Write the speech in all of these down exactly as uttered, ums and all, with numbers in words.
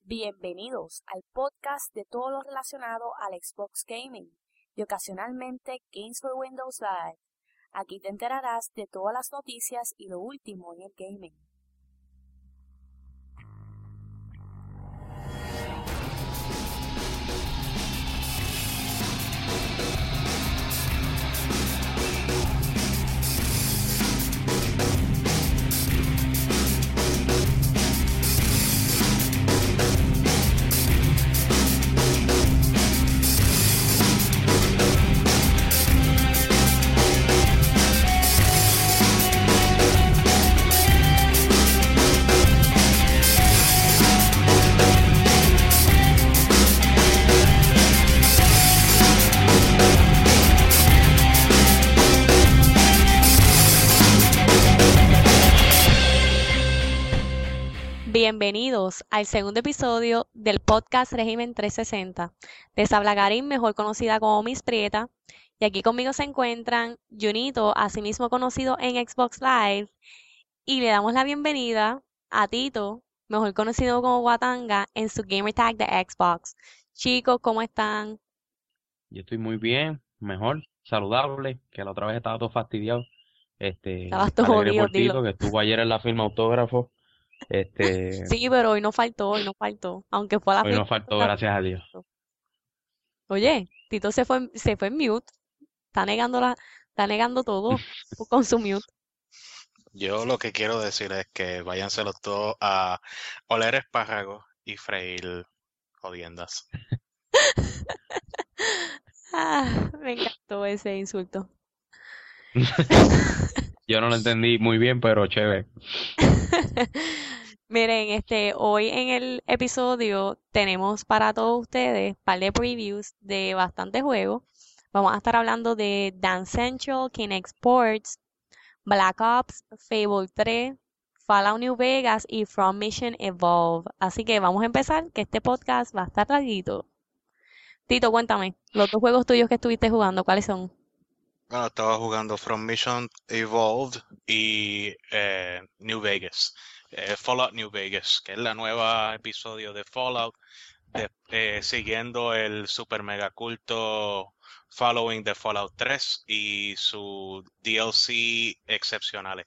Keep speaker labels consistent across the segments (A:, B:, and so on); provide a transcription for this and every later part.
A: Bienvenidos al podcast de todo lo relacionado al Xbox Gaming y ocasionalmente Games for Windows Live. Aquí te enterarás de todas las noticias y lo último en el gaming. Bienvenidos al segundo episodio del podcast Régimen trescientos sesenta. Les habla Karin, mejor conocida como Miss Prieta, y aquí conmigo se encuentran Junito, asimismo conocido en Xbox Live, y le damos la bienvenida a Tito, mejor conocido como Watanga, en su gamer tag de Xbox. Chicos, ¿cómo están?
B: Yo estoy muy bien, mejor, saludable, que la otra vez estaba todo fastidiado.
A: Estabas
B: Este,
A: todo
B: alegre
A: jodido,
B: por
A: dilo.
B: Tito, que estuvo ayer en la firma autógrafo. Este,
A: Sí, pero hoy no faltó, hoy no faltó, aunque fue a la
B: hoy
A: firma
B: no faltó,
A: autógrafo,
B: gracias a
A: no
B: Dios.
A: faltó. Oye, Tito se fue, se fue en mute, está negando la, está negando todo con su mute.
C: Yo lo que quiero decir es que váyanse los dos a oler espárragos y freír jodiendas.
A: Ah, me encantó ese insulto.
B: Yo no lo entendí muy bien, pero chévere.
A: Miren, este, hoy en el episodio tenemos para todos ustedes un par de previews de bastantes juegos. Vamos a estar hablando de Dance Central, Kinect Sports, Black Ops, Fable tres, Fallout New Vegas y From Mission Evolve. Así que vamos a empezar, que este podcast va a estar larguito. Tito, cuéntame, los dos juegos tuyos que estuviste jugando, ¿cuáles son?
C: Bueno, estaba jugando From Mission Evolved y eh, New Vegas. Eh, Fallout New Vegas, que es la nueva episodio de Fallout, de- eh, siguiendo el super mega culto following de Fallout tres y su D L C excepcionales.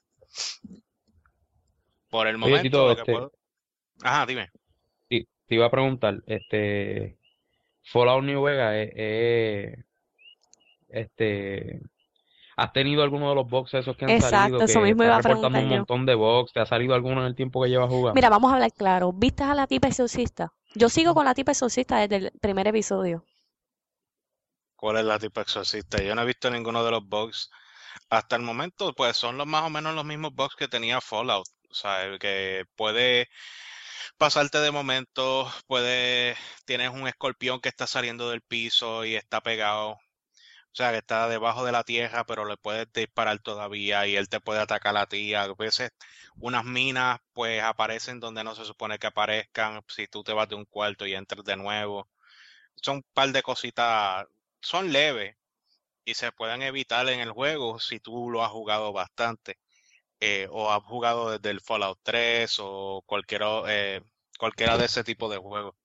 C: Por el
B: Oye,
C: momento,
B: Tito,
C: lo que
B: este,
C: puedo... Ajá, dime.
B: ti- te iba a preguntar, este, Fallout New Vegas, eh, eh, este, ¿has tenido alguno de los box esos que han
A: Exacto,
B: salido,
A: eso
B: que
A: mismo
B: están
A: iba a
B: reportando
A: preguntar
B: un
A: yo.
B: montón de box? ¿Te ha salido alguno en el tiempo que llevas
A: Mira,
B: jugando?
A: vamos a hablar claro. ¿Viste a la tipa exorcista? Yo sigo con la tipa exorcista desde el primer episodio.
C: ¿Cuál es la tipo exorcista? Yo no he visto ninguno de los bugs. Hasta el momento, pues son los más o menos los mismos bugs que tenía Fallout. O sea, el que puede pasarte de momento, puede, tienes un escorpión que está saliendo del piso y está pegado. O sea, que está debajo de la tierra, pero le puedes disparar todavía y él te puede atacar a ti. A veces unas minas, pues aparecen donde no se supone que aparezcan. Si tú te vas de un cuarto y entras de nuevo. Son un par de cositas, son leves y se pueden evitar en el juego si tú lo has jugado bastante eh, o has jugado desde el Fallout tres o cualquiera, eh, cualquiera de ese tipo de juegos.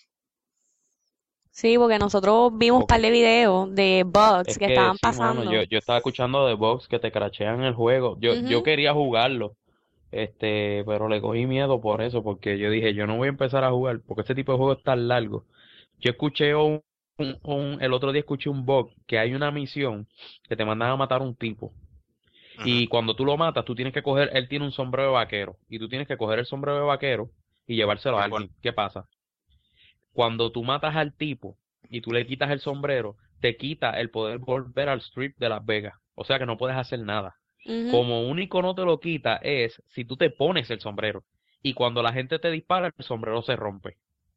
A: Sí, porque nosotros vimos un par
B: Porque
A: de videos de bugs
B: es
A: que
B: que
A: estaban
B: sí, mano,
A: pasando.
B: yo, yo estaba escuchando de box que te crachean el juego. Yo, yo
A: Ujú.
B: quería jugarlo, este, pero le cogí miedo por eso, porque yo dije, yo no voy a empezar a jugar, porque este tipo de juego es tan largo. Yo escuché un, un- un- el otro día escuché un bug que hay una misión que te mandan a matar a un tipo.
C: Ujú.
B: Y cuando tú lo matas, tú tienes que coger, él tiene un sombrero de vaquero, y tú tienes que coger el sombrero de vaquero y llevárselo
C: Y
B: a
C: pon-
B: alguien. ¿Qué pasa? Cuando tú matas al tipo y tú le quitas el sombrero, te quita el poder volver al strip de Las Vegas. O sea que no puedes hacer nada.
A: Ujú.
B: Como único no te lo quita es si tú te pones el sombrero. Y cuando la gente te dispara, el sombrero se rompe.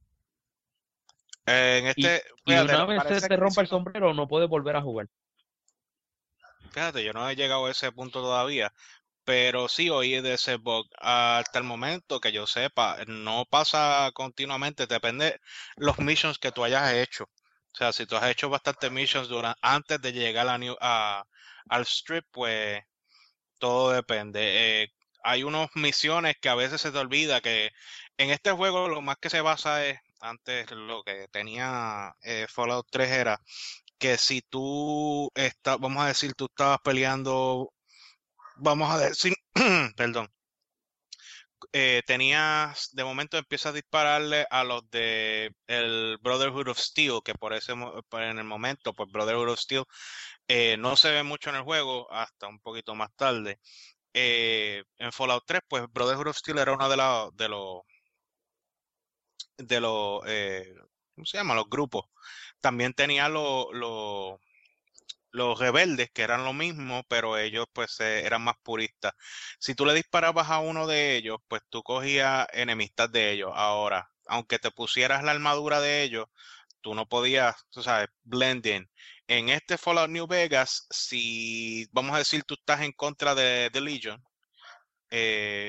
C: eh, en
B: Y,
C: este,
B: y
C: fíjate,
B: una
C: lo-
B: vez se
C: parece
B: te
C: que
B: rompa
C: si
B: el
C: no,
B: sombrero, no puedes volver a jugar.
C: fíjate, yo no he llegado a ese punto todavía, pero sí oí de ese bug. Hasta el momento que yo sepa, no pasa continuamente, depende los missions que tú hayas hecho. O sea, si tú has hecho bastantes missions durante, antes de llegar a, New- a- al strip, pues todo depende. Eh, hay unas misiones que a veces se te olvida que en este juego lo más que se basa es, antes lo que tenía eh, Fallout tres era que si tú estás, vamos a decir, tú estabas peleando, vamos a decir, perdón, eh, tenías, de momento empiezas a dispararle a los de el Brotherhood of Steel, que por ese, mo- por en el momento, pues Brotherhood of Steel eh, no se ve mucho en el juego hasta un poquito más tarde. Eh, en Fallout tres, pues Brotherhood of Steel era uno de, la- de los, de los, eh, ¿cómo se llama? Los grupos. También tenía los, los, los rebeldes, que eran lo mismo, pero ellos pues eh, eran más puristas. Si tú le disparabas a uno de ellos, pues tú cogías enemistad de ellos. Ahora, aunque te pusieras la armadura de ellos, tú no podías, tú sabes, blend in. En este Fallout New Vegas, si vamos a decir tú estás en contra de, de Legion, eh,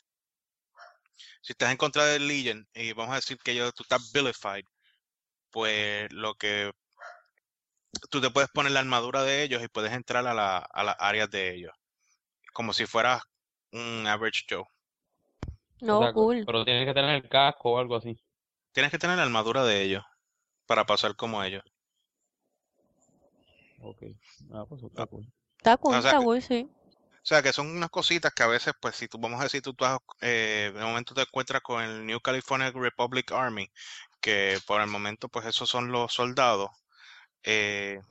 C: si estás en contra de Legion y vamos a decir que ellos, tú estás vilified, pues lo que tú te puedes poner la armadura de ellos y puedes entrar a la, a las áreas de ellos, como si fueras un average Joe.
B: O
A: No,
B: sea, co-
A: cool.
B: pero tienes que tener el casco o algo así.
C: Tienes que tener la armadura de ellos para pasar como ellos.
B: Ok. Ah, pues eso
C: O
B: está cool.
A: Está cool,
C: o sea,
A: está
C: que-
A: cool, sí.
C: o sea, que son unas cositas que a veces, pues si tú, vamos a decir, tú, tú has, eh, de momento te encuentras con el New California Republic Army, que por el momento, pues esos son los soldados, eh,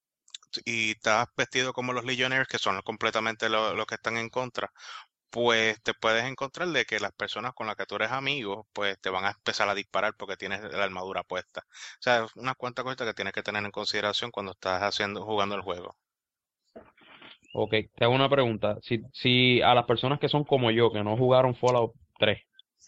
C: y estás vestido como los Legionnaires, que son completamente lo- los que están en contra, pues te puedes encontrar de que las personas con las que tú eres amigo, pues te van a empezar a disparar porque tienes la armadura puesta. O sea, unas cuantas cosas que tienes que tener en consideración cuando estás haciendo, jugando el juego.
B: Ok, te hago una pregunta. Si, si a las personas que son como yo, que no jugaron Fallout tres,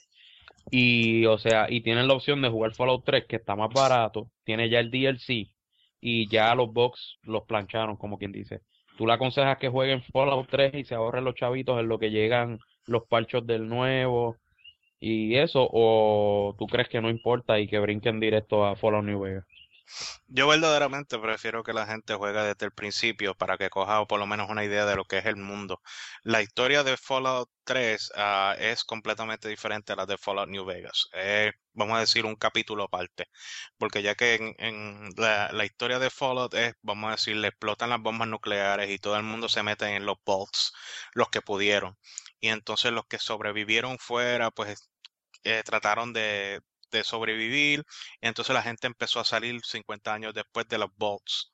B: y, o sea, y tienen la opción de jugar Fallout tres, que está más barato, tiene ya el D L C, y ya los box los plancharon, como quien dice. ¿Tú le aconsejas que jueguen Fallout tres y se ahorren los chavitos en lo que llegan los parchos del nuevo y eso? ¿O tú crees que no importa y que brinquen directo a Fallout New Vegas?
C: Yo verdaderamente prefiero que la gente juegue desde el principio para que coja por lo menos una idea de lo que es el mundo. La historia de Fallout tres ah, es completamente diferente a la de Fallout New Vegas. Es, vamos a decir, un capítulo aparte. Porque ya que en, en la, la historia de Fallout es, vamos a decir, le explotan las bombas nucleares y todo el mundo se mete en los vaults, los que pudieron. Y entonces los que sobrevivieron fuera, pues eh, trataron de, de sobrevivir. Entonces la gente empezó a salir cincuenta años después de los Vaults.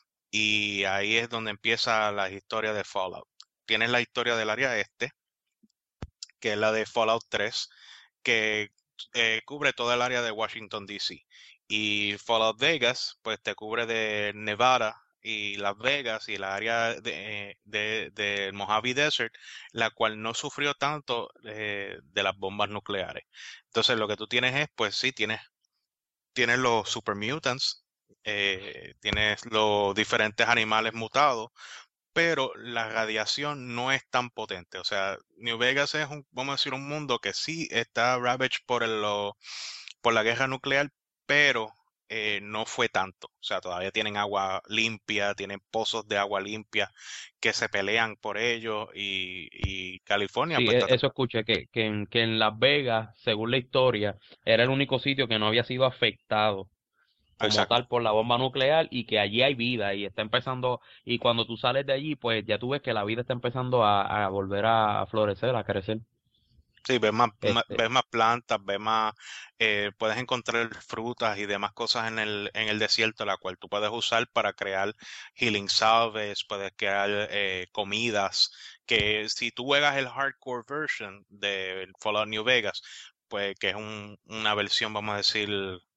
C: Y ahí es donde empieza la historia de Fallout. Tienes la historia del área este, que es la de Fallout tres, que eh, cubre toda el área de Washington, D C. Y Fallout Vegas, pues te cubre de Nevada y Las Vegas y el área de, de, de Mojave Desert, la cual no sufrió tanto eh, de las bombas nucleares. Entonces lo que tú tienes es, pues sí, tienes, tienes los super mutants, eh, tienes los diferentes animales mutados, pero la radiación no es tan potente. O sea, New Vegas es un, vamos a decir, un mundo que sí está ravaged por el, lo- por la guerra nuclear, pero eh, no fue tanto. O sea, todavía tienen agua limpia, tienen pozos de agua limpia que se pelean por ellos y, y California,
B: Sí,
C: pues
B: e-
C: está.
B: eso escuché, que, que, en, que en Las Vegas, según la historia, era el único sitio que no había sido afectado como
C: Exacto.
B: tal por la bomba nuclear y que allí hay vida y está empezando, y cuando tú sales de allí, pues ya tú ves que la vida está empezando a, a volver a, a florecer, a crecer.
C: Sí, ves más, ma-
B: Este,
C: ves más plantas, ves más, eh, puedes encontrar frutas y demás cosas en el, en el desierto, la cual tú puedes usar para crear healing salves, puedes crear eh, comidas, que si tú juegas el hardcore version de Fallout New Vegas, pues que es un- una versión, vamos a decir,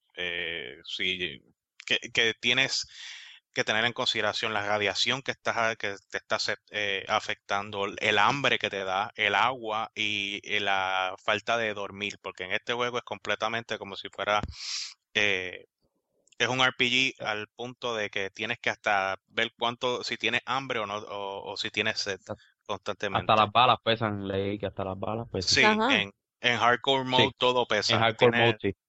C: eh, sí, que, que tienes que tener en consideración la radiación que estás, que te está se- eh, afectando, el hambre que te da, el agua y, y la falta de dormir, porque en este juego es completamente como si fuera, eh, es un R P G al punto de que tienes que hasta ver cuánto, si tienes hambre o no, o, o si tienes sed
B: hasta
C: constantemente.
B: las balas pesan, leí que hasta las balas pesan.
C: Sí,
A: Ajá.
C: en, en hardcore
B: Sí,
C: mode todo
B: en
C: pesa.
B: hardcore mode
C: Tiene,
B: sí,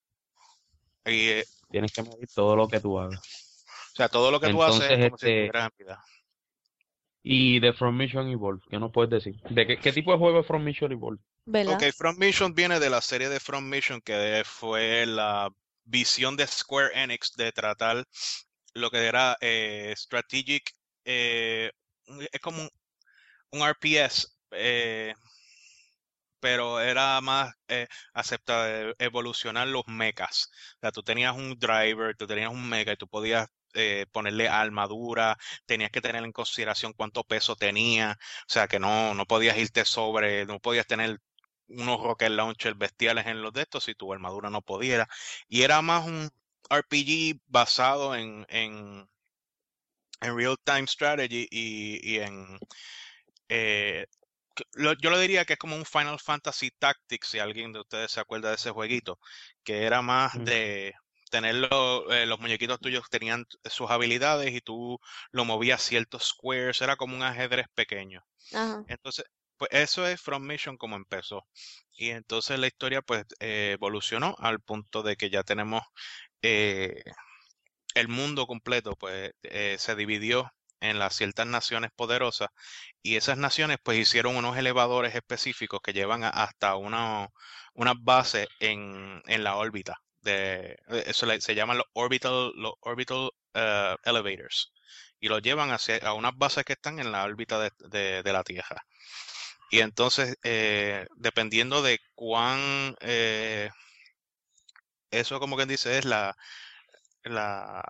C: y, eh,
B: tienes que medir todo lo que tú hagas.
C: o sea, todo lo que tú haces es
B: Entonces,
C: como si
B: este,
C: estuvieras en vida.
B: Y de From Mission Evolved, ¿qué nos puedes decir? ¿De qué, qué tipo de juego es From Mission Evolved?
C: Ok,
A: ¿Verdad?
C: From Mission viene de la serie de From Mission, que fue la visión de Square Enix de tratar lo que era eh, strategic, eh, es como un, un R P S, eh, pero era más eh, acepta eh, evolucionar los mechas. O sea, tú tenías un driver, tú tenías un mecha y tú podías eh, ponerle armadura, tenías que tener en consideración cuánto peso tenía, o sea, que no, no podías irte sobre, no podías tener unos rocket launcher bestiales en los de estos si tu armadura no pudiera. Y era más un R P G basado en, en, en real-time strategy y, y en eh, que- lo- yo lo diría que es como un Final Fantasy Tactics, si alguien de ustedes se acuerda de ese jueguito, que era más
B: Mm.
C: de tener lo- eh, los muñequitos tuyos tenían sus habilidades y tú lo movías ciertos squares, era como un ajedrez pequeño.
A: Ajá.
C: Entonces, pues eso es From Mission como empezó. Y entonces la historia pues eh, evolucionó al punto de que ya tenemos eh, el mundo completo pues eh, se dividió en las ciertas naciones poderosas y esas naciones pues hicieron unos elevadores específicos que llevan a- hasta una, una base en, en la órbita. De, eh, eso le- se llaman los orbital, los orbital eh, elevators y los llevan hacia, a unas bases que están en la órbita de, de- de la Tierra. Y entonces, eh, dependiendo de cuán, eh, eso como quien dice es la, la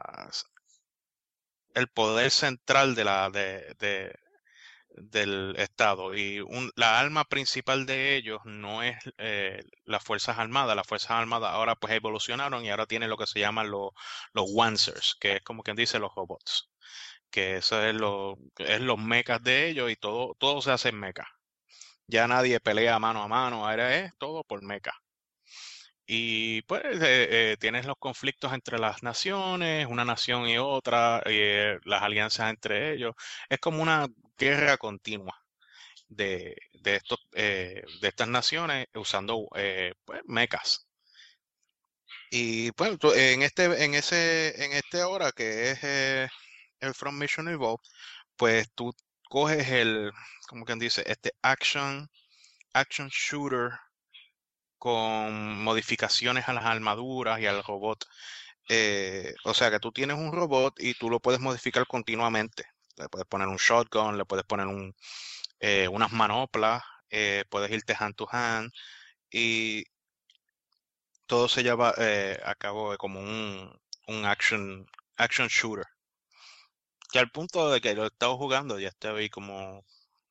C: el poder central de la, de, de- del Estado. Y un- la arma principal de ellos no es eh, las Fuerzas Armadas. Las Fuerzas Armadas ahora pues evolucionaron y ahora tienen lo que se llaman los, los Wansers, que es como quien dice los robots. Que eso es lo, es los mechas de ellos y todo, todo se hace en mecha. Ya nadie pelea mano a mano, ahora es todo por mecha. Y pues eh, eh, tienes los conflictos entre las naciones, una nación y otra, eh, las alianzas entre ellos. Es como una guerra continua de, de estos, eh, de estas naciones usando eh, pues, mechas. Y pues tú- en este, en ese, en este hora que es eh, el From Mission Evolved, pues tú coges el, como quien dice, este action, action shooter con modificaciones a las armaduras y al robot. Eh, o sea que tú tienes un robot y tú lo puedes modificar continuamente. Le puedes poner un shotgun, le puedes poner un, eh, unas manoplas, eh, puedes irte hand to hand y todo se lleva eh, a cabo como un, un action, action shooter. Que al punto de que lo he estado jugando, ya estoy como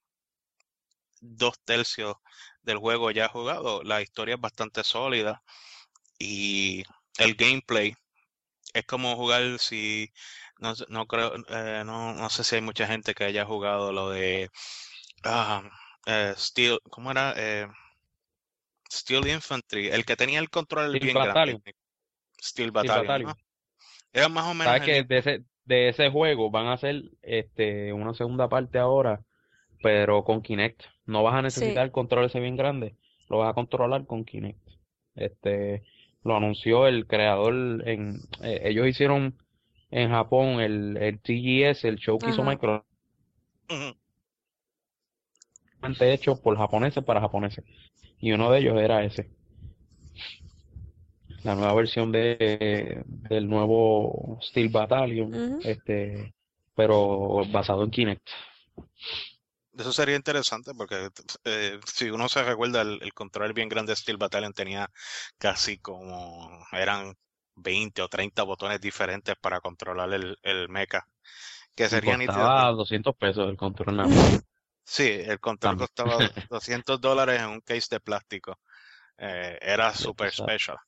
C: dos tercios del juego ya jugado. La historia es bastante sólida y el gameplay es como jugar si no, sé- no creo eh, no, no sé si hay mucha gente que haya jugado lo de ah, eh, Steel, ¿cómo era? Eh, Steel Infantry, el que tenía el control
B: Steel
C: bien grande,
B: Battalion.
C: Steel
B: Steel
C: Battalion, ¿no?
B: Battalion.
C: Era más o menos
B: ¿Sabes
C: el
B: que de
C: mismo.
B: ese, de ese juego van a hacer este, una segunda parte ahora, pero con Kinect? No vas a
A: Sí.
B: necesitar el control ese bien grande, lo vas a controlar con Kinect. Este, lo anunció el creador en, eh, ellos hicieron en Japón el, el T G S, el show que hizo
A: Ajá.
B: Microsoft,
C: Ujú.
B: hecho por japoneses para japoneses. Y uno de ellos era ese, la nueva versión de, del nuevo Steel Battalion,
A: Ujú.
B: este, pero basado en Kinect.
C: Eso sería interesante porque eh, si uno se recuerda, el, el control bien grande de Steel Battalion tenía casi como, eran veinte o treinta botones diferentes para controlar el, el mecha, que
B: Y
C: sería nítido.
B: costaba doscientos pesos el control nada más,
C: Sí, el control
B: también.
C: costaba doscientos dólares en un case de plástico. Eh, era
B: Ya tú
C: super
B: sabes.
C: special.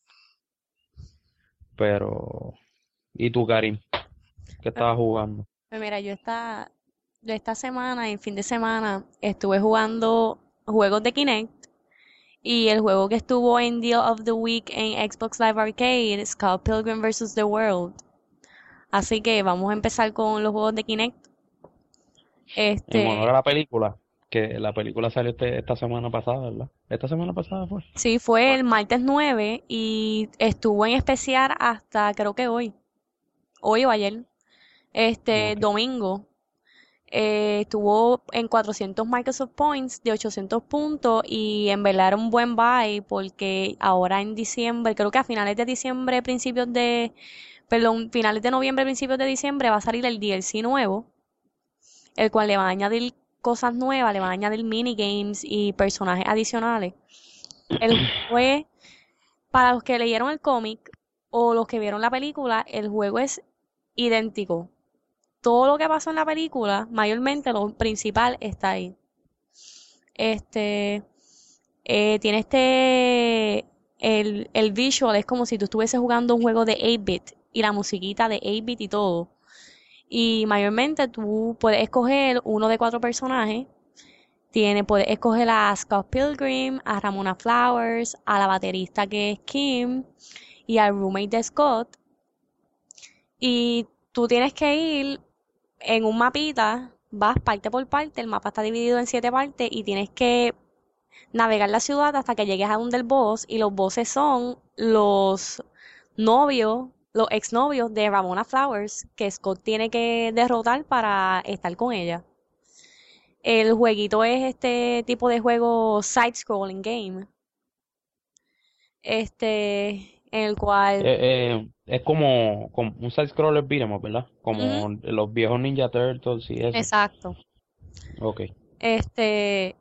B: Pero, ¿y tú, Karim? ¿Qué
A: Pues
B: estabas jugando?
A: pues mira, yo esta, yo esta semana, en fin de semana, estuve jugando juegos de Kinect y el juego que estuvo en Deal of the Week en Xbox Live Arcade es called Pilgrim versus The World. Así que vamos a empezar con los juegos de Kinect.
B: En honor a
A: Este,
B: la película, que la película salió este- esta semana pasada, ¿verdad? Esta semana pasada fue.
A: sí, fue el
C: Correcto.
A: martes nueve y estuvo en especial hasta creo que hoy, hoy o ayer, este
B: Ok.
A: domingo. Eh, estuvo en cuatrocientos Microsoft Points de ochocientos puntos y en verdad era un buen buy porque ahora en diciembre, creo que a finales de diciembre, principios de, perdón, finales de noviembre, principios de diciembre va a salir el D L C nuevo, el cual le va a añadir cosas nuevas, le va a añadir minigames y personajes adicionales. El juego es, para los que leyeron el cómic o los que vieron la película, el juego es idéntico. Todo lo que pasó en la película, mayormente lo principal está ahí. Este, eh, tiene este, el, el visual es como si tú estuvieses jugando un juego de ocho bit y la musiquita de ocho bit y todo. Y mayormente tú puedes escoger uno de cuatro personajes. Tiene, puedes escoger a Scott Pilgrim, a Ramona Flowers, a la baterista que es Kim y al roommate de Scott. Y tú tienes que ir en un mapita, vas parte por parte, el mapa está dividido en siete partes y tienes que navegar la ciudad hasta que llegues a donde el boss y los bosses son los novios, los exnovios de Ramona Flowers que Scott tiene que derrotar para estar con ella. El jueguito es este tipo de juego side-scrolling game, este, en el cual,
B: Eh, eh, es como, como un side-scroller beat'em up, ¿verdad?
A: ujú,
B: Como los viejos Ninja Turtles y eso.
A: exacto,
B: Ok.
A: este,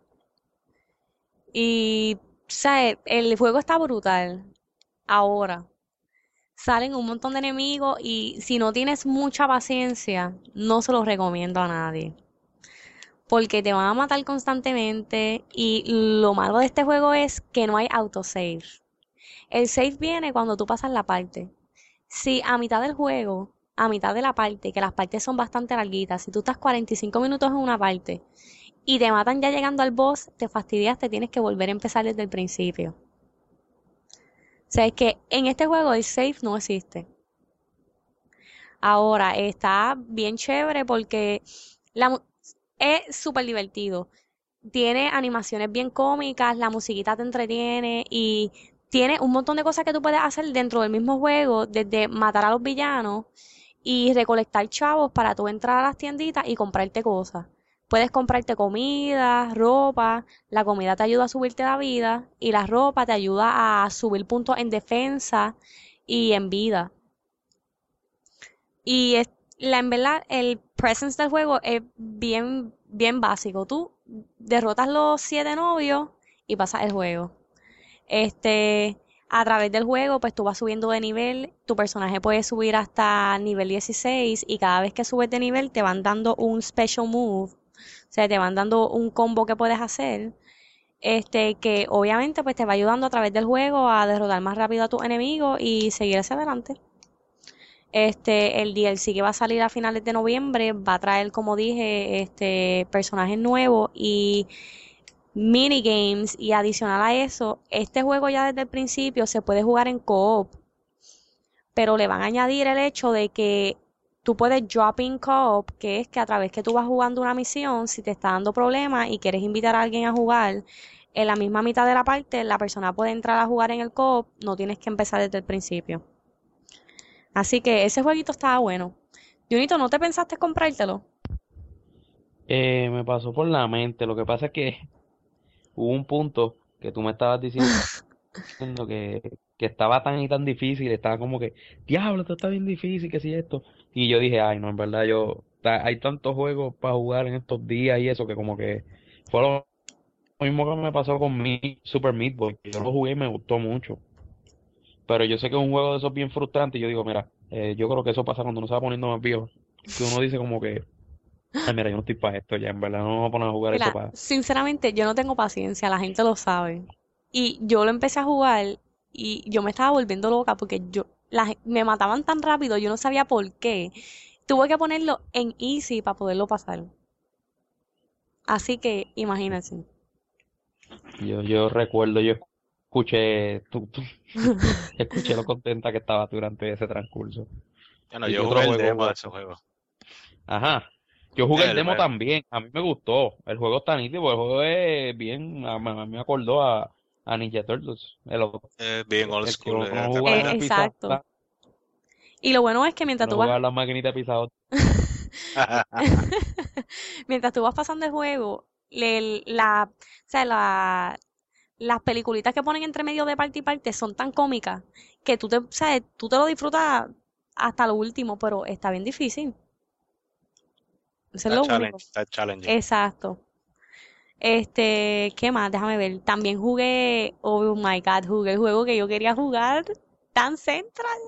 A: y, ¿sabes? El juego está brutal. Ahora, salen un montón de enemigos y si no tienes mucha paciencia, no se los recomiendo a nadie. Porque te van a matar constantemente y lo malo de este juego es que no hay autosave. El save viene cuando tú pasas la parte. Si a mitad del juego, a mitad de la parte, que las partes son bastante larguitas, si tú estás cuarenta y cinco minutos en una parte y te matan ya llegando al boss, te fastidias, te tienes que volver a empezar desde el principio. O sea, es que en este juego el save no existe. Ahora, está bien chévere porque la, mu- es súper divertido. Tiene animaciones bien cómicas, la musiquita te entretiene y tiene un montón de cosas que tú puedes hacer dentro del mismo juego, desde matar a los villanos y recolectar chavos para tú entrar a las tienditas y comprarte cosas. Puedes comprarte comida, ropa, la comida te ayuda a subirte la vida y la ropa te ayuda a subir puntos en defensa y en vida. Y es, la, en verdad, el presence del juego es bien, bien básico. Tú derrotas los siete novios y pasas el juego. Este, a través del juego, pues tú vas subiendo de nivel. Tu personaje puede subir hasta nivel dieciséis y cada vez que subes de nivel te van dando un special move. O sea, te van dando un combo que puedes hacer. Este, que obviamente pues te va ayudando a través del juego a derrotar más rápido a tus enemigos y seguir hacia adelante. Este, el D L C que va a salir a finales de noviembre va a traer, como dije, este, personajes nuevos y minigames. Y adicional a eso, este juego ya desde el principio se puede jugar en co-op, pero le van a añadir el hecho de que tú puedes drop in co-op, que es que a través que tú vas jugando una misión, si te está dando problemas y quieres invitar a alguien a jugar, en la misma mitad de la parte, la persona puede entrar a jugar en el co-op, no tienes que empezar desde el principio. Así que ese jueguito estaba bueno. Junito, ¿no te pensaste comprártelo?
B: Eh, me pasó por la mente. Lo que pasa es que hubo un punto que tú me estabas diciendo que, que estaba tan y tan difícil, estaba como que, diablo, esto está bien difícil, que si esto. Y yo dije, ay, no, en verdad, yo, ta- hay tantos juegos para jugar en estos días y eso, que como que fue lo mismo que me pasó con mi Super Meat Boy, que yo lo jugué y me gustó mucho. Pero yo sé que es un juego de esos bien frustrante y yo digo, mira, eh, yo creo que eso pasa cuando uno se va poniendo más viejo, que uno dice como que, ay, mira, yo no estoy para esto ya, en verdad, no me voy a poner a jugar eso
A: Mira,
B: para...
A: sinceramente yo no tengo paciencia, la gente lo sabe. Y yo lo empecé a jugar y yo me estaba volviendo loca porque yo la gen- me mataban tan rápido, yo no sabía por qué. Tuve que ponerlo en easy para poderlo pasar. Así que imagínense.
B: Yo, yo recuerdo, yo escuché, tú, tú- escuché lo contenta que estabas durante ese transcurso.
C: Bueno,
B: ¿Y qué
C: yo
B: otro
C: jugué el
B: juego
C: demo de ese
B: jugaste?
C: juego.
B: Ajá. Yo jugué el
C: El,
B: demo
C: me-
B: también. A mí me gustó. El juego está nítido. El juego es bien. A, a mí me acordó a, a Ninja Turtles. El, otro-
C: es bien old
B: el que
C: school,
B: uno
C: eh,
B: no
C: ¿te
B: jugaba en
A: Eh,
C: acuerdas?
B: el pizarra,
A: exacto. Y lo bueno es que mientras
B: uno
A: tú vas,
B: jugaba en las maquinitas de pizarra.
A: Mientras tú vas pasando el juego, le- la, o sea, la, las peliculitas que ponen entre medio de parte y parte son tan cómicas que tú te, o sea, tú te lo disfrutas hasta lo último, pero está bien difícil. Eso es
C: Está
A: lo
C: challenge,
A: único.
C: está challenging.
A: Exacto. Este, ¿qué más? Déjame ver. También jugué, oh my God, jugué el juego que yo quería jugar, Dance Central.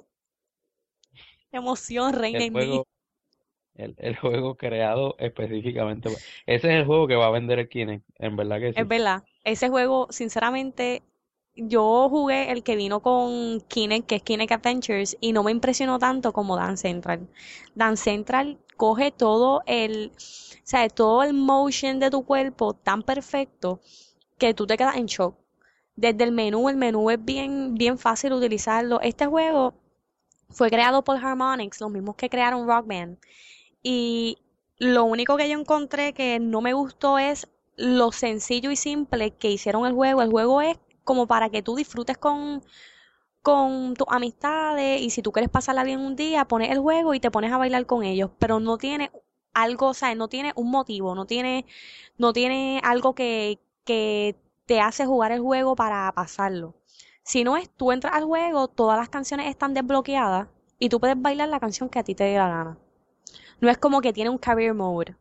A: Emoción reina
B: El
A: en mí.
B: juego, el, el juego creado específicamente. pa- Ese es el juego que va a vender el Kinect, en verdad que
A: Es
B: sí.
A: verdad. Ese juego, sinceramente, yo jugué el que vino con Kinect, que es Kinect Adventures, y no me impresionó tanto como Dance Central. Dance Central coge todo el, o sea, todo el motion de tu cuerpo tan perfecto que tú te quedas en shock. Desde el menú, el menú es bien, bien fácil utilizarlo. Este juego fue creado por Harmonix, los mismos que crearon Rock Band. Y lo único que yo encontré que no me gustó es lo sencillo y simple que hicieron el juego. El juego es como para que tú disfrutes con, con tus amistades y si tú quieres pasarla bien un día, pones el juego y te pones a bailar con ellos, pero no tiene algo, o sea, no tiene un motivo, no tiene, no tiene algo que, que te hace jugar el juego para pasarlo. Si no es, tú entras al juego, todas las canciones están desbloqueadas y tú puedes bailar la canción que a ti te dé la gana. No es como que tiene un career mode.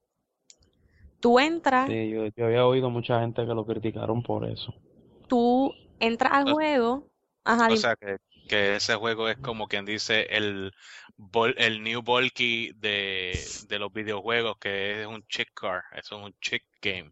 A: Tú entras,
B: Sí, yo, yo había oído mucha gente que lo criticaron por eso.
A: tú entras al
C: O,
A: juego, ajá,
C: o
A: dime.
C: sea que, que ese juego es como quien dice el, bol- el new bulky de, de los videojuegos, que es un chick car, eso es un chick game.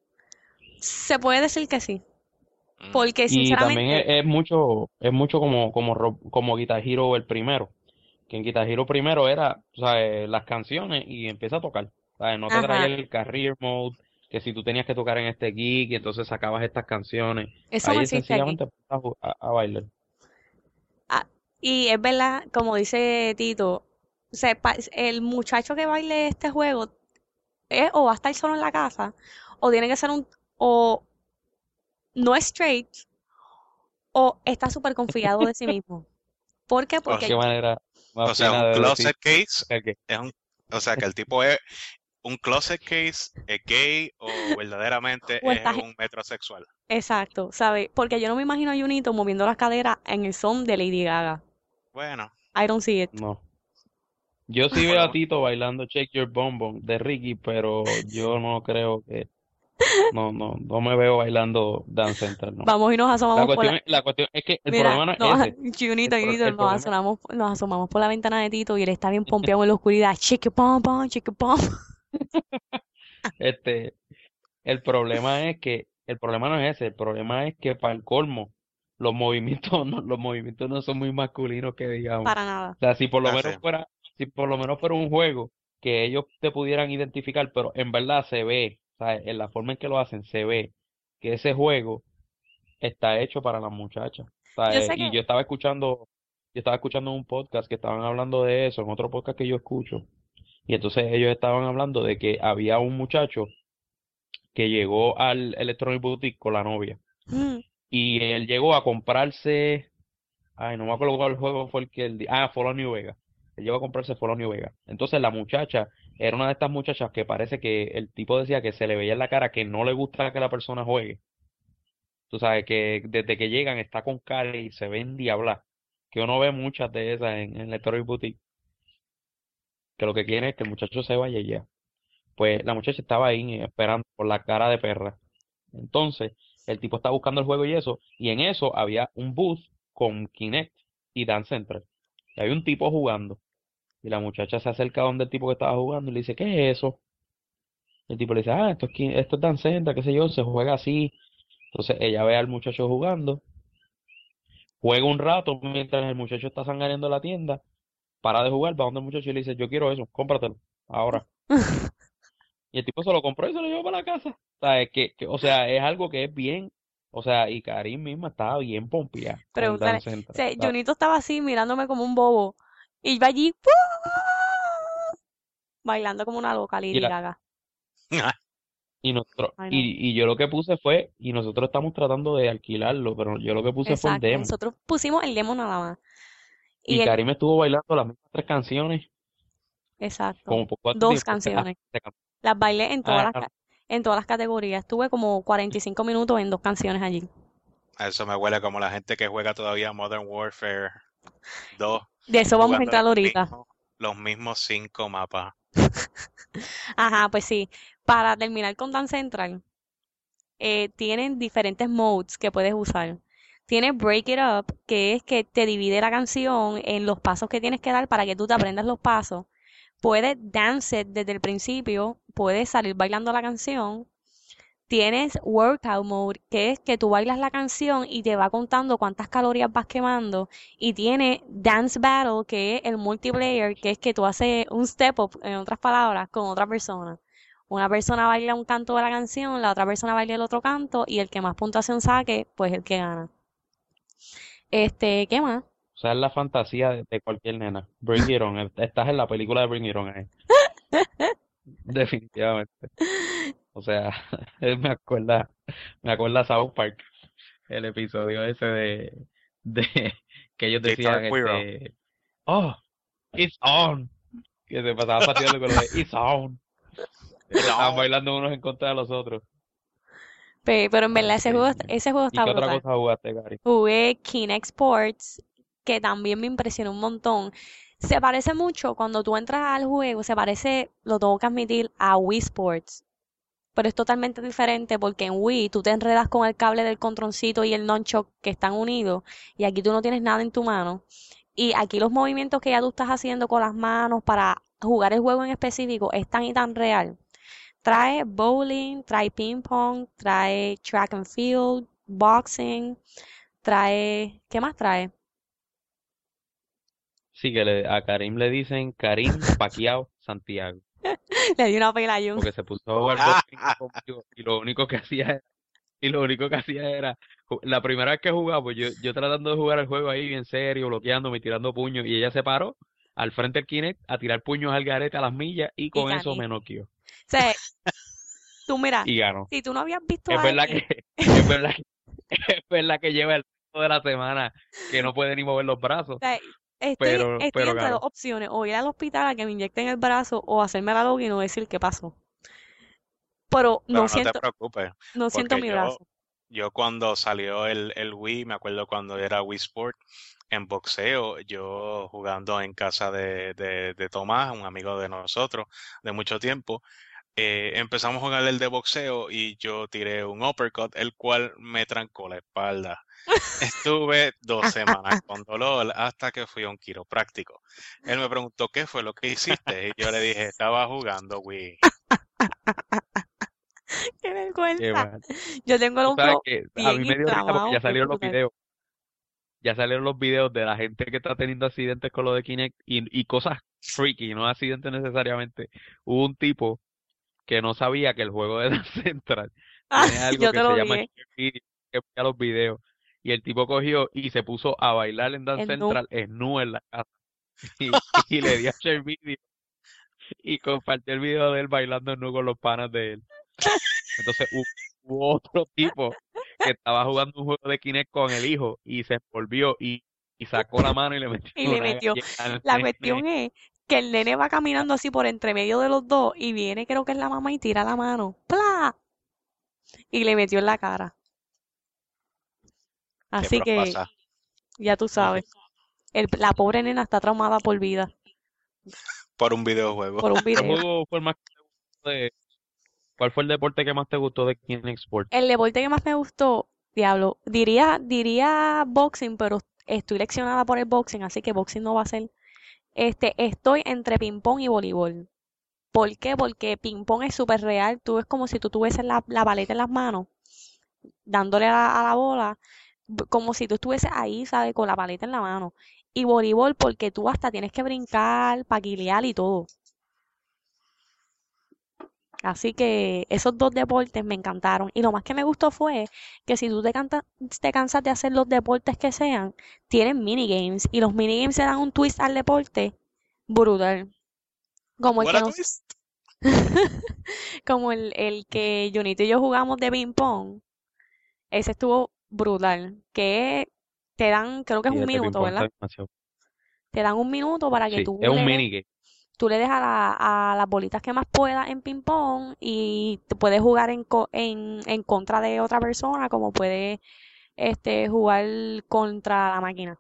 A: Se puede decir que sí,
C: Mm.
A: porque
B: Y también es,
A: sinceramente,
B: es mucho, es mucho como, como, ro- como Guitar Hero el primero. Que en Guitar Hero primero era, o sea, eh, las canciones y empieza a tocar. ¿Sabes? No te traía
A: ajá,
B: el career mode, que si tú tenías que tocar en este gig y entonces sacabas estas canciones.
A: eso no
B: Ahí
A: existe aquí.
B: sencillamente empiezas a, ju- a- a bailar.
A: Ah, y es verdad, como dice Tito, o sea, pa- el muchacho que baile este juego es o va a estar solo en la casa, o tiene que ser un, o no es straight, o está súper confiado de sí mismo. ¿Por qué?
C: O,
A: Porque
B: Qué manera más
C: o sea,
B: fina
C: un
B: de decir
C: closet case
B: que
C: es un, o sea, que el tipo es un closet case, es gay o verdaderamente
A: o
C: es
A: está,
C: un metrosexual.
A: exacto, ¿sabes? Porque yo no me imagino a Junito moviendo las caderas en el son de Lady Gaga.
C: Bueno,
A: I don't see it.
B: no. Yo sí
C: por
B: veo
C: lo
B: a
C: menos.
B: Tito bailando Shake Your Bum Bum de Ricky, pero yo no creo que, no, no, no me veo bailando Dance Central, no.
A: Vamos y nos
B: La
A: asomamos por
B: cuestión
A: la...
B: es, la cuestión es que el
A: Mira,
B: problema no es
A: no,
B: ese. El,
A: Junito,
B: pro-
A: Junito,
B: el
A: nos
B: problema es,
A: asomamos, nos asomamos por la ventana de Tito y él está bien pompeado en la oscuridad. Chique pom pom, chique pom.
B: este, el problema es que, el problema no es ese, el problema es que para el colmo, los movimientos no, los movimientos no son muy masculinos que digamos.
A: Para nada.
B: O sea, si por lo
C: Así.
B: menos fuera, si por lo menos fuera un juego que ellos te pudieran identificar, pero en verdad se ve, o sea, en la forma en que lo hacen, se ve que ese juego está hecho para las muchachas. O
A: Yo
B: sea, eh,
A: sé
B: y
A: que...
B: yo estaba escuchando, yo estaba escuchando un podcast que estaban hablando de eso, en otro podcast que yo escucho, y entonces ellos estaban hablando de que había un muchacho que llegó al Electronic Boutique con la novia.
A: mm,
B: Y él llegó a comprarse, ay, no me acuerdo cuál juego fue el que él, di- ah, Fallout New Vegas. Él llegó a comprarse Fallout New Vegas. Entonces la muchacha era una de estas muchachas que parece que el tipo decía que se le veía en la cara que no le gusta que la persona juegue. Tú sabes que desde que llegan está con cara y se ven diablas. Que uno ve muchas de esas en, en Electronic Boutique. Que lo que quiere es que el muchacho se vaya y ya. Pues la muchacha estaba ahí esperando por la cara de perra. Entonces, el tipo está buscando el juego y eso, y en eso había un booth con Kinect y Dance Central. Y había un tipo jugando. Y la muchacha se acerca donde el tipo que estaba jugando y le dice, ¿qué es eso? El tipo le dice, ah, esto es, Kin- esto es Dance Central, qué sé yo, se juega así. Entonces ella ve al muchacho jugando, juega un rato mientras el muchacho está sangareando la tienda, para de jugar, va donde el muchacho y le dice, yo quiero eso, cómpratelo, ahora. Y el tipo se lo compró y se lo llevó para la casa. O sea, es que, que- o sea, es algo que es bien, o sea, y Karim misma estaba bien pompeada con el
A: Pregúntale.
B: Dance
A: O
B: Central.
A: sea,
B: O sea,
A: Junito estaba así mirándome como un bobo. Y yo allí, ¡pua! Bailando como una loca
B: y,
A: Lady
B: la-
A: Gaga.
B: y nosotros,
A: Ay, no.
B: y, y yo lo que puse fue, y nosotros estamos tratando de alquilarlo, pero yo lo que puse fue el
A: Exacto.
B: demo.
A: Nosotros pusimos el demo nada más. Y
B: Y
A: el,
B: Karim estuvo bailando las mismas tres canciones
A: exacto.
B: Como por cuánto
A: Dos
B: tiempo se, ah,
A: canciones.
B: se can-
A: Las bailé en todas
B: ah,
A: las, ca- en todas las categorías. Estuve como cuarenta y cinco minutos en dos canciones allí.
C: A eso me huele como la gente que juega todavía Modern Warfare dos,
A: De eso vamos a
C: jugando
A: entrar
C: los
A: ahorita.
C: mismos, los mismos cinco mapas.
A: Ajá, pues sí. Para terminar con Dance Central, eh, tienen diferentes modes que puedes usar. Tiene Break It Up, que es que te divide la canción en los pasos que tienes que dar para que tú te aprendas los pasos. Puedes dance it desde el principio, puedes salir bailando la canción. Tienes Workout Mode, que es que tú bailas la canción y te va contando cuántas calorías vas quemando. Y tiene Dance Battle, que es el multiplayer, que es que tú haces un step up, en otras palabras, con otra persona. Una persona baila un canto de la canción, la otra persona baila el otro canto y el que más puntuación saque, pues el que gana. Este, ¿qué más?
B: O sea, es la fantasía de, de cualquier nena. Bring It On. Estás en la película de Bring It On, eh. Definitivamente. O sea, me acuerda, me acuerda South Park, el episodio ese de, de que ellos
C: Guitar
B: decían,
C: Hero.
B: este, oh, it's on. Que se pasaban pateando con lo de it's on.
C: It's
B: Estaban
C: on.
B: bailando unos en contra de los otros.
A: Pe- Pero en verdad
B: Ay,
A: ese juego, está-
B: señor.
A: ese juego
B: ¿Y
A: está
B: qué otra
A: brutal.
B: cosa jugaste, Gary?
A: Jugué Kinect Sports, que también me impresionó un montón. Se parece mucho cuando tú entras al juego, se parece, lo tengo que admitir, a Wii Sports. Pero es totalmente diferente porque en Wii tú te enredas con el cable del controncito y el nunchuck que están unidos y aquí tú no tienes nada en tu mano. Y aquí los movimientos que ya tú estás haciendo con las manos para jugar el juego en específico es tan y tan real. Trae bowling, trae ping pong, trae track and field, boxing, trae, ¿qué más trae?
B: Sí, que le- a Karim le dicen Karim Paquiao Santiago,
A: Le di una pela a Jun.
B: porque se puso a jugar boxing conmigo y lo único que hacía y lo único que hacía era, ju- la primera vez que jugaba, pues yo, yo tratando de jugar el juego ahí bien serio, bloqueándome, tirando puños, y ella se paró al frente del Kinect a tirar puños al garete a las millas y
A: Y
B: con eso
A: gané.
B: me noqueó
A: O sea, tú mira,
B: y ganó.
A: si tú no habías visto
B: Es
A: a
B: verdad
A: alguien,
B: que, es verdad que, es verdad que lleva el resto de la semana que no puede ni mover los
A: o
B: brazos,
A: sea, estoy,
B: pero,
A: estoy
B: pero
A: entre dos
B: ganó.
A: opciones, o ir al hospital a que me inyecten el brazo o hacerme la loca y no decir qué pasó. Pero no
C: Pero no te
A: siento,
C: preocupes,
A: no siento
C: porque
A: mi
C: yo,
A: brazo.
C: yo cuando salió el, el Wii, me acuerdo cuando era Wii Sport, en boxeo, yo jugando en casa de, de, de Tomás, un amigo de nosotros de mucho tiempo, eh, empezamos a jugar el de boxeo y yo tiré un uppercut, el cual me trancó la espalda. Estuve dos semanas con dolor hasta que fui a un quiropráctico. Él me preguntó qué fue lo que hiciste y yo le dije, estaba jugando Wii.
A: ¡Qué
B: Qué
A: vergüenza!
B: mal.
A: Yo tengo el
B: Tú sabes
A: hombro
B: que a
A: bien
B: mí me dio risa porque
A: inflamado,
B: ya
A: bien
B: salieron los
A: brutal.
B: videos, ya salieron los videos de la gente que está teniendo accidentes con lo de Kinect y, y cosas freaky, no accidentes necesariamente. Hubo un tipo que no sabía que el juego de Dance Central
A: Ah,
B: tiene algo
A: yo te
B: que se
A: lo
B: llama
A: dije.
B: share video, que veía los videos. Y el tipo cogió y se puso a bailar en Dance
A: En nu.
B: Central nu en la casa. Y, y le dio a share video y compartió el video de él bailando nu con los panas de él. Entonces hu- hubo otro tipo que estaba jugando un juego de Kinect con el hijo y se envolvió y, y sacó la mano y le metió
A: Y le
B: una
A: metió.
B: galleta al
A: La
B: nene.
A: cuestión es que el nene va caminando así por entre medio de los dos y viene, creo que es la mamá, y tira la mano. ¡Pla! Y le metió en la cara.
C: ¿Qué
A: Así que
C: pasa?
A: ya tú sabes. El- la pobre nena está traumada por vida,
C: Por un videojuego.
A: por un
B: ¿Qué
A: video.
B: juego fue el más que te gustó de, ¿cuál fue el deporte que más te gustó de Kinect Sport?
A: El deporte que más me gustó, diablo, diría, diría boxing, pero estoy leccionada por el boxing, así que boxing no va a ser. Este, estoy entre ping pong y voleibol. ¿Por qué? Porque ping pong es súper real. Tú es como si tú tuvieses la, la paleta en las manos, dándole a la, a la bola, b- como si tú estuvieses ahí, ¿sabes? Con la paleta en la mano. Y voleibol porque tú hasta tienes que brincar, paquilear y todo. Así que esos dos deportes me encantaron. Y lo más que me gustó fue que si tú te, canta- te cansas de hacer los deportes que sean, tienen minigames. Y los minigames se dan un twist al deporte brutal. Como el
C: What
A: que
C: a
A: nos,
C: twist.
A: como el, el que Junito y yo jugamos de ping pong. Ese estuvo brutal. Que te dan, creo que es
B: Sí,
A: un
B: el de ping
A: minuto,
B: pong
A: ¿verdad?
B: está demasiado.
A: Te dan un minuto para que
B: Sí,
A: tú
B: es un
A: le des,
B: minigame.
A: tú le dejas a, la- a las bolitas que más puedas en ping pong y te puedes jugar en, co- en, en contra de otra persona, como puedes este, jugar contra la máquina.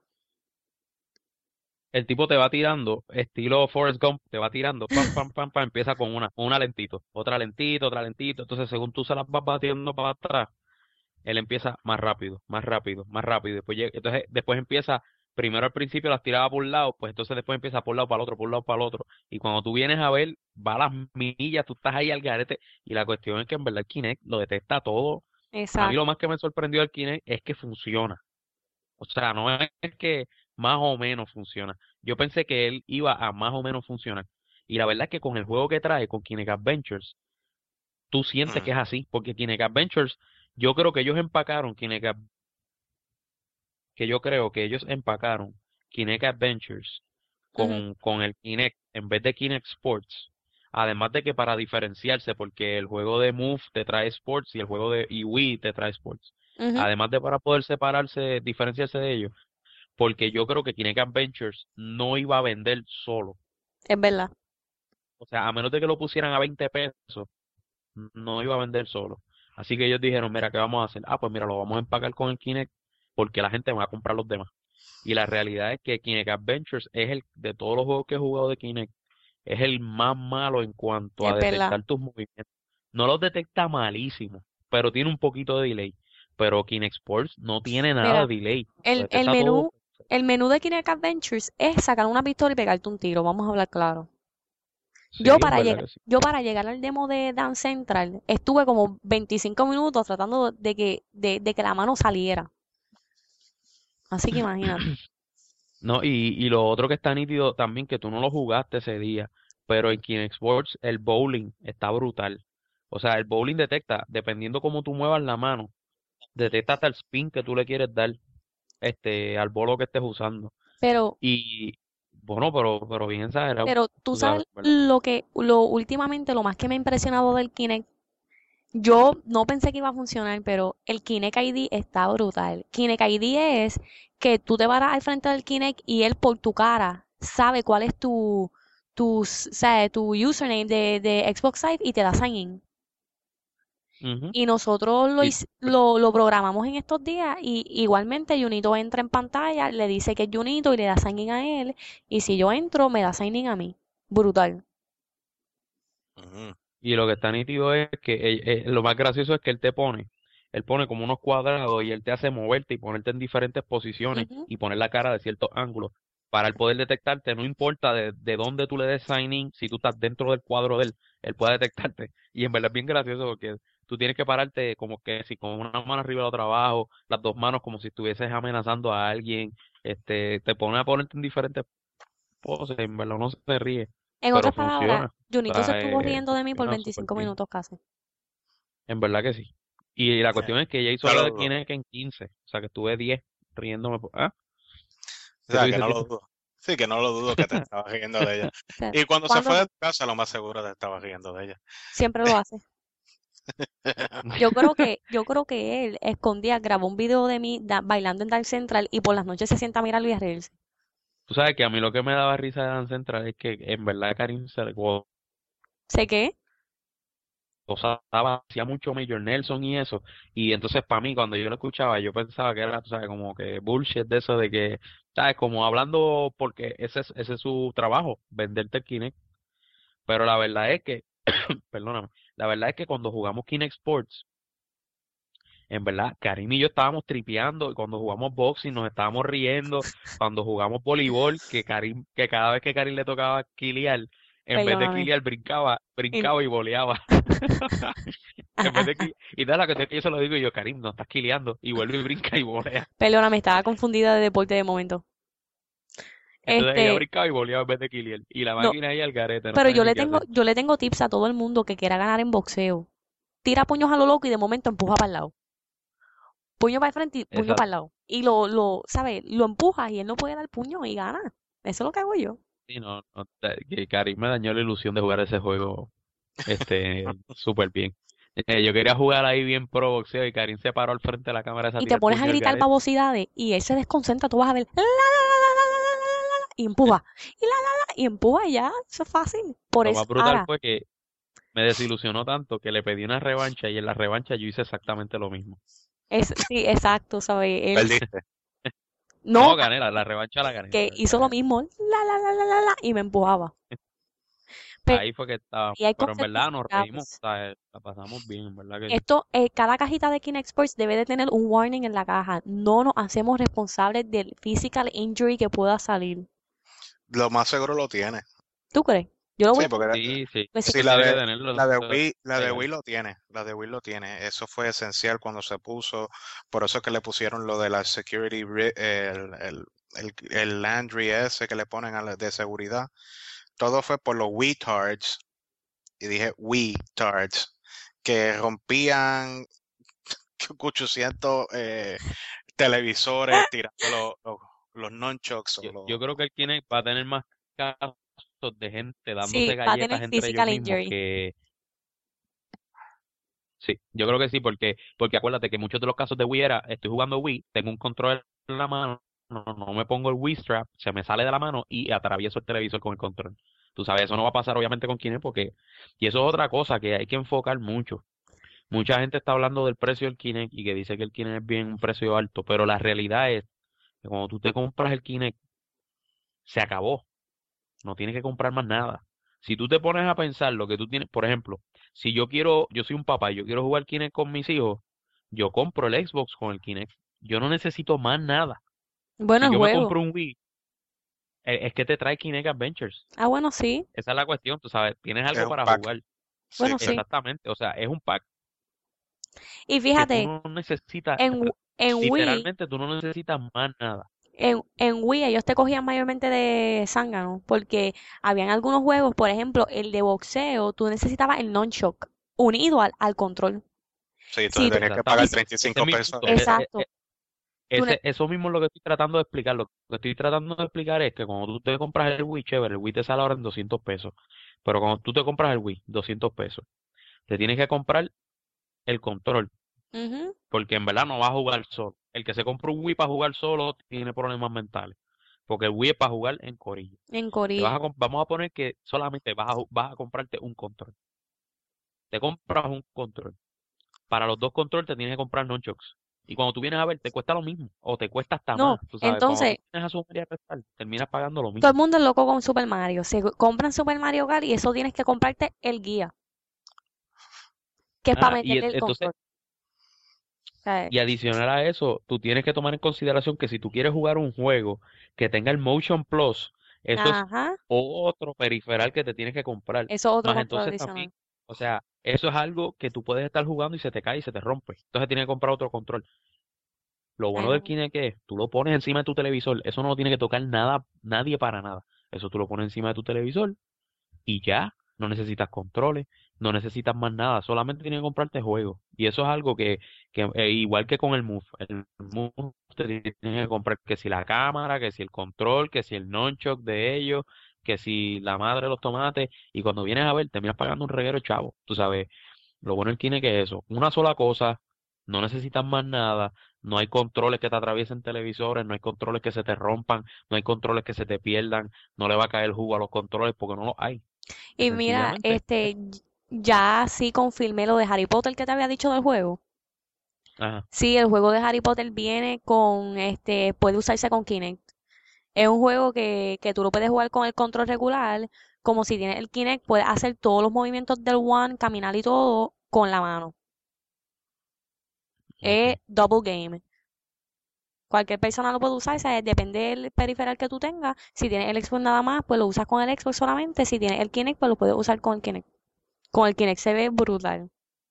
B: El tipo te va tirando, estilo Forrest Gump, te va tirando, pam, pam, pam, pam, empieza con una, una lentito, otra lentito, otra lentito. Entonces, según tú se las vas batiendo para atrás, él empieza más rápido, más rápido, más rápido. Después, llega- entonces, después empieza, primero al principio las tiraba por un lado, pues entonces después empieza por un lado para el otro, por un lado para el otro. Y cuando tú vienes a ver, va a las millas, tú estás ahí al garete. Y la cuestión es que en verdad el Kinect lo detecta todo. A mí lo
A: Exacto.
B: más que me sorprendió del Kinect es que funciona. O sea, no es que más o menos funciona. Yo pensé que él iba a más o menos funcionar. Y la verdad es que con el juego que trae, con Kinect Adventures, tú sientes que
C: Ujú,
B: es así. Porque Kinect Adventures, yo creo que ellos empacaron Kinect que yo creo que ellos empacaron Kinect Adventures
A: Ujú,
B: con, con el Kinect en vez de Kinect Sports. Además de que para diferenciarse, porque el juego de Move te trae Sports y el juego de y Wii te trae Sports.
A: ujú,
B: Además de para poder separarse, diferenciarse de ellos, porque yo creo que Kinect Adventures no iba a vender solo.
A: es verdad.
B: O sea, a menos de que lo pusieran a veinte pesos, no iba a vender solo. Así que ellos dijeron, mira, ¿qué vamos a hacer? Ah, pues mira, lo vamos a empacar con el Kinect porque la gente va a comprar los demás. Y la realidad es que Kinect Adventures es el, de todos los juegos que he jugado de Kinect, es el más malo en cuanto a
A: Es verdad.
B: detectar tus movimientos. No los detecta malísimo, pero tiene un poquito de delay. Pero Kinect Sports no tiene nada de
A: Mira,
B: delay. Lo
A: el, el
B: detecta todo.
A: menú, el menú de Kinect Adventures es sacar una pistola y pegarte un tiro, vamos a hablar claro. Yo
B: Sí, en
A: para
B: verdad
A: llegar,
B: que sí.
A: yo para llegar al demo de Dance Central estuve como veinticinco minutos tratando de que, de, de que la mano saliera. Así que imagínate.
B: No, y, y lo otro que está nítido también, que tú no lo jugaste ese día, pero en Kinect Sports el bowling está brutal. O sea, el bowling detecta, dependiendo cómo tú muevas la mano, detecta hasta el spin que tú le quieres dar este, al bolo que estés usando.
A: Pero,
B: Y bueno, pero, pero bien exagerado,
A: pero tú
B: tú sabes,
A: sabes
B: ¿verdad?
A: lo que, lo últimamente, lo más que me ha impresionado del Kinect. Yo no pensé que iba a funcionar, pero el Kinect I D está brutal. Kinect I D es que tú te paras al frente del Kinect y él por tu cara sabe cuál es tu, tu, s- o sea, tu username de, de Xbox Live y te da sign in.
B: Ujú.
A: Y nosotros lo,
B: Y
A: hic- lo, lo programamos en estos días y igualmente Junito entra en pantalla, le dice que es Junito y le da sign in a él. Y si yo entro, me da sign in a mí. Brutal.
C: ujú,
B: Y lo que está nítido es que eh, eh, lo más gracioso es que él te pone, él pone como unos cuadrados y él te hace moverte y ponerte en diferentes posiciones
A: Ujú.
B: y poner la cara de ciertos ángulos para él poder detectarte, no importa de, de dónde tú le des sign in, si tú estás dentro del cuadro de él, él puede detectarte. Y en verdad es bien gracioso porque tú tienes que pararte como que si con una mano arriba y la otra abajo, las dos manos como si estuvieses amenazando a alguien, este, te pone a ponerte en diferentes poses, en verdad uno se ríe,
A: En
B: pero
A: otras palabras,
B: funciona. O
A: Junito se
B: sea,
A: estuvo
B: eh,
A: riendo de mí por
B: funciona súper
A: veinticinco
B: bien.
A: minutos casi.
B: En verdad que sí. Y la
C: eh,
B: cuestión es que ella hizo
C: Yo
B: la
C: lo
B: de
C: dudo.
B: Kinect en quince. O sea, que estuve diez riéndome. por- ¿Ah?
C: O
B: ¿Qué tú
C: sea, que
B: dices,
C: no lo
B: Tito?
C: dudo. Sí, que no lo dudo que te estabas riendo de ella.
A: O sea,
C: Y cuando se
A: ¿cuándo
C: fue de
A: no?
C: tu casa, lo más seguro te estabas riendo de ella.
A: Siempre lo hace. Yo creo que, yo creo que él escondía, grabó un video de mí da- bailando en Dance Central y por las noches se sienta a mirarlo y a reírse.
B: Tú sabes que a mí lo que me daba risa de Dan Central es que en verdad Karim se go-
A: ¿Sé qué?
B: gozaba, hacía mucho Major Nelson y eso. Y entonces para mí, cuando yo lo escuchaba, yo pensaba que era, tú sabes, como que bullshit de eso de que, ¿sabes? Como hablando porque ese es, ese es su trabajo, venderte el Kinect. Pero la verdad es que, perdóname, la verdad es que cuando jugamos Kinect Sports, en verdad, Karim y yo estábamos tripeando y cuando jugamos boxing nos estábamos riendo, cuando jugamos voleibol, que Karim, que cada vez que Karim le tocaba quiliar, en vez de
A: Perdóname.
B: quiliar brincaba,
A: Y-
B: brincaba y voleaba. En vez de qui- y da la que yo se lo digo y yo, Karim, no estás quiliando y vuelve y brinca y volea.
A: Perdóname, estaba confundida de deporte de momento.
B: Entonces ella
A: Este,
B: brincaba y voleaba en vez de quiliar. Y la
A: no,
B: máquina ahí al garete, no
A: pero
B: sabía
A: yo
B: ni
A: le
B: qué
A: tengo,
B: hacer.
A: yo le tengo tips a todo el mundo que quiera ganar en boxeo. Tira puños a lo loco y de momento empuja para el lado. Puño para el frente y puño para el
B: Exacto.
A: lado. Y lo, lo, ¿sabes? Lo empujas y él no puede dar puño y gana. Eso es lo que hago yo.
B: Sí, no, no, te- que Karim me dañó la ilusión de jugar ese juego este súper bien. Eh, yo quería jugar ahí bien pro boxeo y Karim se paró al frente de la cámara esa a
A: Y te
B: tirar
A: pones a
B: puño al
A: gritar
B: garete.
A: babosidades y él se desconcentra, tú vas a ver, "La, la, la, la, la, la, la, la", y empuja. Y, la, la, la, y empuja ya, eso es fácil. Por
B: Lo
A: eso,
B: más brutal
A: ahora,
B: fue que me desilusionó tanto que le pedí una revancha y en la revancha yo hice exactamente lo mismo.
A: es, sí, exacto, ¿sabes? Él,
C: Perdiste.
A: no,
B: No, gané, la, la revancha la gané,
A: que
B: la
A: hizo lo
B: gané.
A: mismo, la, la, la, la, la, la, y me empujaba. Pero,
B: Ahí fue que estaba.
A: y hay
B: Pero en
A: cosas
B: verdad nos reímos,
A: justificables.
B: ¿sabes? La pasamos bien, en verdad que sí.
A: Esto, eh, cada cajita de Kinect Sports debe de tener un warning en la caja. No nos hacemos responsables del physical injury que pueda salir.
C: Lo más seguro lo tiene.
A: ¿Tú crees? Yo lo voy
C: Sí,
A: a
C: porque la-
B: Sí, sí,
A: pues sí.
C: sí,
B: eso
C: la
B: tiene que
C: de
B: tenerlo, no
C: la
B: se
C: de
B: puede
C: Wii, la de
B: pegar.
C: Wii lo tiene, la de Wii lo tiene. Eso fue esencial cuando se puso, por eso que le pusieron lo de la security, ri- el, el, el, el Landry ese que le ponen a la de seguridad. Todo fue por los Wii Tards, y dije Wii Tards, que rompían ochocientos eh, televisores tirando los, los, los nunchucks o
B: Yo,
C: los...
B: yo creo que el Kinect va a tener más casos de gente dándose
A: Sí, va a
B: galletas
A: tener
B: entre ellos
A: physical
B: mismos
A: injury.
B: que, sí, yo creo que sí, porque, porque acuérdate que muchos de los casos de Wii era, estoy jugando Wii, tengo un control en la mano, no, no me pongo el Wii Strap, se me sale de la mano y atravieso el televisor con el control. Tú sabes, eso no va a pasar obviamente con Kinect porque, y eso es otra cosa que hay que enfocar mucho. Mucha gente está hablando del precio del Kinect y que dice que el Kinect es bien un precio alto, pero la realidad es que cuando tú te compras el Kinect, se acabó. No tienes que comprar más nada. Si tú te pones a pensar lo que tú tienes, por ejemplo, si yo quiero, yo soy un papá y yo quiero jugar Kinect con mis hijos, yo compro el Xbox con el Kinect. Yo no necesito más nada.
A: Bueno,
B: Si
A: el
B: yo me
A: juego.
B: compro un Wii, eh, es que te trae Kinect Adventures.
A: Ah, bueno, sí.
B: Esa es la cuestión, tú sabes, tienes
C: Es
B: algo
C: un
B: para
C: pack.
B: jugar.
C: Sí,
A: Bueno,
C: sí.
A: sí.
B: Exactamente, o sea, es un pack
A: Y
B: que tú
A: fíjate,
B: no necesitas,
A: en, Wi- en Wii,
B: literalmente tú no necesitas más nada.
A: en, en Wii ellos te cogían mayormente de zángano, porque habían algunos juegos, por ejemplo, el de boxeo, tú necesitabas el nunchuck unido al, al control.
C: Sí, entonces
A: Sí, tú-
C: tenías que
A: y
C: pagar
A: si-
B: Exactamente. Ese es
C: treinta y cinco
B: mi
C: pesos.
B: punto. E- e-
A: exacto.
B: e-
A: Tú ne-
B: Ese, eso mismo es lo que estoy tratando de explicar. Lo que estoy tratando de explicar es que cuando tú te compras el Wii, chévere, el Wii te sale ahora en doscientos pesos. Pero cuando tú te compras el Wii, doscientos pesos, te tienes que comprar el control,
A: Ujú,
B: porque en verdad no vas a jugar solo. El que se compra un Wii para jugar solo tiene problemas mentales, porque el Wii es para jugar en corillo.
A: en
B: Te vas a,
A: corillo.
B: com- vamos a poner que solamente vas a, ju- vas a comprarte un control. Te compras un control. Para los dos controles te tienes que comprar nunchucks. Y cuando tú vienes a ver, te cuesta lo mismo, o te cuesta hasta
A: No,
B: más, tú sabes, cuando tú
A: entonces,
B: vienes a sumar y a restar, terminas pagando lo
A: todo el
B: mismo.
A: mundo es loco con Super Mario. Se compran Super Mario Kart y eso tienes que comprarte el guía, que es para
B: Ah, y
A: meterle
B: et-
A: el
B: entonces,
A: control. O sea,
B: y adicional a eso, tú tienes que tomar en consideración que si tú quieres jugar un juego que tenga el Motion Plus, eso es
A: ajá,
B: otro periferal que te tienes que comprar.
A: eso es otro
B: Más
A: control
B: entonces
A: adicional.
B: también, o sea, eso es algo que tú puedes estar jugando y se te cae y se te rompe. Entonces tienes que comprar otro control. Lo
A: Ay,
B: bueno del
A: no.
B: Kinect es, tú lo pones encima de tu televisor, eso no lo tiene que tocar nada, nadie para nada. Eso tú lo pones encima de tu televisor y ya, no necesitas controles, no necesitas más nada, solamente tienes que comprarte juegos. Y eso es algo que, que eh, igual que con el Move, el Move te tienes que comprar que si la cámara, que si el control, que si el nunchuck de ellos, que si la madre de los tomates, y cuando vienes a ver, terminas pagando un reguero chavo, tú sabes. Lo bueno del Kinect es eso, una sola cosa, no necesitas más nada, no hay controles que te atraviesen televisores, no hay controles que se te rompan, no hay controles que se te pierdan, no le va a caer el jugo a los controles porque no los hay.
A: Y mira,
B: Sencillamente,
A: este, y- ya sí confirmé lo de Harry Potter que te había dicho del juego.
B: ajá.
A: Sí, el juego de Harry Potter viene con, este, puede usarse con Kinect. Es un juego que, que tú lo puedes jugar con el control regular, como si tienes el Kinect, puedes hacer todos los movimientos del One, caminar y todo con la mano. Es
B: Okay.
A: double game. Cualquier persona lo puede usar, o sea, depende del periferal que tú tengas. Si tienes el Xbox nada más, pues lo usas con el Xbox solamente. Si tienes el Kinect, pues lo puedes usar con el Kinect. Con el Kinect se ve brutal.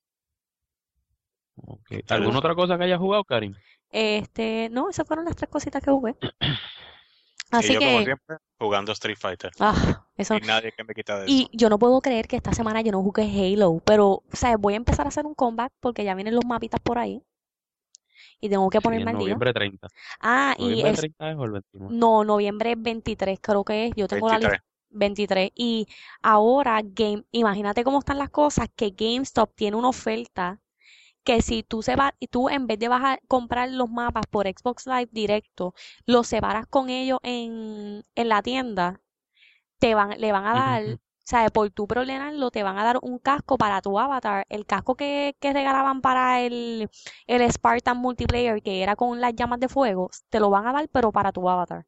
B: Okay.
C: Sí.
B: ¿Alguna otra cosa que hayas jugado, Karim?
A: Este, no, esas fueron las tres cositas que jugué.
C: Y
A: Así
C: yo, como
A: que,
C: siempre, jugando Street Fighter.
A: ah, eso.
C: Y nadie que me quita de
A: Y
C: eso.
A: yo no puedo creer que esta semana yo no jugué Halo, pero, o sea, voy a empezar a hacer un comeback porque ya vienen los mapitas por ahí y tengo que
B: Sí,
A: ponerme
B: en
A: al día.
B: noviembre treinta.
A: Ah, y
B: ¿Noviembre
A: es,
B: treinta es o el veintinueve?
A: no, noviembre veintitrés creo que es, yo tengo la lista
C: veintitrés.
A: veintitrés y ahora Game, imagínate cómo están las cosas, que GameStop tiene una oferta que si tú se va, y tú en vez de bajar, comprar los mapas por Xbox Live directo, los separas con ellos en, en la tienda, te van, le van a dar,
B: Ujú.
A: o sea, por tu problemarlo, te van a dar un casco para tu avatar. El casco que, que regalaban para el, el Spartan Multiplayer, que era con las llamas de fuego, te lo van a dar, pero para tu avatar.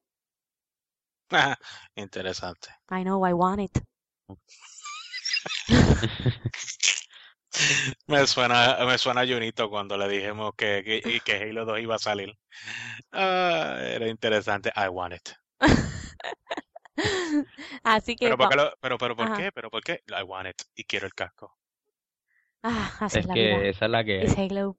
C: Interesante.
A: I know, I want it.
C: Me suena, me suena a Junito cuando le dijimos que, que, y que Halo dos iba a salir. Ah, era interesante. I want it.
A: Así que,
C: Pero ¿por
A: va,
C: qué lo- pero, pero ¿por
A: ajá,
C: qué? ¿Pero por qué? I want it. Y quiero el casco.
A: ah, así es
B: Es
A: la
B: que
A: vida.
B: esa es la que
A: Es
B: hay.
A: Halo.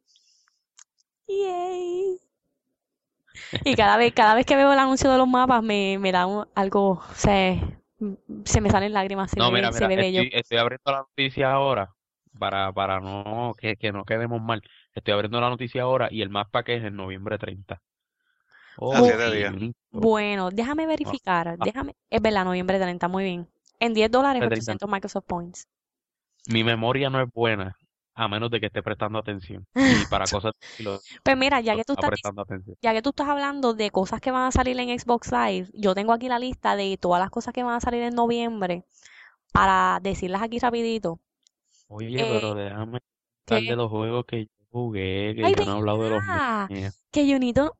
A: Yay. Y cada vez, cada vez que veo el anuncio de los mapas me, me da un- algo, se, se me salen lágrimas, se
B: No,
A: ve,
B: mira,
A: se
B: mira,
A: ve bello.
B: estoy, estoy abriendo la noticia ahora para, para no que, que no quedemos mal. Estoy abriendo la noticia ahora y el más que es en noviembre treinta.
C: A
B: Oh,
C: siete
A: Bu-
B: sí,
C: días.
B: Junito.
A: bueno, déjame
B: Ah,
A: verificar,
B: ah,
A: déjame, es verdad, noviembre treinta, muy bien. En diez dólares,
B: treinta.
A: ochocientos Microsoft Points.
B: Mi memoria no es buena, a menos de que esté prestando atención. Y para cosas y lo
A: Pues mira, ya que tú
B: está
A: estás, dic-
B: prestando atención.
A: ya que tú estás hablando de cosas que van a salir en Xbox Live, yo tengo aquí la lista de todas las cosas que van a salir en noviembre para decirlas aquí rapidito.
B: Oye,
A: Eh,
B: pero déjame
A: ¿qué?
B: hablar de los juegos que yo jugué, que
A: Ay,
B: yo no he hablado de los
A: verdad,
B: míos.
A: que Junito,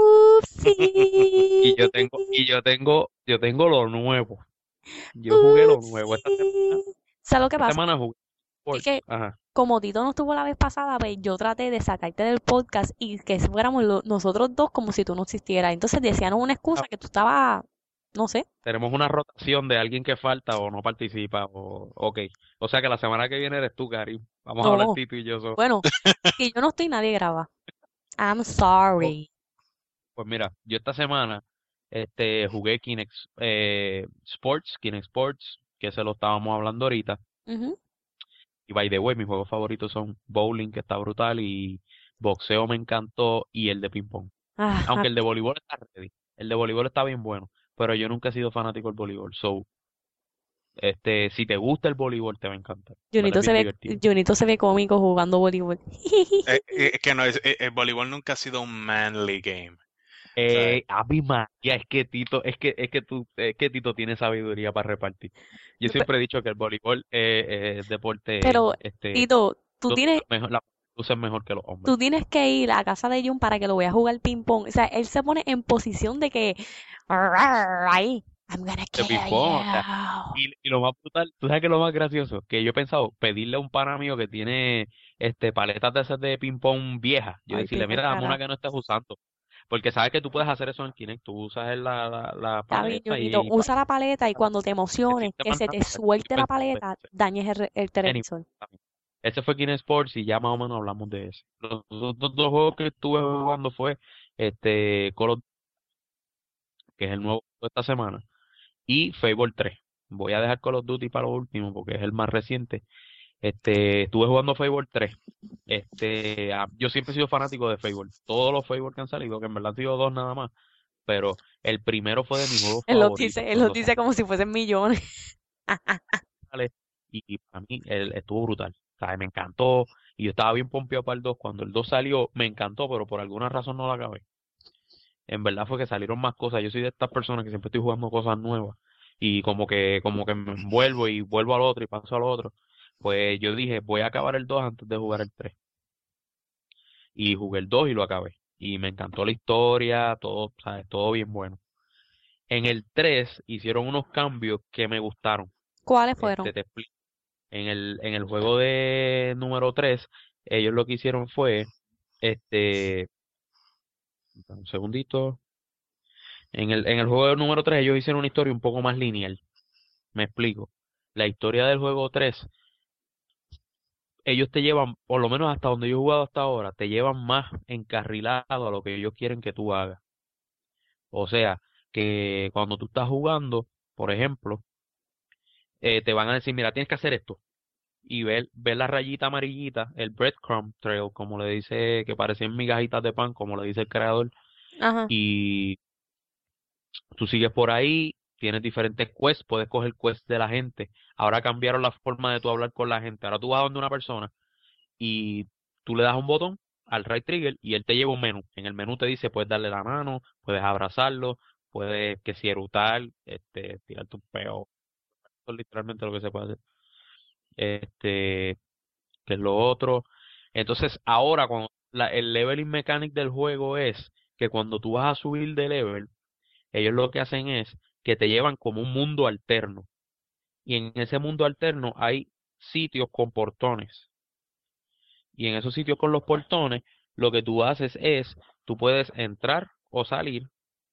B: Y
A: upsí,
B: yo tengo, y yo tengo, yo tengo lo nuevo. Yo jugué lo nuevo. Esta semana,
A: upsí. ¿Sabes lo que
B: esta
A: pasa?
B: semana jugué
A: Es
B: Sports.
A: que
B: Ajá.
A: como Tito no estuvo la vez pasada, pues yo traté de sacarte del podcast y que fuéramos lo- nosotros dos como si tú no existieras. Entonces decíamos una
B: Ah,
A: excusa que tú estabas, no sé.
B: tenemos una rotación de alguien que falta o no participa. O, ok. O sea que la semana que viene eres tú, Gary. Vamos a hablar
A: No,
B: Tito y yo solo.
A: bueno, si yo no estoy, nadie graba. I'm
B: Oh,
A: sorry.
B: pues mira, yo esta semana este, jugué Kinect eh, Sports, Kinect Sports, que se lo estábamos hablando ahorita.
A: Ujú.
B: Y by the way, mis juegos favoritos son bowling, que está brutal, y boxeo me encantó, y el de ping pong.
A: Ah, a
B: Aunque el de
A: mí-
B: voleibol está ready. El de voleibol está bien bueno, pero yo nunca he sido fanático del voleibol. So, este, si te gusta el voleibol, te va a encantar. ¿Verdad?
A: Junito
B: Es
A: se
B: bien
A: ve,
B: divertido.
A: Junito se ve cómico jugando voleibol.
C: Eh, eh, Es que no es, eh, el voleibol nunca ha sido un manly game. ¿Sabes?
B: Eh, Ave María, es que Tito, es que, es que tú, es que Tito tiene sabiduría para repartir. Yo
A: Pe-
B: siempre he dicho que el voleibol eh, es deporte,
A: Pero,
B: este,
A: Tito, tú
B: donde
A: tienes,
B: las mejor, las luces mejor que los
A: tú
B: hombres.
A: tienes que ir a casa de Jun para que lo vea jugar ping pong. O sea, él se pone en posición de que ahí, I'm gonna
B: De
A: kill
B: ping-pong, o sea,
A: you.
B: y, y lo más brutal, tú sabes que lo más gracioso, que yo he pensado pedirle a un pana mío que tiene este paletas de esas de ping-pong viejas, yo
A: Ay,
B: decirle,
A: pide el
B: mira, dame una
A: carajo.
B: que no estés usando, porque sabes que tú puedes hacer eso en Kinect, tú usas el- la, la, la
A: Está bien,
B: paleta
A: Junito,
B: y, pa-
A: usa la paleta y cuando te
B: el
A: emociones, que
B: sistema
A: se
B: nada,
A: te
B: estoy
A: suelte la
B: pensando en
A: paleta,
B: eso.
A: dañes el, re- el
B: Anyway,
A: televisor.
B: también. Ese fue Kinect Sports y ya más o menos hablamos de eso. Los otros dos juegos que estuve jugando fue este Call of, que es el nuevo de esta semana, y Fable tres. Voy a dejar Call of Duty para lo último porque es el más reciente. Este, estuve jugando Fable tres. Este, ah, yo siempre he sido fanático de Fable. Todos los Fable que han salido, que en verdad han sido dos nada más, pero el primero fue de mis juegos
A: Él los
B: favoritos
A: dice, él los
B: cuando
A: dice como si fuesen millones.
B: sale y, y para mí él estuvo brutal. O sea, me encantó y yo estaba bien pompeado para el dos. Cuando el dos salió, me encantó, pero por alguna razón no lo acabé. En verdad fue que salieron más cosas. Yo soy de estas personas que siempre estoy jugando cosas nuevas y como que como que me envuelvo y vuelvo al otro y paso al otro. Pues yo dije, voy a acabar el dos antes de jugar el tres. Y jugué el dos y lo acabé. Y me encantó la historia, todo, ¿sabes? Todo bien bueno. En el tres hicieron unos cambios que me gustaron.
A: ¿Cuáles
B: Este,
A: fueron?
B: te explico. En el, en el juego de número tres ellos lo que hicieron fue, este, un segundito. En el, en el juego de número tres ellos hicieron una historia un poco más lineal. Me explico. La historia del juego tres ellos te llevan, por lo menos hasta donde yo he jugado hasta ahora, te llevan más encarrilado a lo que ellos quieren que tú hagas. O sea, que cuando tú estás jugando, por ejemplo, eh, te van a decir, mira, tienes que hacer esto. Y ver, ver la rayita amarillita, el breadcrumb trail, como le dice, que parecen migajitas de pan, como le dice el creador.
A: Ajá.
B: Y tú sigues por ahí, tienes diferentes quests, puedes coger quests de la gente. Ahora cambiaron la forma de tú hablar con la gente. Ahora tú vas donde una persona y tú le das un botón al right trigger y él te lleva un menú. En el menú te dice, puedes darle la mano, puedes abrazarlo, puedes que si erutar, este, tirarte un peo Eso es literalmente lo que se puede hacer. Este, que es lo otro. Entonces, ahora cuando la- el leveling mechanic del juego es que cuando tú vas a subir de level, ellos lo que hacen es que te llevan como un mundo alterno. Y en ese mundo alterno hay sitios con portones. Y en esos sitios con los portones, lo que tú haces es, tú puedes entrar o salir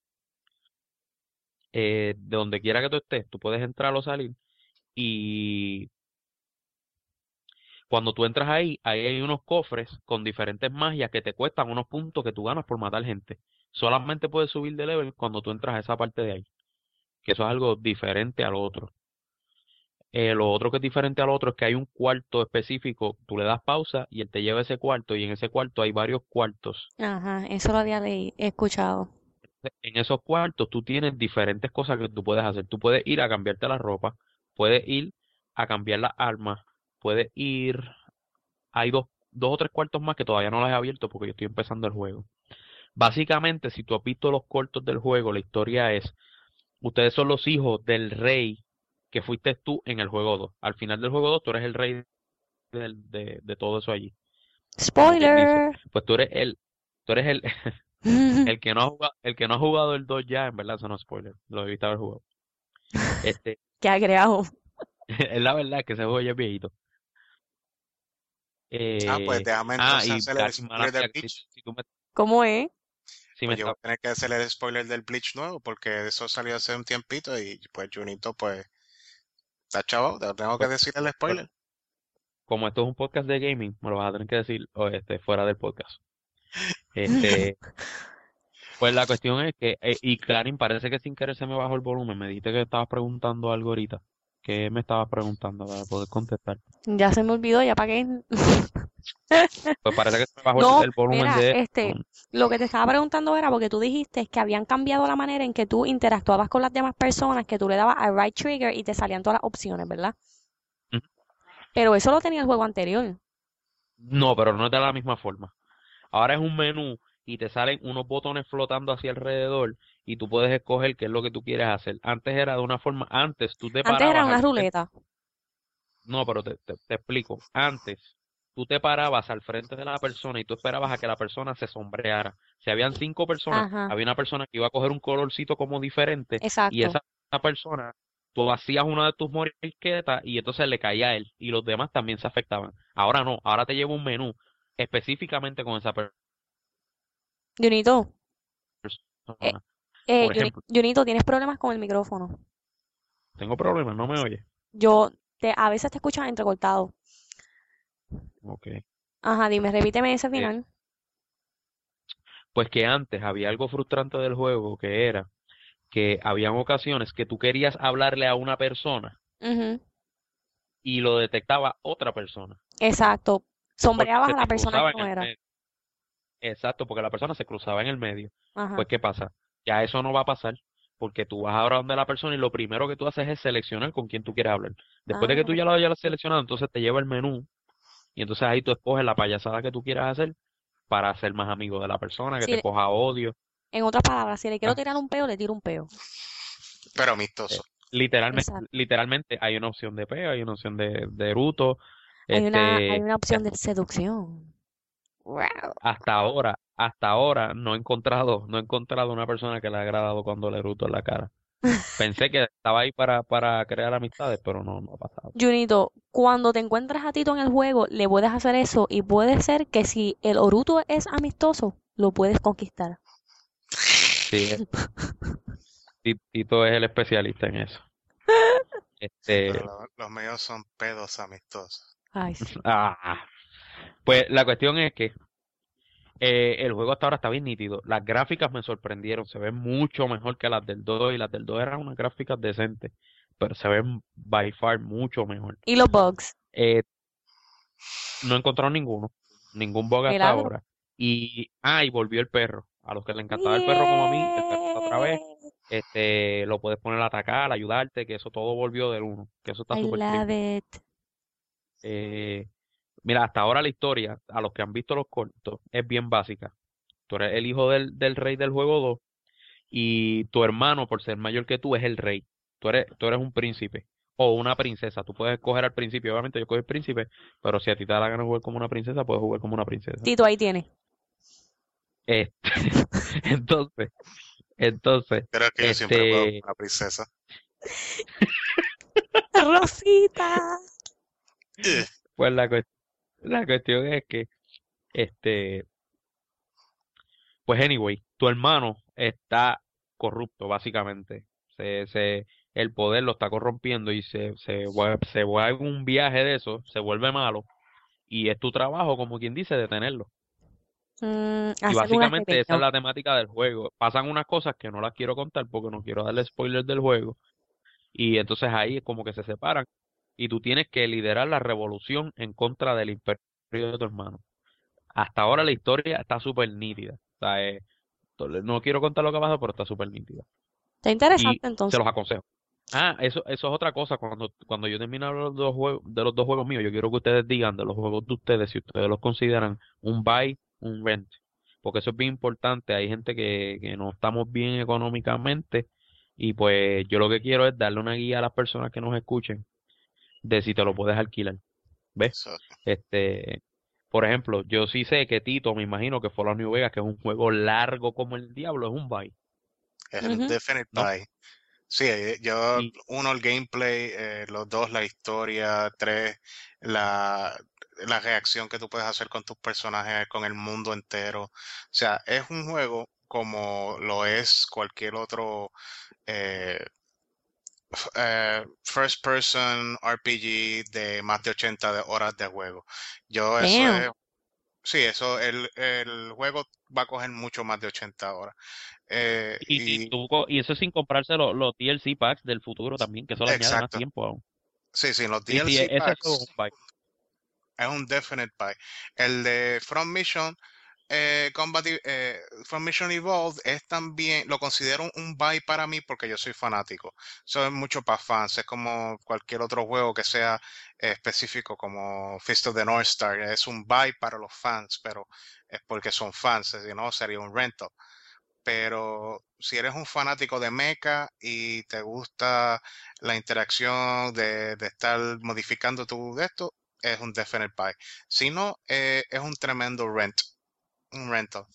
B: eh, de donde quiera que tú estés, tú puedes entrar o salir. Y cuando tú entras ahí, ahí hay unos cofres con diferentes magias que te cuestan unos puntos que tú ganas por matar gente. Solamente puedes subir de level cuando tú entras a esa parte de ahí, que eso es algo diferente al otro. Eh, lo otro que es diferente al otro es que hay un cuarto específico, tú le das pausa y él te lleva a ese cuarto y en ese cuarto hay varios cuartos.
A: Ajá, eso lo había leído, escuchado.
B: En esos cuartos tú tienes diferentes cosas que tú puedes hacer. Tú puedes ir a cambiarte la ropa, puedes ir a cambiar las armas, puedes ir... Hay dos, dos o tres cuartos más que todavía no los he abierto porque yo estoy empezando el juego. Básicamente, si tú has visto los cortos del juego, la historia es, ustedes son los hijos del rey que fuiste tú en el juego dos. Al final del juego dos, tú eres el rey del- de, de todo eso allí, como quien dice.
A: Spoiler.
B: Pues tú eres el, tú eres el, el que no ha jugado, el que no ha jugado el dos ya, en verdad, eso no es spoiler, lo debiste haber jugado. Este,
A: Qué agregado.
B: es la verdad que ese juego ya es viejito.
C: Ah, pues
B: Eh,
C: déjame
B: ah,
C: entonces
B: y
C: hacer el
B: Karim, mala
C: spoiler del
B: mía, si,
C: Bleach.
B: si tú me,
A: ¿Cómo es?
B: si me
C: Pues yo voy
B: estás,
C: a tener que hacer el spoiler del Bleach nuevo porque eso salió hace un tiempito y pues Junito pues está chavo, te tengo que
B: pues,
C: decir el
B: bueno,
C: spoiler.
B: como esto es un podcast de gaming, me lo vas a tener que decir o, este, fuera del podcast. Este, pues la cuestión es que, eh, y Karim, parece que sin querer se me bajó el volumen. Me dijiste que estabas preguntando algo ahorita. ¿Qué me estabas preguntando para poder contestar?
A: Ya se me olvidó, ya pagué.
B: Pues parece que se me bajó el,
A: No,
B: el volumen
A: mira,
B: de...
A: este, lo que te estaba preguntando era porque tú dijiste que habían cambiado la manera en que tú interactuabas con las demás personas, que tú le dabas al right trigger y te salían todas las opciones, ¿verdad?
B: Ujú.
A: Pero eso lo tenía el juego anterior.
B: No, pero no es de la misma forma. Ahora es un menú y te salen unos botones flotando hacia alrededor y tú puedes escoger qué es lo que tú quieres hacer. Antes era de una forma, antes tú te
A: Antes era
B: parabas
A: una
B: al frente.
A: ruleta.
B: No, pero te, te, te explico. Antes tú te parabas al frente de la persona y tú esperabas a que la persona se sombreara. Si habían cinco personas,
A: Ajá,
B: había una persona que iba a coger un colorcito como diferente y
A: exacto.
B: esa persona, tú hacías una de tus morisquetas y entonces le caía a él y los demás también se afectaban. Ahora no, ahora te lleva un menú específicamente con esa per-
A: Junito, eh,
B: persona.
A: eh,
B: Por
A: Juni-
B: ejemplo,
A: Junito, tienes problemas con el micrófono.
B: tengo problemas, no me oye.
A: Yo, te, a veces te escuchas entrecortado.
B: Ok.
A: Ajá, dime, repíteme ese
B: Eh,
A: final.
B: pues que antes había algo frustrante del juego que era que habían ocasiones que tú querías hablarle a una persona
A: Ujú,
B: y lo detectaba otra persona,
A: exacto.
B: porque
A: Sombreabas
B: se
A: a la
B: te
A: persona que
B: cruzaba en
A: no
B: el
A: era.
B: medio. Exacto, porque la persona se cruzaba en el medio.
A: Ajá.
B: Pues, ¿qué pasa? Ya eso no va a pasar, porque tú vas ahora donde la persona y lo primero que tú haces es seleccionar con quién tú quieres hablar. Después de que tú
A: Ah,
B: ya lo hayas seleccionado, entonces te lleva el menú y entonces ahí tú escoges la payasada que tú quieras hacer para ser más amigo de la persona, que
A: si
B: te
A: le-
B: coja odio.
A: en otras palabras, si le quiero
B: Ah,
A: tirar un peo, le tiro un peo.
C: Pero
B: eh,
C: amistoso.
B: literalmente,
A: Exacto.
B: literalmente hay una opción de peo, hay una opción de, de eruto,
A: Hay una, hay
B: este,
A: una opción de seducción. Wow.
B: hasta ahora, hasta ahora no he encontrado, no he encontrado una persona que le ha agradado cuando le eruto en la cara. Pensé que estaba ahí para, para crear amistades, pero no, no ha pasado.
A: Junito, cuando te encuentras a Tito en el juego, le puedes hacer eso y puede ser que si el Oruto es amistoso, lo puedes conquistar.
B: Sí, eh, Ti- Tito es el especialista en eso.
C: Pero
B: Este,
C: lo- los medios son pedos amistosos.
A: Ay, sí.
B: ah, pues la cuestión es que eh, el juego hasta ahora está bien nítido. Las gráficas me sorprendieron, se ven mucho mejor que las del dos y las del dos eran unas gráficas decentes, pero se ven by far mucho mejor.
A: ¿Y los bugs?
B: Eh, no he encontrado ninguno, ningún bug hasta
A: Milagro.
B: ahora. Y, ah, y volvió el perro. A los que le encantaba el perro como a mí, el perro está otra vez.
A: Yeah.
B: Este, lo puedes poner a atacar, ayudarte, que eso todo volvió del uno, que eso está
A: I
B: súper
A: love
B: creepy.
A: it.
B: Eh, mira, hasta ahora la historia, a los que han visto los cortos, es bien básica. Tú eres el hijo del, del rey del juego dos y tu hermano, por ser mayor que tú, es el rey. Tú eres, tú eres un príncipe. o una princesa. Tú puedes escoger al principio, obviamente yo cogí el príncipe, pero si a ti te da la gana jugar como una princesa, puedes jugar como una princesa.
A: Tito ahí tiene.
B: Este, entonces, entonces,
C: Creo que yo siempre juego con
B: este,
C: la princesa.
A: Rosita.
C: Ugh.
B: pues la, cues- la cuestión es que, este, pues anyway, tu hermano está corrupto, básicamente. Se, se, el poder lo está corrompiendo y se, se, vuelve, se vuelve un viaje de eso, se vuelve malo, y es tu trabajo, como quien dice, detenerlo.
A: Mm,
B: Y
A: hacer una
B: básicamente esa es
A: rebelión.
B: la temática del juego. Pasan unas cosas que no las quiero contar porque no quiero darle spoilers del juego. Y entonces ahí es como que se separan. Y tú tienes que liderar la revolución en contra del imperio de tu hermano. Hasta ahora la historia está súper nítida. O sea, eh, to- no quiero contar lo que pasa, pero está súper nítida.
A: Está
B: Y
A: interesante
B: se
A: entonces.
B: los aconsejo. Ah, eso, eso es otra cosa. Cuando, cuando yo termine de hablar de los dos juegos, de los dos juegos míos, yo quiero que ustedes digan de los juegos de ustedes si ustedes los consideran un buy, un rent. Porque eso es bien importante. Hay gente que, que no estamos bien económicamente y pues yo lo que quiero es darle una guía a las personas que nos escuchen de si te lo puedes alquilar. ¿Ves?
C: So,
B: Este, por ejemplo, yo sí sé que Tito, me imagino que Fallout New Vegas, que es un juego largo como el diablo, es un buy,
C: es un
A: Ujú.
C: definite
B: ¿no?
C: buy. Sí, eh, yo,
B: Y,
C: uno, el gameplay, eh, los dos, la historia, tres, la, la reacción que tú puedes hacer con tus personajes, con el mundo entero. O sea, es un juego como lo es cualquier otro eh, f- eh, first person R P G de más de ochenta de horas de juego. Yo eso
A: Damn.
C: es, sí, eso, el, el juego va a coger mucho más de ochenta horas. Eh,
B: y, y,
C: y
B: tú co- y eso sin comprarse los, los D L C packs del futuro también, que eso le añade más
C: exacto.
B: tiempo aún.
C: Sí, sí, los
B: Sí, sí, e-
C: D L C
B: ese juego es un
C: packs.
B: buy.
C: Es un definite buy. El de From Mission, eh, Combat, E- eh, From Mission Evolved es también, lo considero un buy para mí porque yo soy fanático. Eso es mucho para fans. Es como cualquier otro juego que sea eh, específico, como Fist of the North Star. Es un buy para los fans, pero es porque son fans, si no sería un rental. Pero si eres un fanático de mecha y te gusta la interacción de, de estar modificando tu de esto, es un definite buy. Si no, eh, es un tremendo rent, un rental.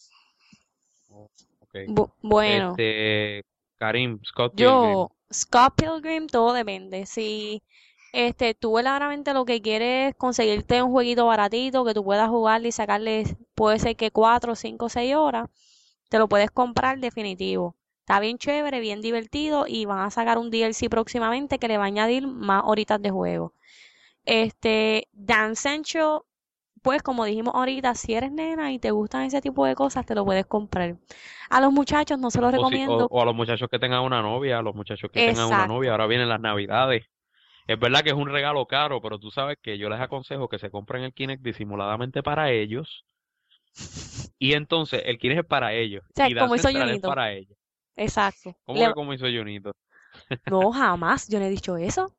B: Oh, ok.
A: Bu- bueno,
B: Este, Karim, Scott Pilgrim.
A: yo, Scott Pilgrim, todo depende. Si este, tú verdaderamente lo que quieres es conseguirte un jueguito baratito que tú puedas jugarle y sacarle, puede ser que cuatro, cinco, seis horas, te lo puedes comprar definitivo. Está bien chévere, bien divertido y van a sacar un D L C próximamente que le va a añadir más horitas de juego. Este, Dance Central, pues como dijimos ahorita, si eres nena y te gustan ese tipo de cosas, te lo puedes comprar. A los muchachos no se los
B: O, si, o,
A: recomiendo.
B: o a los muchachos que tengan una novia, a los muchachos que tengan una novia,
A: Exacto.
B: ahora vienen las navidades. Es verdad que es un regalo caro, pero tú sabes que yo les aconsejo que se compren el Kinect disimuladamente para ellos. Y entonces el Kinect es para ellos.
A: O sea,
B: Y
A: como
B: Dance
A: hizo
B: Central es
A: Junito.
B: para ellos.
A: Exacto.
B: ¿Cómo
A: Le-
B: que como hizo Junito?
A: No, jamás, yo no he dicho eso.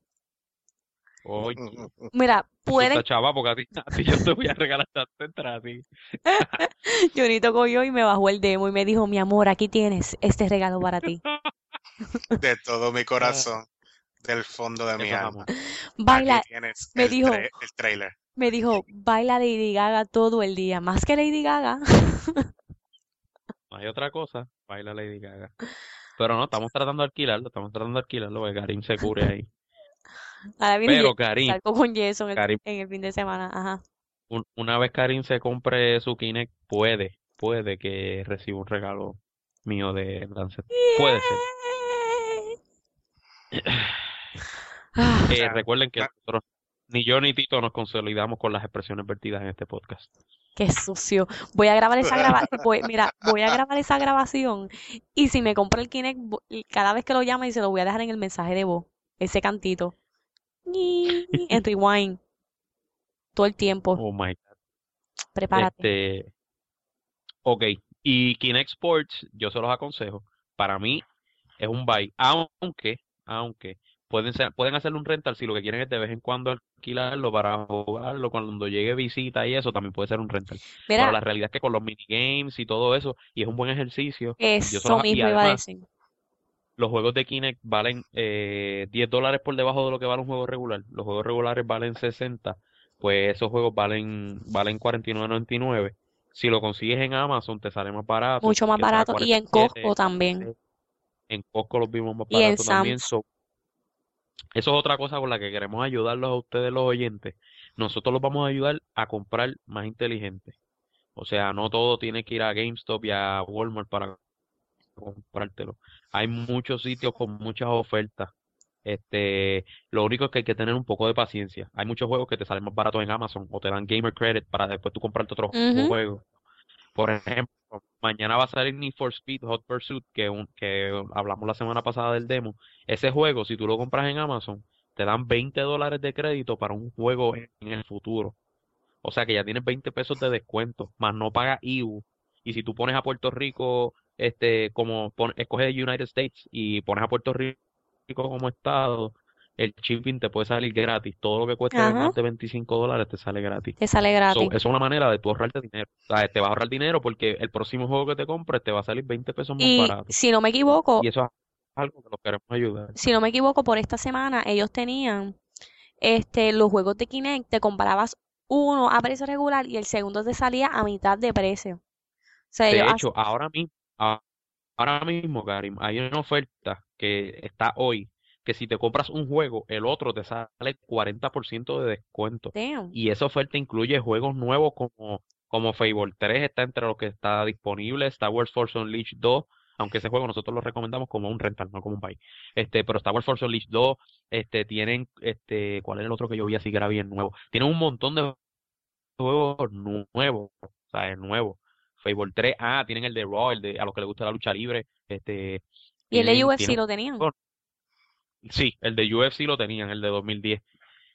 B: Oye,
A: Mira,
B: tú estás
A: pueden.
B: chava porque a ti, a ti yo te voy a regalar Dance Central a ti.
A: Junito cogió y me bajó el demo y me dijo, mi amor, aquí tienes este regalo para ti.
C: De todo mi
B: Ah,
C: corazón, del fondo de mi
B: eso es
C: alma.
B: amor.
C: Aquí
A: Baila,
C: tienes
A: me
C: el,
A: dijo,
C: tra- el trailer.
A: me dijo, baila Lady Gaga todo el día, más que Lady Gaga.
B: No hay otra cosa. Baila Lady Gaga. Pero no, estamos tratando de alquilarlo, estamos tratando de alquilarlo, porque Karim se cure ahí.
A: Ahora viene
B: Pero
A: Jason,
B: Karim,
A: salgo con Jason el fin-
B: Karim,
A: en el fin de semana. Ajá.
B: un- una vez Karim se compre su Kinect, puede, puede que reciba un regalo mío de Lancet. Puede ser.
A: Yay.
C: O
A: Ah,
B: Eh,
C: sea,
B: recuerden que
C: me-
B: nosotros, ni yo ni Tito, nos consolidamos con las expresiones vertidas en este podcast.
A: qué sucio. Voy a grabar esa graba, voy, mira, voy a grabar esa grabación y si me compro el Kinect, vo- y cada vez que lo llame y se lo voy a dejar en el mensaje de voz, ese cantito. Ñi, en rewind, todo el tiempo.
B: Oh my God.
A: Prepárate.
B: Este, ok. Y Kinect Sports, yo se los aconsejo. Para mí es un buy, aunque, aunque pueden ser, pueden hacerle un rental si lo que quieren es de vez en cuando alquilarlo para jugarlo cuando llegue visita y eso también puede ser un rental. Pero
A: Mira,
B: la realidad es que con los minigames y todo eso, y es un buen ejercicio, yo se
A: eso
B: los, y
A: mismo iba a
B: además
A: decir.
B: los juegos de Kinect valen eh, diez dólares por debajo de lo que vale un juego regular. Los juegos regulares valen sesenta, pues esos juegos valen, valen cuarenta y nueve noventa y nueve. Si lo consigues en Amazon te sale más barato,
A: Mucho más
B: que está a
A: barato. Y en Costco
B: cuarenta y siete,
A: también.
B: quince. En Costco los vimos más
A: Y en
B: barato también.
A: Sam's.
B: So, eso es otra cosa con la que queremos ayudarlos a ustedes los oyentes. Nosotros los vamos a ayudar a comprar más inteligente. O sea, no todo tiene que ir a GameStop y a Walmart para comprártelo. Hay muchos sitios con muchas ofertas. Este, lo único es que hay que tener un poco de paciencia. Hay muchos juegos que te salen más baratos en Amazon o te dan Gamer Credit para después tú comprarte otro
A: Ujú.
B: juego. Por ejemplo, mañana va a salir Need for Speed Hot Pursuit, que, un, que hablamos la semana pasada del demo. Ese juego, si tú lo compras en Amazon, te dan veinte dólares de crédito para un juego en en el futuro. O sea que ya tienes veinte pesos de descuento, más no paga I V U. Y si tú pones a Puerto Rico, este, como pon- escoges United States y pones a Puerto Rico como estado, el shipping te puede salir gratis. Todo lo que cueste
A: Ajá.
B: más de veinticinco dólares te sale gratis.
A: Te sale
B: So,
A: gratis.
B: eso es una manera de tú ahorrarte dinero. O sea, te vas a ahorrar dinero porque el próximo juego que te compres te va a salir veinte pesos más
A: Y
B: barato.
A: si no me
B: Y
A: equivoco,
B: eso es algo que los queremos ayudar.
A: si no me equivoco, por esta semana ellos tenían este los juegos de Kinect, te comprabas uno a precio regular y el segundo te salía a mitad de precio. O sea, ellos
B: De
A: hacen,
B: hecho, ahora mismo, ahora mismo, Karim, hay una oferta que está hoy, que si te compras un juego, el otro te sale cuarenta por ciento de descuento.
A: damn.
B: Y esa oferta incluye juegos nuevos como, como Fable tres, está entre los que está disponible, Star Wars Force Unleashed dos, aunque ese juego nosotros lo recomendamos como un rental, no como un buy. Este, pero Star Wars Force Unleashed dos, este, tienen, este, ¿cuál es el otro que yo vi así que era bien nuevo? Tienen un montón de juegos nuevos, o sea, es nuevo. Fable tres, ah, tienen el de Raw, el de a los que les gusta la lucha libre, este,
A: Y el de
B: tienen,
A: U F C
B: tienen,
A: lo tenían.
B: bueno, sí, el de U F C lo tenían, el de dos mil diez,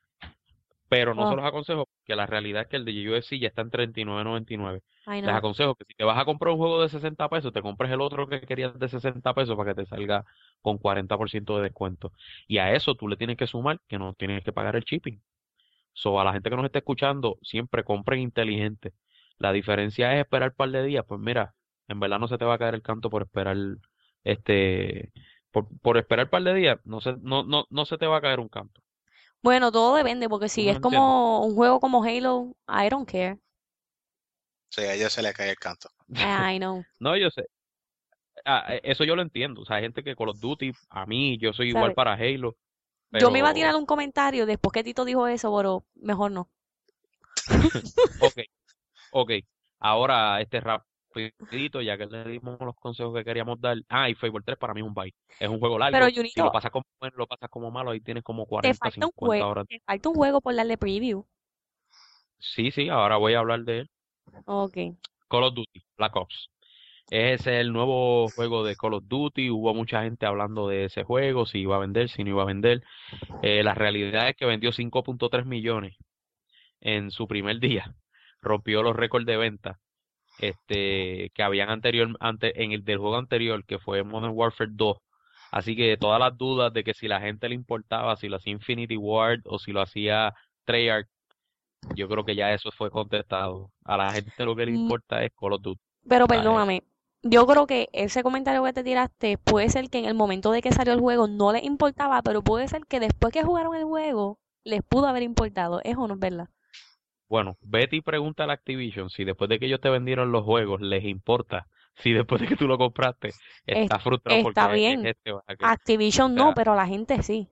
B: pero no se
A: Oh,
B: los aconsejo, que la realidad es que el de U F C ya está en treinta y nueve noventa y nueve.
A: I
B: Les
A: know.
B: aconsejo que si te vas a comprar un juego de sesenta pesos, te compres el otro que querías de sesenta pesos para que te salga con cuarenta por ciento de descuento. Y a eso tú le tienes que sumar que no tienes que pagar el shipping. So, a la gente que nos está escuchando, siempre compren inteligente. La diferencia es esperar un par de días. Pues mira, en verdad no se te va a caer el canto por esperar, este, por, por esperar un par de días, no se, no, no, no se te va a caer un canto.
A: Bueno, todo depende, porque
B: ¿Tú
A: si
B: me
A: es
B: entiendes?
A: como un juego como Halo, I don't care.
C: Sí, a ella se le cae el canto.
A: I know.
B: No, yo sé. Ah, e- eso yo lo entiendo. O sea, hay gente que Call of Duty, a mí, yo soy igual
A: ¿Sabes?
B: para Halo,
A: Yo me iba a tirar
B: pero,
A: un comentario después que Tito dijo eso, pero mejor no.
B: ok, ok. Ahora, este rapidito, ya que le dimos los consejos que queríamos dar. Ah, y Fable tres para mí es un bye. Es un juego
A: Pero
B: largo. Si lo
A: Junito,
B: pasas como bueno, lo pasas como malo, ahí tienes como
A: te
B: cuarenta,
A: falta un
B: cincuenta
A: juego,
B: horas.
A: te falta un juego por darle preview.
B: Sí, sí, ahora voy a hablar de él.
A: Ok.
B: Call of Duty, Black Ops. Ese es el nuevo juego de Call of Duty. Hubo mucha gente hablando de ese juego, si iba a vender, si no iba a vender. Eh, la realidad es que vendió cinco punto tres millones en su primer día. Rompió los récords de venta este, que habían anterior, ante, en el del juego anterior, que fue Modern Warfare dos. Así que todas las dudas de que si la gente le importaba, si lo hacía Infinity Ward o si lo hacía Treyarch, yo creo que ya eso fue contestado. A la gente lo que le
A: Mm,
B: importa es Call of Duty.
A: Pero
B: ¿Sabes?
A: perdóname, yo creo que ese comentario que te tiraste puede ser que en el momento de que salió el juego no les importaba, pero puede ser que después que jugaron el juego les pudo haber importado. Eso no es verdad.
B: Bueno, vete y pregunta a Activision si después de que ellos te vendieron los juegos les importa. Si después de que tú lo compraste
A: Es-
B: estás frustrado
A: Está
B: porque es
A: bien.
B: este o aquel. O
A: Activision no,
B: sea,
A: pero la gente sí.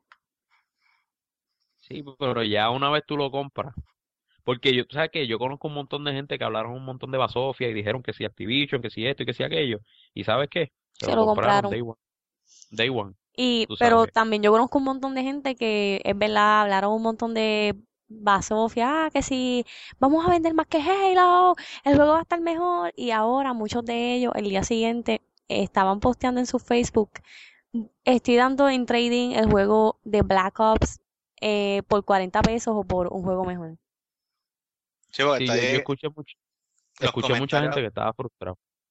B: sí, pero ya una vez tú lo compras. Porque yo, tú sabes que yo conozco un montón de gente que hablaron un montón de basofia y dijeron que si Activision, que si esto y que si aquello. ¿Y sabes qué? Se
A: Se
B: lo
A: lo
B: compraron
A: compraron.
B: Day One. Day One,
A: Y,
B: tú
A: pero
B: sabes.
A: también yo conozco un montón de gente que es verdad, hablaron un montón de basofia, ah, que si vamos a vender más que Halo, el juego va a estar mejor. Y ahora muchos de ellos el día siguiente eh, estaban posteando en su Facebook, estoy dando en trading el juego de Black Ops eh, por cuarenta pesos o por un juego mejor.
C: Sí, porque
B: Sí,
C: está
B: yo, yo
C: ahí
B: escuché mucho,
C: los
B: escuché mucha gente
C: comentarios,
B: que estaba frustrada.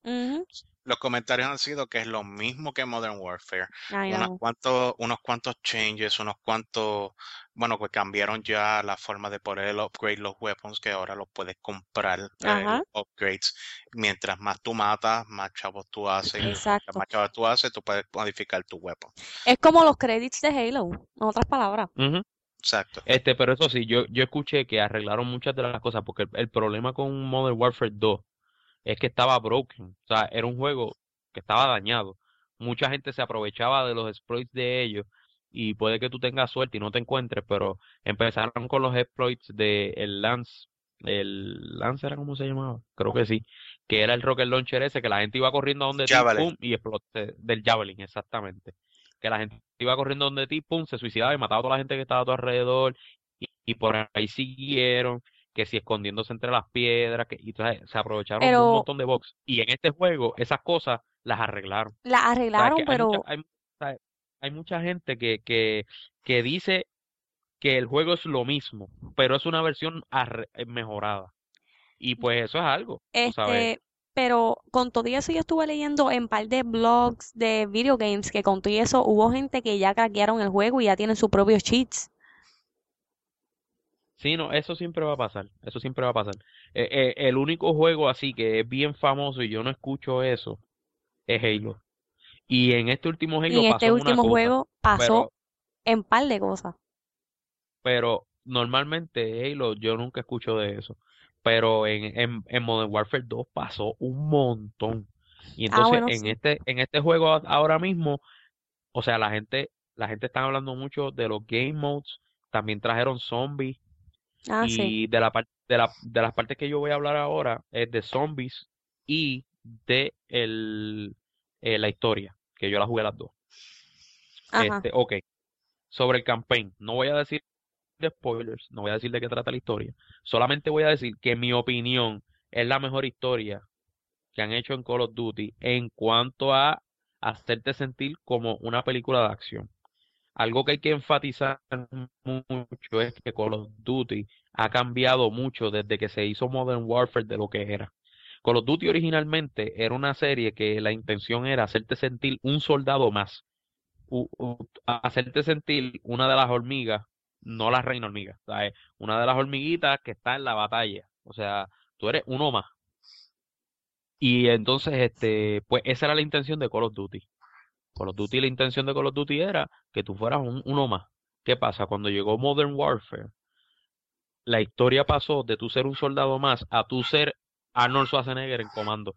A: Ujú.
C: Los comentarios han sido que es lo mismo que Modern Warfare.
A: I
C: Unos
A: know.
C: cuantos, unos cuantos changes, unos cuantos, bueno, pues cambiaron ya la forma de poder upgrade los weapons, que ahora los puedes comprar, eh, los
A: Ajá,
C: upgrades. Mientras más tú matas, más chavos tú haces, y mientras
A: exacto.
C: más chavos tú haces, tú puedes modificar tu weapon.
A: Es como los credits de Halo, en otras palabras.
B: Ujú.
C: Exacto.
B: Este, pero eso sí, yo, yo escuché que arreglaron muchas de las cosas, porque el, el problema con Modern Warfare dos es que estaba broken, o sea, era un juego que estaba dañado. Mucha gente se aprovechaba de los exploits de ellos y puede que tú tengas suerte y no te encuentres, pero empezaron con los exploits de el Lance, el Lance era como se llamaba, creo que sí, que era el rocket launcher ese que la gente iba corriendo a donde ti,
C: Javelin.
B: pum, y explotó del Javelin, exactamente. Que la gente iba corriendo donde ti, pum, se suicidaba y mataba a toda la gente que estaba a tu alrededor y, y por ahí siguieron que si escondiéndose entre las piedras, que, y entonces se aprovecharon de un
A: Pero
B: montón de bugs. Y en este juego esas cosas las arreglaron.
A: la
B: O sea, es que
A: arreglaron,
B: hay mucha,
A: pero
B: hay, o sea, hay mucha gente que, que, que dice que el juego es lo mismo, pero es una versión arre- eh, mejorada. Y pues eso es algo, tú sabes.
A: este, pero con todo y eso yo estuve leyendo en par de blogs de video games que con todo y eso hubo gente que ya craquearon el juego y ya tienen sus propios cheats.
B: Sí, no, eso siempre va a pasar, eso siempre va a pasar. Eh, eh, el único juego así que es bien famoso y yo no escucho eso es Halo. Y en este último
A: Y
B: Halo
A: en este
B: pasó una
A: último
B: cosa,
A: juego pasó
B: pero
A: en par de cosas.
B: pero normalmente Halo yo nunca escucho de eso. Pero en, en, en Modern Warfare dos pasó un montón. Y
A: Ah,
B: entonces
A: bueno,
B: en
A: sí.
B: este, en este juego a- ahora mismo, o sea, la gente, la gente está hablando mucho de los game modes, también trajeron zombies,
A: Ah, sí.
B: y de la parte de la, de las partes que yo voy a hablar ahora es de zombies y de el, eh, la historia, que yo la jugué las dos.
A: Ajá.
B: Este, ok, sobre el campaign, no voy a decir de spoilers, no voy a decir de qué trata la historia. Solamente voy a decir que en mi opinión es la mejor historia que han hecho en Call of Duty en cuanto a hacerte sentir como una película de acción. Algo que hay que enfatizar mucho es que Call of Duty ha cambiado mucho desde que se hizo Modern Warfare de lo que era. Call of Duty originalmente era una serie que la intención era hacerte sentir un soldado más, u- u- hacerte sentir una de las hormigas, no la reina hormiga, ¿sabes? Una de las hormiguitas que está en la batalla. O sea, tú eres uno más. Y entonces, este, pues esa era la intención de Call of Duty. Call of Duty, la intención de Call of Duty era que tú fueras un- uno más. ¿Qué pasa? Cuando llegó Modern Warfare, la historia pasó de tú ser un soldado más a tú ser Arnold Schwarzenegger en comando.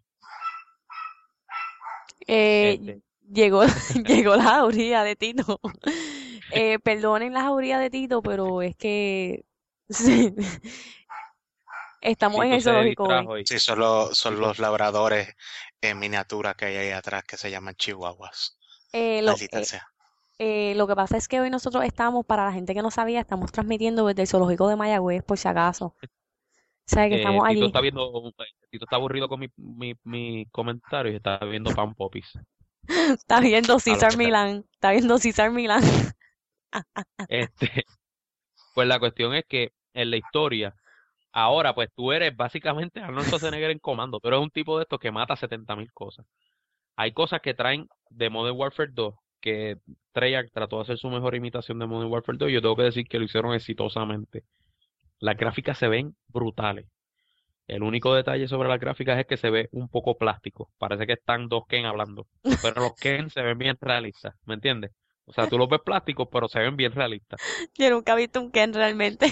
A: Eh,
B: Este,
A: llegó, llegó la jauría de Tito. Eh, perdonen la jauría de Tito, pero es que sí, estamos en
B: Tito
A: el
B: se
A: zoológico hoy.
B: distrajo y
C: Sí, son los, son
B: Tito,
C: los labradores en miniatura que hay ahí atrás que se llaman chihuahuas.
A: Eh, lo,
C: Maldita
A: eh,
C: sea.
A: eh, lo que pasa es que hoy nosotros estamos, para la gente que no sabía, estamos transmitiendo desde el zoológico de Mayagüez, por si acaso. O sea, que
B: eh,
A: estamos
B: Tito
A: allí.
B: está viendo, Tito está aburrido con mi, mi, mi comentario y está viendo Pan Popis,
A: Está viendo
B: a lo
A: César
B: que sale.
A: Milán. Está viendo César Milán.
B: Este, pues la cuestión es que en la historia, ahora pues tú eres básicamente Arnold Schwarzenegger en comando, tú eres un tipo de estos que mata setenta mil cosas. Hay cosas que traen de Modern Warfare dos, que Treyarch trató de hacer su mejor imitación de Modern Warfare dos, y yo tengo que decir que lo hicieron exitosamente. Las gráficas se ven brutales. El único detalle sobre las gráficas es que se ve un poco plástico. Parece que están dos Ken hablando. Pero los Ken se ven bien realistas, ¿me entiendes? O sea, tú los ves plásticos, pero se ven bien realistas.
A: Yo nunca he visto un Ken realmente.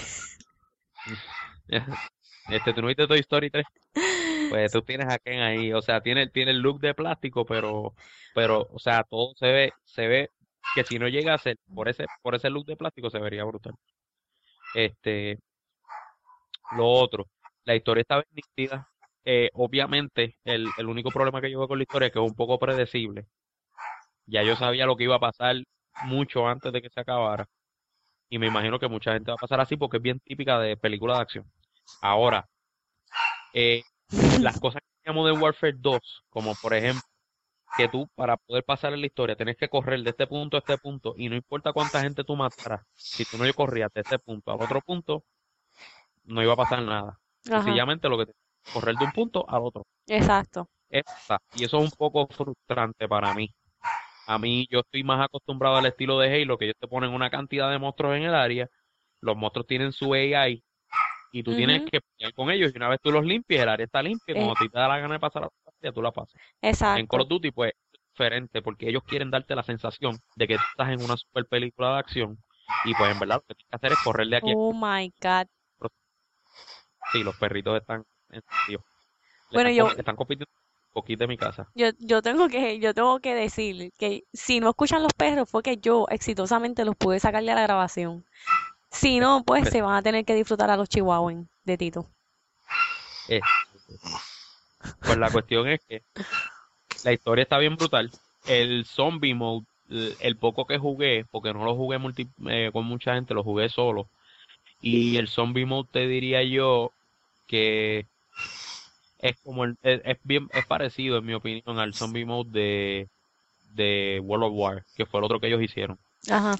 B: Este, ¿tú no viste Toy Story tres? Pues tú tienes a Ken ahí. O sea, tiene, tiene el look de plástico, pero, pero, o sea, todo se ve, se ve que si no llega a ser por ese, por ese look de plástico se vería brutal. Este, lo otro, la historia está bien nítida. Eh, obviamente, el, el único problema que yo veo con la historia es que es un poco predecible. Ya yo sabía lo que iba a pasar mucho antes de que se acabara. Y me imagino que mucha gente va a pasar así porque es bien típica de película de acción. Ahora, eh, las cosas que teníamos de Warfare dos, como por ejemplo, que tú para poder pasar en la historia tenés que correr de este punto a este punto y no importa cuánta gente tú mataras, si tú no corrías de este punto al otro punto, no iba a pasar nada.
A: Ajá,
B: Sencillamente lo que te correr de un punto al otro.
A: exacto.
B: esa, y eso es un poco frustrante para mí. A mí, yo estoy más acostumbrado al estilo de Halo, que ellos te ponen una cantidad de monstruos en el área, los monstruos tienen su A I, y tú tienes
A: Ujú,
B: que pelear con ellos, y una vez tú los limpias, el área está limpia, y
A: eh,
B: cuando te da la gana de pasar a la partida, tú la pasas. En Call
A: exacto.
B: of Duty, pues, es diferente, porque ellos quieren darte la sensación de que tú estás en una super película de acción, y pues en verdad lo que tienes que hacer es correr de aquí a
A: Oh
B: aquí.
A: my God.
B: Pero sí, los perritos están en serio. Le
A: Bueno,
B: están,
A: yo,
B: com- están compitiendo un poquito de mi casa.
A: yo, yo tengo que, yo tengo que decir que si no escuchan los perros fue que yo exitosamente los pude sacarle a la grabación. Si no, pues se van a tener que disfrutar a los chihuahuas de Tito.
B: Este, pues la cuestión es que la historia está bien brutal. El zombie mode, el, el poco que jugué, porque no lo jugué multi- eh, con mucha gente, lo jugué solo. Y el zombie mode te diría yo que es como el, es, es bien, es parecido en mi opinión al zombie mode de, de World of War, que fue el otro que ellos hicieron.
A: Ajá.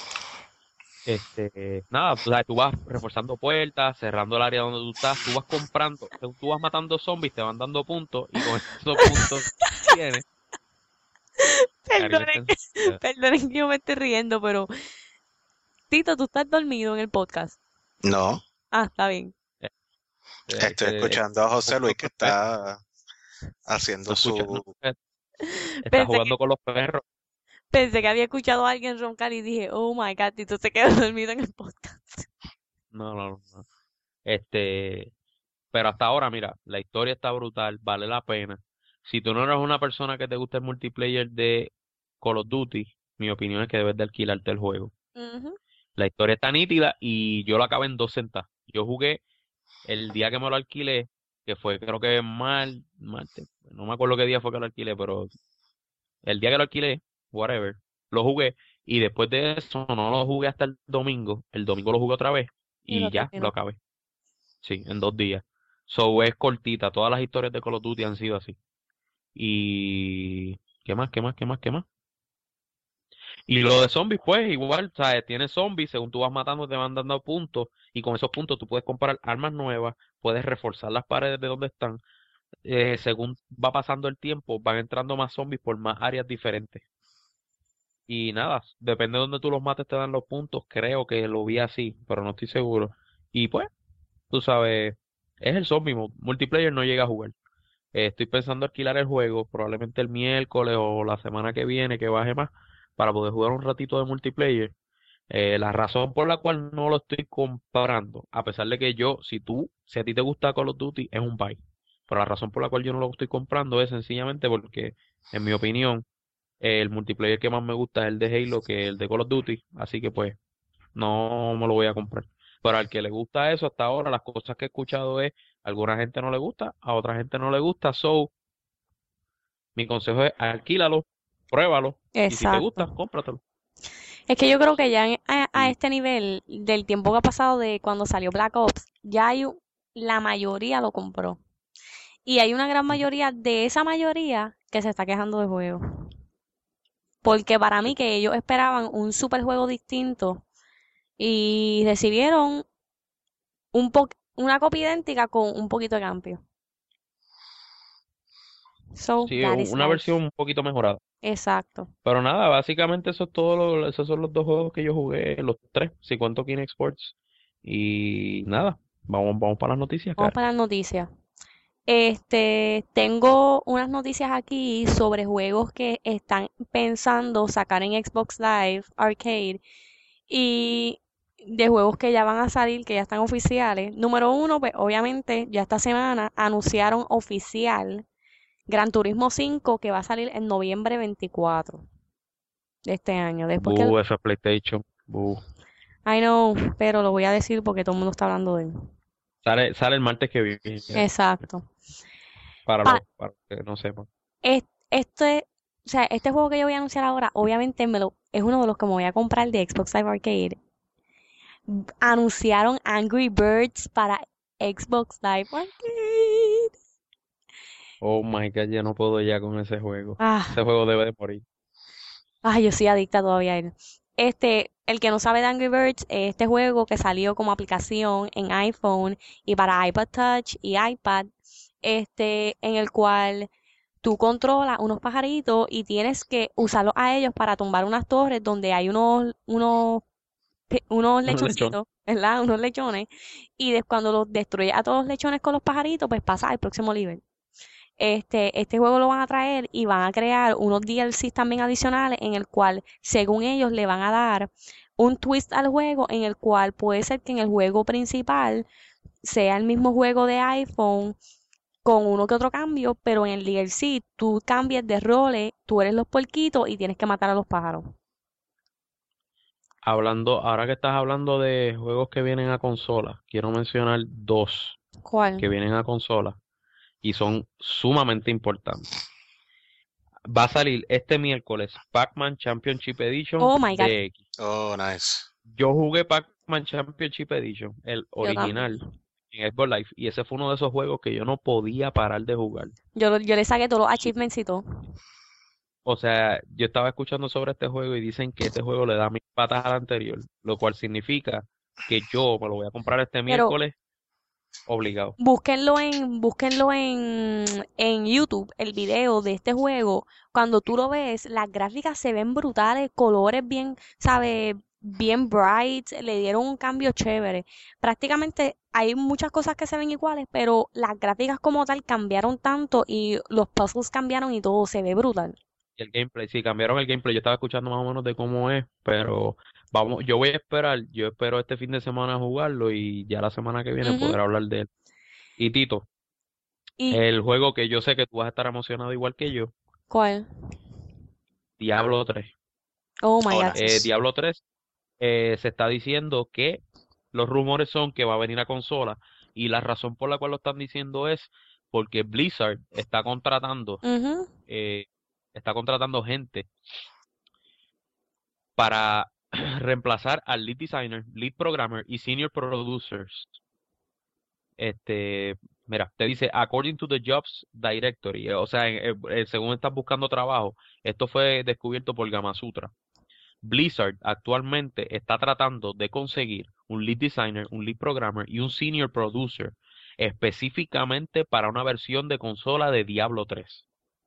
B: Este, nada, tú, sabes, tú vas reforzando puertas, cerrando el área donde tú estás, tú vas comprando, tú vas matando zombies, te van dando puntos, y con esos puntos que tienes,
A: Perdonen,
B: alimentan su vida.
A: perdonen que yo me esté riendo, pero Tito, tú estás dormido en el podcast.
C: No,
A: Ah, está bien.
B: Eh,
C: estoy
B: que está
C: escuchando a José
B: jugando
C: Luis
B: con
C: que
B: los perros,
C: está
B: no
C: haciendo
B: escucha, no,
C: su...
B: eh, está
A: Pensé que,
B: jugando con los perros.
A: pensé que había escuchado a alguien roncar y dije, oh my God, Tito se quedó dormido en el podcast.
B: No, no, no. Este, pero hasta ahora, mira, la historia está brutal, vale la pena. Si tú no eres una persona que te gusta el multiplayer de Call of Duty, mi opinión es que debes de alquilarte el juego.
A: Ujú.
B: La historia está nítida y yo lo acabé en dos centavos. Yo jugué el día que me lo alquilé, que fue creo que mal, martes, no me acuerdo qué día fue que lo alquilé, pero el día que lo alquilé, whatever, lo jugué y después de eso no lo jugué hasta el domingo. El domingo lo jugué otra vez
A: Y lo
B: y ya, lo
A: terminó.
B: acabé. Sí, en dos días. So es cortita, todas las historias de Call of Duty han sido así. Y ¿qué más? ¿Qué más? ¿Qué más? ¿Qué más? Y lo de zombies, pues igual, ¿sabes? Tienes zombies, según tú vas matando te van dando puntos y con esos puntos tú puedes comprar armas nuevas, puedes reforzar las paredes de donde están. Eh, según va pasando el tiempo, van entrando más zombies por más áreas diferentes. Y nada, depende de donde tú los mates te dan los puntos, creo que lo vi así, pero no estoy seguro. Y pues, tú sabes, es el zombie mode. Multiplayer no llega a jugar. Eh, estoy pensando alquilar el juego, probablemente el miércoles o la semana que viene que baje más, para poder jugar un ratito de multiplayer. Eh, la razón por la cual no lo estoy comprando, a pesar de que yo, si tú, si a ti te gusta Call of Duty, es un buy. Pero la razón por la cual yo no lo estoy comprando es sencillamente porque, en mi opinión, eh, el multiplayer que más me gusta es el de Halo que el de Call of Duty. Así que pues, no me lo voy a comprar. Pero al que le gusta eso, hasta ahora, las cosas que he escuchado es, a alguna gente no le gusta, a otra gente no le gusta. So, mi consejo es alquílalo, pruébalo, y si te
A: Exacto.
B: gusta, cómpratelo.
A: Es que yo creo que ya en- a, a
B: Y
A: este nivel del tiempo que ha pasado de cuando salió Black Ops, ya hay un- la mayoría lo compró. Y hay una gran
B: ujú,
A: mayoría de esa mayoría que se está quejando del juego. Porque para mí
B: sí,
A: que ellos esperaban un super juego distinto y recibieron un po una copia idéntica con un poquito de cambio. So,
B: sí,
A: that
B: u-
A: is
B: una
A: life.
B: versión un poquito mejorada.
A: Exacto.
B: Pero nada, básicamente eso es todo lo- esos son los dos juegos que yo jugué, los tres, si cuento Kinect Sports. Y nada, vamos, vamos para las noticias,
A: Vamos
B: cara.
A: para las noticias. Este, tengo unas noticias aquí sobre juegos que están pensando sacar en Xbox Live Arcade y de juegos que ya van a salir, que ya están oficiales. Número uno, pues obviamente ya esta semana anunciaron oficial Gran Turismo cinco que va a salir en noviembre veinticuatro de este año. Después que...
B: Bu, esa PlayStation, bu.
A: I know, pero lo voy a decir porque todo el mundo está hablando de él.
B: Sale, sale el martes que viene,
A: Exacto.
B: para
A: Pa-
B: los, para los que no sepan.
A: es- este, o sea, este juego que yo voy a anunciar ahora, obviamente me lo, es uno de los que me voy a comprar de Xbox Live Arcade. Anunciaron Angry Birds para Xbox Live Arcade.
B: Oh my God, ya no puedo ya con ese juego.
A: Ah,
B: Ese juego debe de morir.
A: ay, yo soy adicta todavía a él. Este, el que no sabe de Angry Birds, este juego que salió como aplicación en iPhone y para iPod Touch y iPad, este, en el cual tú controlas unos pajaritos y tienes que usarlos a ellos para tumbar unas torres donde hay unos, unos, pe- unos
B: Un lechón.
A: lechoncitos, ¿verdad? Unos lechones. Y de- cuando los destruyes a todos los lechones con los pajaritos, pues pasa al próximo nivel. Este, este juego lo van a traer y van a crear unos D L Cs también adicionales en el cual, según ellos, le van a dar un twist al juego en el cual puede ser que en el juego principal sea el mismo juego de iPhone con uno que otro cambio, pero en el D L C tú cambias de roles, tú eres los puerquitos y tienes que matar a los pájaros.
B: Hablando, ahora que estás hablando de juegos que vienen a consola, quiero mencionar dos
A: ¿Cuál?
B: que vienen a consola y son sumamente importantes. Va a salir este miércoles Pac-Man Championship Edition
A: Oh my God,
B: D X.
C: Oh, nice.
B: Yo jugué Pac-Man Championship Edition, el
A: yo también.
B: original, en Xbox Live, y ese fue uno de esos juegos que yo no podía parar de jugar.
A: Yo, lo- yo le saqué todos los
B: Su-
A: achievements y todo.
B: O sea, yo estaba escuchando sobre este juego y dicen que este juego le da mil patas al anterior, lo cual significa que yo me lo voy a comprar este
A: Pero
B: miércoles obligado.
A: búsquenlo en, búsquenlo en, en YouTube, el video de este juego. Cuando tú lo ves, las gráficas se ven brutales, colores bien, ¿sabes? Bien bright, le dieron un cambio chévere. Prácticamente hay muchas cosas que se ven iguales, pero las gráficas como tal cambiaron tanto y los puzzles cambiaron y todo se ve brutal.
B: Y el gameplay, sí, cambiaron el gameplay, yo estaba escuchando más o menos de cómo es, pero vamos, yo voy a esperar, yo espero este fin de semana jugarlo y ya la semana que viene
A: Ujú.
B: poder hablar de él. Y Tito,
A: ¿Y
B: el juego que yo sé que tú vas a estar emocionado igual que yo,
A: cuál?
B: Diablo tres.
A: Oh my
C: Oh,
A: God, sí.
B: Eh,
C: nice.
B: Diablo tres eh, se está diciendo que los rumores son que va a venir a consola y la razón por la cual lo están diciendo es porque Blizzard está contratando,
A: Ujú.
B: eh, está contratando gente para reemplazar al lead designer, lead programmer y senior producers. Este, mira, te dice, according to the jobs directory, eh, o sea, en- eh, eh, según estás buscando trabajo, esto fue descubierto por Gamasutra. Blizzard actualmente está tratando de conseguir un lead designer, un lead programmer y un senior producer específicamente para una versión de consola de Diablo tres.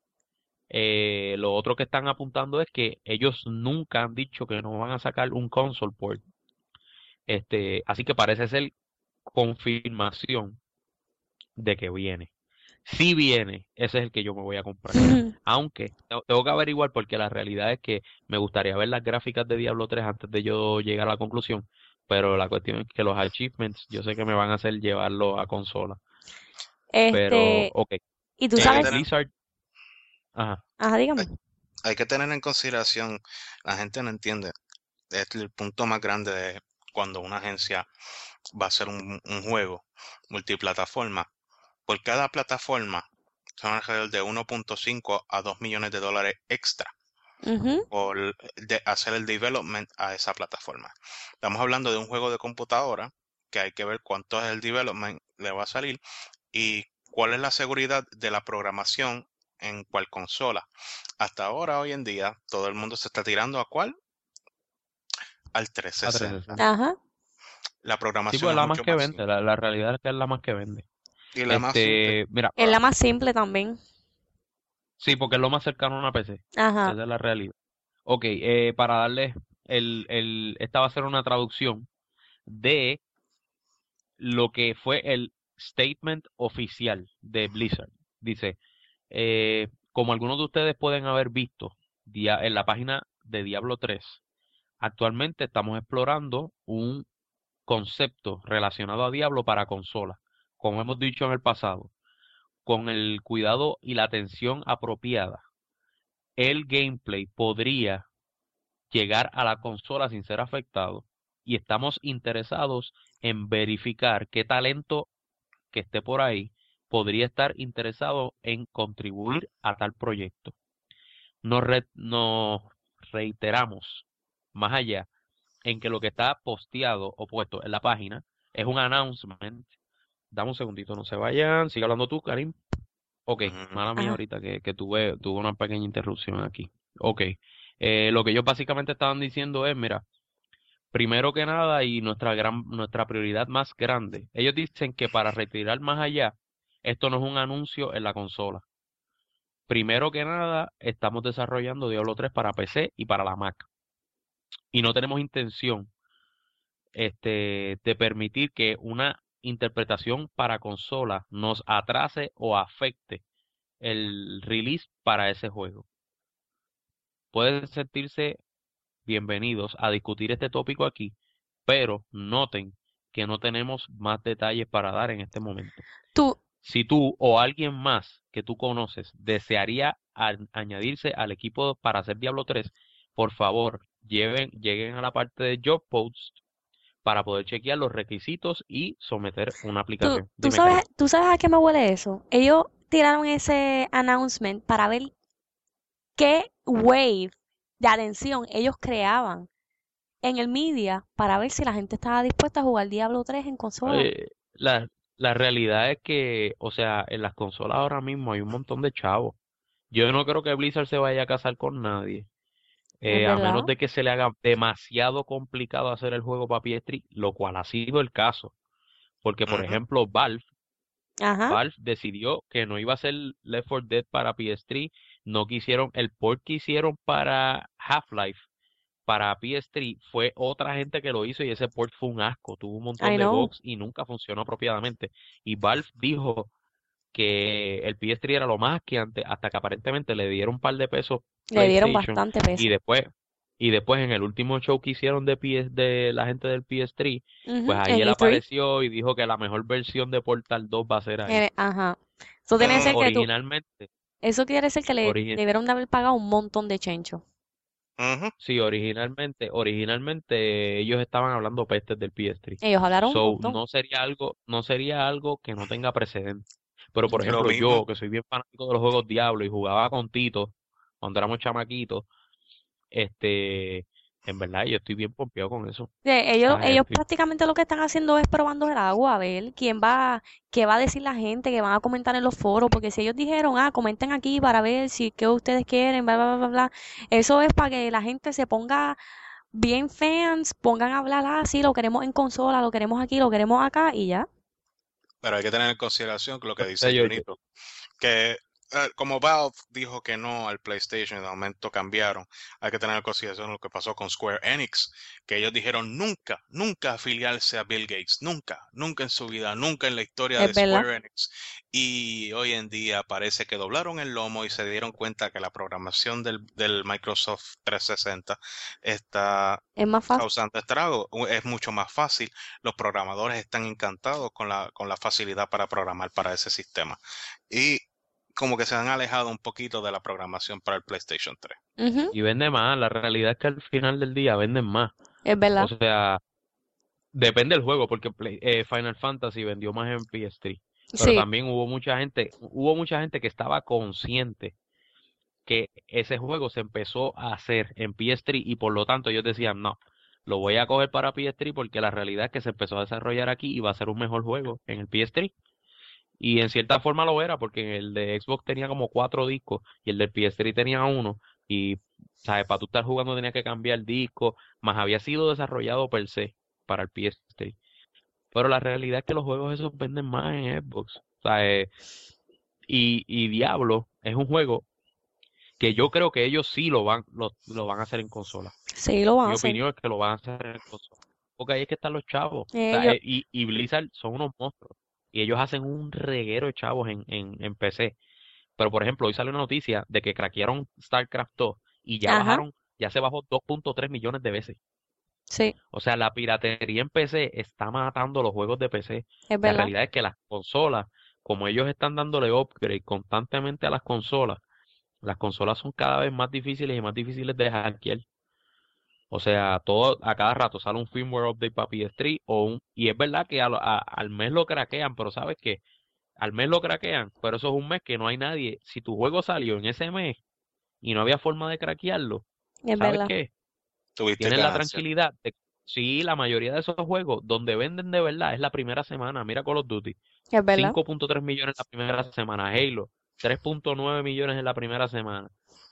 B: Eh, lo otro que están apuntando es que ellos nunca han dicho que no van a sacar un console port. Este, así que parece ser confirmación de que viene. Si viene, ese es el que yo me voy a comprar. Aunque te- tengo que averiguar porque la realidad es que me gustaría ver las gráficas de Diablo tres antes de yo llegar a la conclusión. Pero la cuestión es que los achievements yo sé que me van a hacer llevarlo a consola. Pero,
A: Este,
B: ok.
A: y tú
C: Y hay que
B: Eh,
A: sabes,
C: tener,
B: Blizzard, ajá.
A: ajá,
C: hay,
A: dígame.
C: hay que tener en consideración, la gente no entiende, es el punto más grande de cuando una agencia va a hacer un, un juego multiplataforma. Por cada plataforma son alrededor de uno punto cinco a dos millones de dólares extra
A: Ujú.
C: por de hacer el development a esa plataforma. Estamos hablando de un juego de computadora que hay que ver cuánto es el development le va a salir y cuál es la seguridad de la programación en cuál consola. Hasta ahora, hoy en día, todo el mundo se está tirando a cuál, al
B: A
C: trescientos sesenta.
B: trescientos sesenta.
A: Ajá.
C: La
B: Sí,
C: programación
B: pues
C: es
B: la más
C: mucho
B: que
C: más
B: vende.
C: simple
B: La, la realidad es que es la más que vende.
C: y la más simple.
B: Este, mira,
A: Es la
C: Para,
A: más simple también.
B: sí, porque es lo más cercano a una P C.
A: Ajá.
B: Esa es la realidad. Ok, eh, para darles el, el, esta va a ser una traducción de lo que fue el statement oficial de Blizzard. Dice, eh, como algunos de ustedes pueden haber visto dia- en la página de Diablo tres, actualmente estamos explorando un concepto relacionado a Diablo para consola. Como hemos dicho en el pasado, con el cuidado y la atención apropiada, el gameplay podría llegar a la consola sin ser afectado y estamos interesados en verificar qué talento que esté por ahí podría estar interesado en contribuir a tal proyecto. Nos, re- nos reiteramos más allá en que lo que está posteado o puesto en la página es un announcement. Dame un segundito, no se vayan. Sigue hablando tú, Karim. Ok,
C: ujú,
B: mala mía
A: Ajá.
B: ahorita que, que tuve, tuve una pequeña interrupción aquí. Ok, eh, lo que ellos básicamente estaban diciendo es, mira, primero que nada y nuestra gran, nuestra prioridad más grande, ellos dicen que para retirar más allá, esto no es un anuncio en la consola. primero que nada, estamos desarrollando Diablo tres para P C y para la Mac. Y no tenemos intención este, de permitir que una interpretación para consola nos atrase o afecte el release para ese juego. Pueden sentirse bienvenidos a discutir este tópico aquí, pero noten que no tenemos más detalles para dar en este momento.
A: Tú,
B: Si tú o alguien más que tú conoces desearía a- añadirse al equipo para hacer Diablo tres, por favor, lleven, lleguen a la parte de Job Post para poder chequear los requisitos y someter una
A: tú,
B: aplicación.
A: tú
B: Dime,
A: sabes,
B: Cari.
A: tú sabes a qué me huele eso. Ellos tiraron ese announcement para ver qué wave de atención ellos creaban en el media para ver si la gente estaba dispuesta a jugar Diablo tres en consola.
B: Eh, la, la realidad es que, o sea, en las consolas ahora mismo hay un montón de chavos. Yo no creo que Blizzard se vaya a casar con nadie.
A: ¿Es
B: Eh, a menos
A: verdad?
B: de que se le haga demasiado complicado hacer el juego para P S tres, lo cual ha sido el caso. Porque, por
C: Ujú.
B: ejemplo, Valve,
A: Ajá.
B: Valve decidió que no iba a hacer Left four Dead para P S tres, no quisieron, el port que hicieron para Half-Life, para P S tres, fue otra gente que lo hizo y ese port fue un asco, tuvo un montón
A: I
B: de
A: know.
B: bugs y nunca funcionó apropiadamente. Y Valve dijo que el P S tres era lo más que antes, hasta que aparentemente le dieron un par de pesos
A: Le dieron
B: PlayStation
A: bastante
B: y
A: peso.
B: después y después en el último show que hicieron de P S, de la gente del P S tres, pues
A: Ujú,
B: ahí
A: en
B: él
A: E tres.
B: apareció y dijo que la mejor versión de Portal dos va a ser ahí.
A: Eh, ajá. Eso tiene que
B: Pero
A: ser
C: Mm,
A: que tú,
B: originalmente,
A: eso quiere decir que le
B: origi-
A: debieron de haber pagado un montón de chencho.
C: ujú.
B: sí, originalmente, originalmente ellos estaban hablando pestes del P S tres.
A: Ellos hablaron un
B: So,
A: montón.
B: no sería algo, no sería algo que no tenga precedente. Pero por
C: Lo
B: ejemplo,
C: mismo.
B: yo, que soy bien fanático de los juegos Diablo y jugaba con Tito cuando éramos chamaquitos, este, en verdad yo estoy bien pompeado con eso.
A: Eh, Ellos,
B: ¿Sabes?
A: ellos
B: Estoy-
A: prácticamente lo que están haciendo es probando el agua, a ver quién va, qué va a decir la gente, que van a comentar en los foros, porque si ellos dijeron, ah, comenten aquí para ver si qué ustedes quieren, bla, bla, bla, bla, eso es para que la gente se ponga bien fans, pongan a hablar, ah, sí, lo queremos en consola, lo queremos aquí, lo queremos acá, y ya.
C: Pero hay que tener en consideración lo que
B: o sea,
C: dice
B: yo, yo-
C: Junito, que eh, como Valve dijo que no al PlayStation y de momento cambiaron, hay que tener en consideración lo que pasó con Square Enix, que ellos dijeron nunca, nunca afiliarse a Bill Gates, nunca, nunca en su vida, nunca en la historia
A: Es
C: de
A: verdad.
C: Square Enix. Y hoy en día parece que doblaron el lomo y se dieron cuenta que la programación del, del Microsoft trescientos sesenta está
A: Es más fácil.
C: causando estragos. U- Es mucho más fácil. Los programadores están encantados con la, con la facilidad para programar para ese sistema. Y como que se han alejado un poquito de la programación para el PlayStation tres.
A: Ujú,
B: y vende más, la realidad es que al final del día venden más.
A: es
B: O
A: verdad.
B: sea, depende del juego, porque Play- eh, Final Fantasy vendió más en P S tres, pero
A: Sí,
B: también hubo mucha gente, hubo mucha gente que estaba consciente que ese juego se empezó a hacer en P S tres y por lo tanto ellos decían, no, lo voy a coger para P S tres porque la realidad es que se empezó a desarrollar aquí y va a ser un mejor juego en el P S tres. Y en cierta forma lo era porque el de Xbox tenía como cuatro discos y el del P S tres tenía uno y, ¿sabes? Para tú estar jugando tenía que cambiar disco, más había sido desarrollado per se para el P S tres. Pero la realidad es que los juegos esos venden más en Xbox. ¿Sabes? Y, y Diablo es un juego que yo creo que ellos sí lo van, lo, lo van a hacer en consola.
A: sí, lo van a
B: Mi
A: hacer.
B: opinión es que lo van a hacer en consola. Porque ahí es que están los chavos. O sea,
A: Ellos,
B: eh, y, y Blizzard son unos monstruos. Y ellos hacen un reguero de chavos en, en, en P C. Pero, por ejemplo, hoy salió una noticia de que craquearon StarCraft dos y ya
A: ajá,
B: bajaron, ya se bajó dos punto tres millones de veces.
A: sí,
B: O sea, la piratería en P C está matando los juegos de P C.
A: es
B: La
A: verdad.
B: realidad es que las consolas, como ellos están dándole upgrade constantemente a las consolas, las consolas son cada vez más difíciles y más difíciles de hackear. O sea, todo a cada rato sale un firmware update para P S tres o un, y es verdad que a lo- a- al mes lo craquean, pero ¿sabes qué? Al mes lo craquean, pero eso es un mes que no hay nadie. Si tu juego salió en ese mes y no había forma de craquearlo,
A: Es
B: ¿sabes
A: verdad.
B: qué?
C: Tuviste
B: Tienes la
C: ganancia.
B: tranquilidad de, sí, la mayoría de esos juegos donde venden de verdad es la primera semana. Mira Call of Duty,
A: Es verdad.
B: cinco punto tres millones la primera semana. Halo, tres punto nueve millones en la primera semana.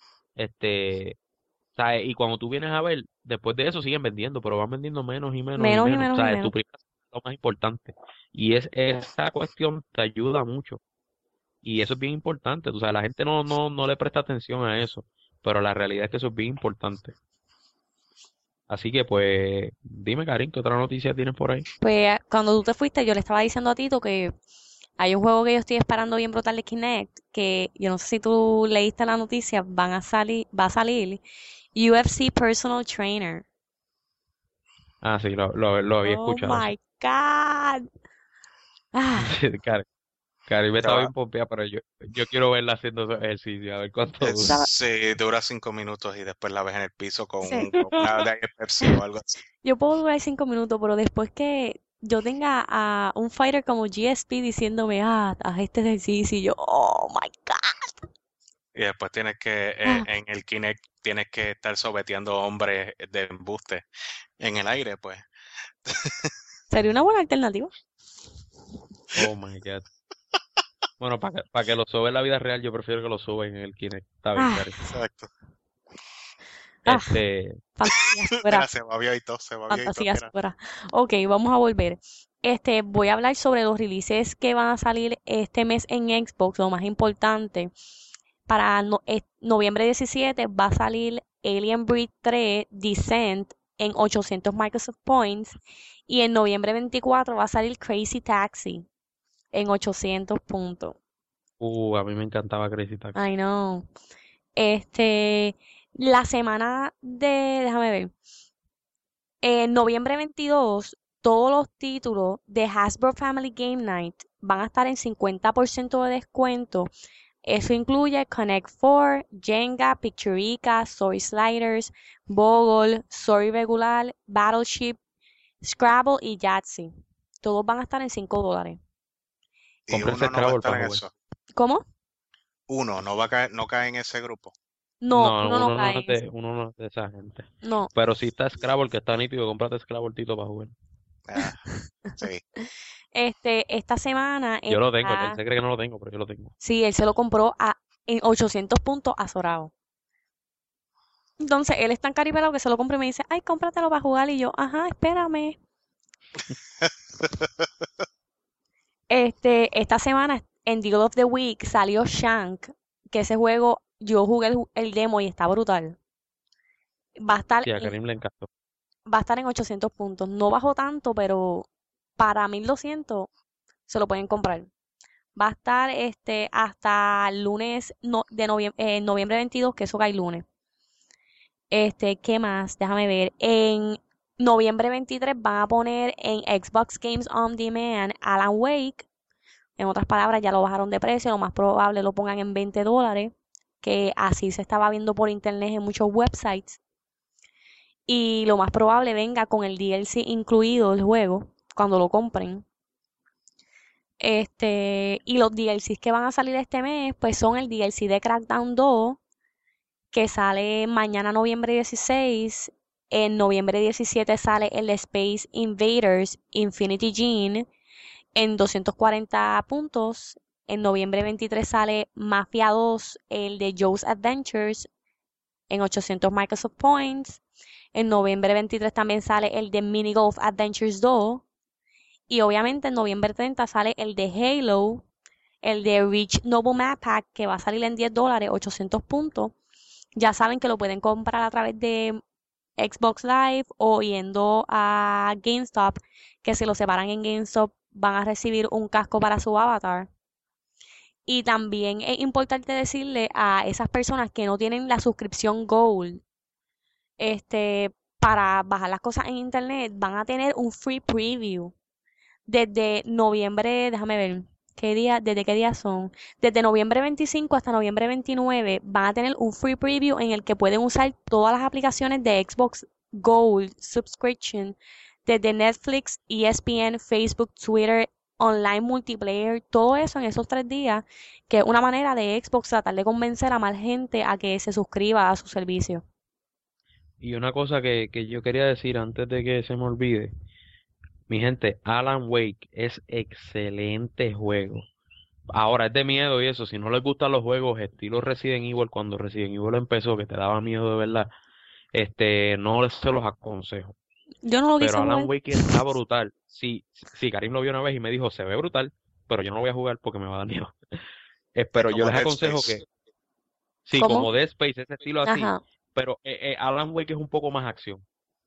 B: Este, ¿sabes? Y cuando tú vienes a ver, después de eso siguen vendiendo, pero van vendiendo menos y menos y
A: Menos y
B: menos.
A: menos y
B: ¿Sabes? Tu
A: menos.
B: primera semana es lo más importante. Y es esa cuestión te ayuda mucho. y eso es bien importante. O sea, la gente no, no, no le presta atención a eso, pero la realidad es que eso es bien importante. Así que pues, dime, Karim, ¿qué otra noticia tienes por ahí?
A: Pues cuando tú te fuiste, yo le estaba diciendo a Tito que hay un juego que yo estoy esperando bien brutal de Kinect, que yo no sé si tú leíste la noticia, van a salir, va a salir U F C Personal Trainer.
B: Ah, sí, lo, lo, lo había
A: Oh
B: escuchado, sí.
A: my God. Ah,
B: Sí, Karim, Karim
C: Te
B: estaba
C: va-
B: bien pompeada, pero yo, yo quiero verla haciendo ese ejercicio, a ver cuánto
C: eh,
A: tú
B: dura.
A: sabes,
C: sí, dura cinco minutos y después la ves en el piso con,
A: sí.
C: un- con una de Pepsi o algo así.
A: Yo puedo durar cinco minutos, pero después que yo tenga a un fighter como G S P diciéndome, ah, haz este ejercicio, y yo, oh my God.
C: Y después tienes que, eh,
A: Ah,
C: en el Kinect, tienes que estar sobeteando hombres de embuste en el aire, pues.
A: sería una buena alternativa.
B: Oh my God. Bueno, para que, para que lo sube en la vida real, yo prefiero que lo suba en el Kinect. Está bien,
A: Ah,
B: Karim.
C: Exacto.
A: ah,
B: Este,
A: fantasías
C: Mira,
A: fuera,
C: se babió y todo, se babió y todo,
A: fantasías
C: mira.
A: fuera. Ok, vamos a volver. Este, voy a hablar sobre los releases que van a salir este mes en Xbox, lo más importante. Para no- eh, noviembre diecisiete va a salir Alien Breed tres Descent en ochocientos Microsoft Points y en noviembre veinticuatro va a salir Crazy Taxi en ochocientos puntos.
B: uh, a mí me encantaba Crazy Taxi.
A: I know. Este, la semana de, déjame ver, en noviembre veintidós todos los títulos de Hasbro Family Game Night van a estar en cincuenta por ciento de descuento. Eso incluye Connect Four, Jenga, Picturica, Story Sliders, Bogle, Story Regular, Battleship, Scrabble y Yahtzee. Todos van a estar en cinco dólares.
C: Y
B: Compré ese
C: uno no va a
B: Scrabble
C: estar
B: para
C: en
B: jugar.
C: eso.
A: ¿Cómo?
C: Uno no va a caer, no cae en ese grupo.
A: No,
B: No,
A: uno no
B: uno no
A: cae
B: es
A: en eso.
B: de, uno no es de esa gente.
A: No.
B: Pero si está Scrabble, que está nítido, cómprate Scrabble Tito para jugar.
C: Ah, sí.
A: Este, esta semana
B: Yo lo tengo, él, él
A: está,
B: se cree que no lo tengo, pero yo lo tengo.
A: sí, él se lo compró a, en ochocientos puntos azorado. Entonces, él es tan caripelado que se lo compra y me dice, ay, cómpratelo para jugar. Y yo, ajá, espérame. Este, esta semana en Deal of the Week salió Shank, que ese juego yo jugué el, ju- el demo y está brutal. Va a estar
B: Sí, a
A: en,
B: Karim le encantó.
A: va a estar en ochocientos puntos. No bajó tanto, pero para mil doscientos se lo pueden comprar. Va a estar este hasta el lunes no, de noviembre, noviembre veintidós, que eso cae lunes. Este, ¿qué más? Déjame ver. En noviembre veintitrés van a poner en Xbox Games On Demand Alan Wake. En otras palabras, ya lo bajaron de precio. Lo más probable lo pongan en veinte dólares. Que así se estaba viendo por internet en muchos websites. Y lo más probable venga con el D L C incluido el juego cuando lo compren. Este, y los D L Cs que van a salir este mes, pues son el D L C de Crackdown dos, que sale mañana noviembre dieciséis. En noviembre diecisiete sale el de Space Invaders Infinity Gene en doscientos cuarenta puntos. En noviembre veintitrés sale Mafia dos, el de Joe's Adventures en ochocientos Microsoft Points. En noviembre veintitrés también sale el de Mini Golf Adventures dos. Y obviamente en noviembre treinta sale el de Halo, el de Reach Noble Map Pack, que va a salir en diez dólares, ochocientos puntos. Ya saben que lo pueden comprar a través de Xbox Live o yendo a GameStop, que si lo separan en GameStop van a recibir un casco para su avatar. Y también es importante decirle a esas personas que no tienen la suscripción Gold, este, para bajar las cosas en internet, van a tener un free preview desde noviembre, déjame ver, ¿qué día, desde qué días son? Desde noviembre veinticinco hasta noviembre veintinueve van a tener un free preview en el que pueden usar todas las aplicaciones de Xbox Gold Subscription, desde Netflix, E S P N, Facebook, Twitter, online multiplayer, todo eso en esos tres días, que es una manera de Xbox tratar de convencer a más gente a que se suscriba a su servicio.
B: Y una cosa que, que yo quería decir antes de que se me olvide, mi gente, Alan Wake es excelente juego. Ahora es de miedo y eso, si no les gustan los juegos estilo Resident Evil, cuando Resident Evil empezó, que te daba miedo de verdad, este, no les se los aconsejo.
A: Yo no lo quise
B: Pero Alan
A: jugar.
B: Wake está brutal. Sí, sí, Karim lo vio una vez y me dijo, se ve brutal, pero yo no lo voy a jugar porque me va a dar miedo. Eh,
C: Es
B: pero yo
C: como
B: les
C: Dead
B: aconsejo
C: Space.
B: que, sí,
A: ¿Cómo?
B: como Dead Space, ese estilo así,
A: Ajá.
B: pero eh, eh, Alan Wake es un poco más acción.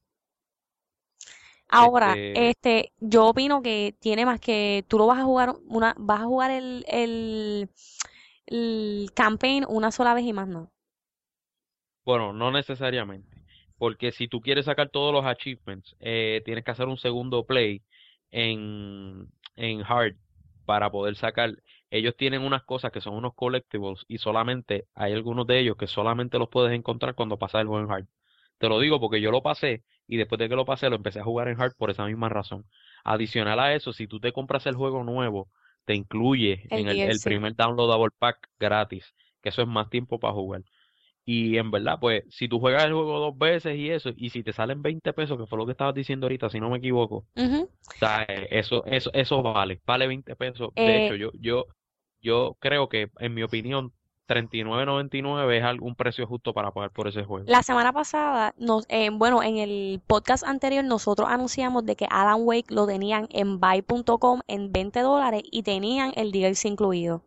A: Ahora,
B: Este,
A: este, yo opino que tiene más que tú lo vas a jugar una, vas a jugar el, el, el campaign una sola vez y más no.
B: bueno, no necesariamente, porque si tú quieres sacar todos los achievements, eh, tienes que hacer un segundo play en, en hard para poder sacar. Ellos tienen unas cosas que son unos collectibles y solamente hay algunos de ellos que solamente los puedes encontrar cuando pasas el juego en hard. Te lo digo porque yo lo pasé y después de que lo pasé lo empecé a jugar en hard por esa misma razón. Adicional a eso, si tú te compras el juego nuevo, te incluye
A: El
B: en el, el
A: D L C.
B: primer downloadable pack gratis, que eso es más tiempo para jugar. Y en verdad, pues, si tú juegas el juego dos veces y eso, y si te salen veinte pesos, que fue lo que estabas diciendo ahorita, si no me equivoco, o
A: Ujú.
B: sea, eh, eso, eso, eso vale, vale veinte pesos. De
A: Eh,
B: hecho, yo, yo, yo creo que, en mi opinión, treinta y nueve noventa y nueve es algún precio justo para pagar por ese juego.
A: la semana pasada, nos, eh, bueno, en el podcast anterior nosotros anunciamos de que Alan Wake lo tenían en buy punto com en veinte dólares y tenían el D L C incluido.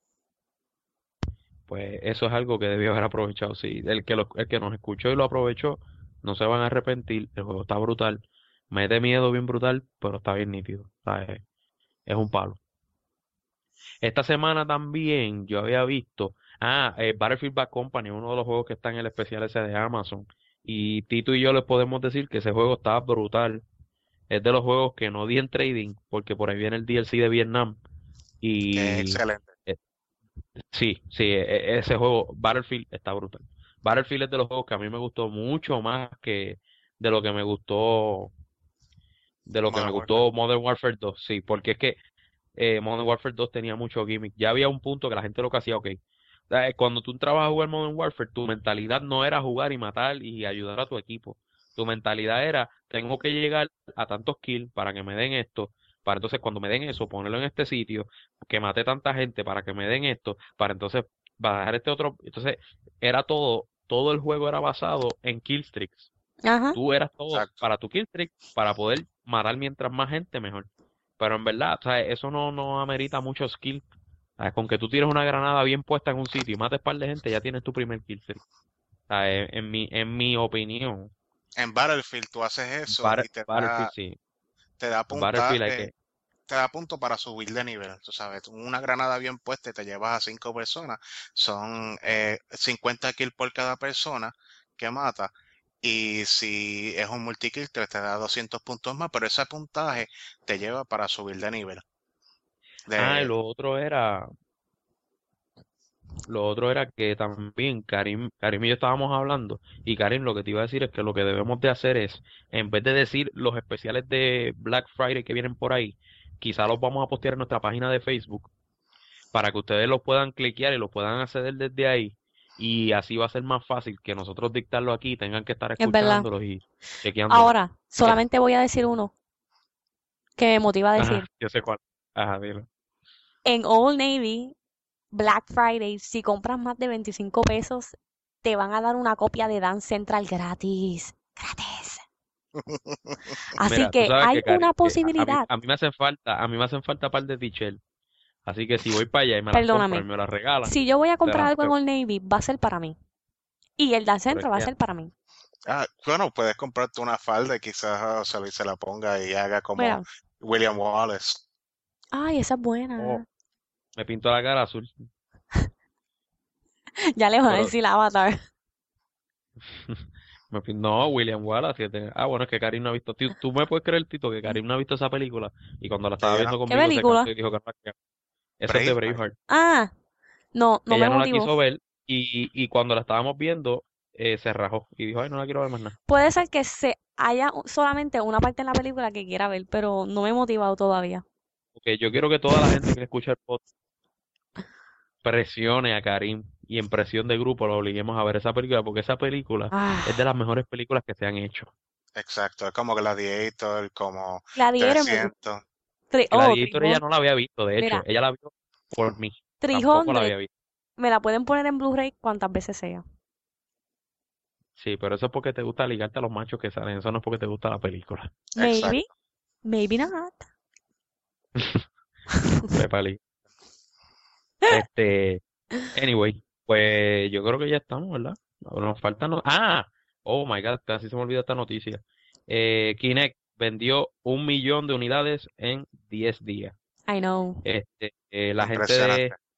B: Pues eso es algo que debió haber aprovechado. Sí, el que, lo- el que nos escuchó y lo aprovechó, no se van a arrepentir. El juego está brutal. Mete miedo bien brutal, pero está bien nítido. O sea, es, es un palo. Esta semana también yo había visto, ah, eh, Battlefield Bad Company, uno de los juegos que está en el especial ese de Amazon. Y Tito y yo les podemos decir que ese juego está brutal. Es de los juegos que no di en trading, porque por ahí viene el D L C de Vietnam.
C: Que es
B: Y
C: excelente.
B: eh, sí, sí, e- e- ese juego, Battlefield, está brutal. Battlefield es de los juegos que a mí me gustó mucho más que de lo que me gustó, de lo que me
C: Modern Warfare.
B: gustó Modern Warfare dos, sí, porque es que eh, Modern Warfare dos tenía mucho gimmick. Ya había un punto que la gente lo que hacía, ok. O sea, eh, Cuando tú entrabas a jugar Modern Warfare, tu mentalidad no era jugar y matar y ayudar a tu equipo. Tu mentalidad era, tengo que llegar a tantos kills para que me den esto, para entonces cuando me den eso, ponerlo en este sitio, que mate tanta gente para que me den esto, para entonces bajar este otro. Entonces, era todo, todo el juego era basado en kill streaks.
A: Ajá.
B: Tú eras todo
C: Exacto.
B: para tu kill streak, para poder matar mientras más gente, mejor. Pero en verdad, o sea, eso no, no amerita mucho skill. Ah, Con que tú tires una granada bien puesta en un sitio y mates par de gente, ya tienes tu primer kill streak. O sea, en, en mi, en mi opinión,
C: En Battlefield tú haces eso
B: Battle-
C: y te
B: Battlefield
C: da,
B: sí.
C: te da
B: Battlefield hay
C: puntaje,
B: que.
C: te da punto para subir de nivel. Tú sabes, tú una granada bien puesta y te llevas a cinco personas. Son eh, cincuenta kills por cada persona que mata. Y si es un multikill, te, te da doscientos puntos más, pero ese puntaje te lleva para subir de nivel.
B: Ah, y
C: De,
B: lo otro era, lo otro era que también Karim, Karim y yo estábamos hablando, y Karim lo que te iba a decir es que lo que debemos de hacer es, en vez de decir los especiales de Black Friday que vienen por ahí, quizá los vamos a postear en nuestra página de Facebook para que ustedes lo puedan cliquear y lo puedan acceder desde ahí. Y así va a ser más fácil que nosotros dictarlo aquí y tengan que estar
A: Es verdad.
B: escuchándolos y chequeándolos.
A: Ahora,
B: Eh,
A: solamente voy a decir uno que me motiva a
B: Ajá,
A: decir.
B: yo sé cuál. Ajá, dilo.
A: En Old Navy, Black Friday, si compras más de veinticinco pesos, te van a dar una copia de Dance Central gratis. Gratis. Así
B: Mira, tú
A: que
B: sabes
A: hay
B: que, Karim,
A: una
B: que a, a mí,
A: posibilidad.
B: a mí me hacen falta, a mí me hacen falta par de t-shirts. Así que si voy para allá y me las compro y
A: Perdóname.
B: me las regalan,
A: Si yo voy a
B: te
A: comprar
B: las
A: algo en
B: te-
A: Old Navy, va a ser para mí. Y el Dance
B: pero es
A: Central va a
B: que
A: ser para mí.
C: ah, bueno, puedes comprarte una falda y quizás ah, se, la se la ponga y haga como
A: Mira,
C: William Wallace.
A: ay, esa es
B: oh,
A: buena.
B: me pinto la cara azul.
A: Ya le van a
B: Pero
A: decir Avatar.
B: me pin- no, William Wallace. que te- Ah, bueno, es que Karim no ha visto. Tú, tú me puedes creer, Tito, que Karim no ha visto esa película. Y cuando la estaba
C: Todavía no.
B: viendo
A: ¿Qué
B: conmigo se cansó
A: película?
B: y dijo que no la quería. Eso es de
C: Braveheart.
B: Braveheart.
A: Ah, no, no me
B: Ella no la
A: motivó.
B: quiso ver y, y cuando la estábamos viendo eh, se rajó y dijo, ay, no la quiero ver más nada.
A: Puede ser que se haya solamente una parte en la película que quiera ver, pero no me he motivado todavía.
B: Porque yo quiero que toda la gente que escucha el podcast presione a Karim y en presión de grupo lo obliguemos a ver esa película porque esa película es de
A: Ah,
B: las mejores películas que se han hecho.
C: Exacto, es como Gladiator, como
A: Gladiator me gusta.
C: trescientos.
A: Tri- oh,
B: Gladiator ella
A: Trijón.
B: no la había visto, de hecho,
A: Mira,
B: ella la vio por mí, tampoco la
A: trescientos
B: había visto.
A: me la pueden poner en Blu-ray cuantas veces sea.
B: Sí, pero eso es porque te gusta ligarte a los machos que salen, eso no es porque te gusta la película.
A: Maybe,
C: Exacto.
A: maybe not.
B: Pepa Lee. Este, anyway, pues yo creo que ya estamos, ¿verdad? Nos faltan. no- Ah, oh my God, casi se me olvidó esta noticia. Eh, Kinect vendió un millón de unidades en diez días.
A: I know.
B: Este, eh, la gente
C: Impresionante.
B: de,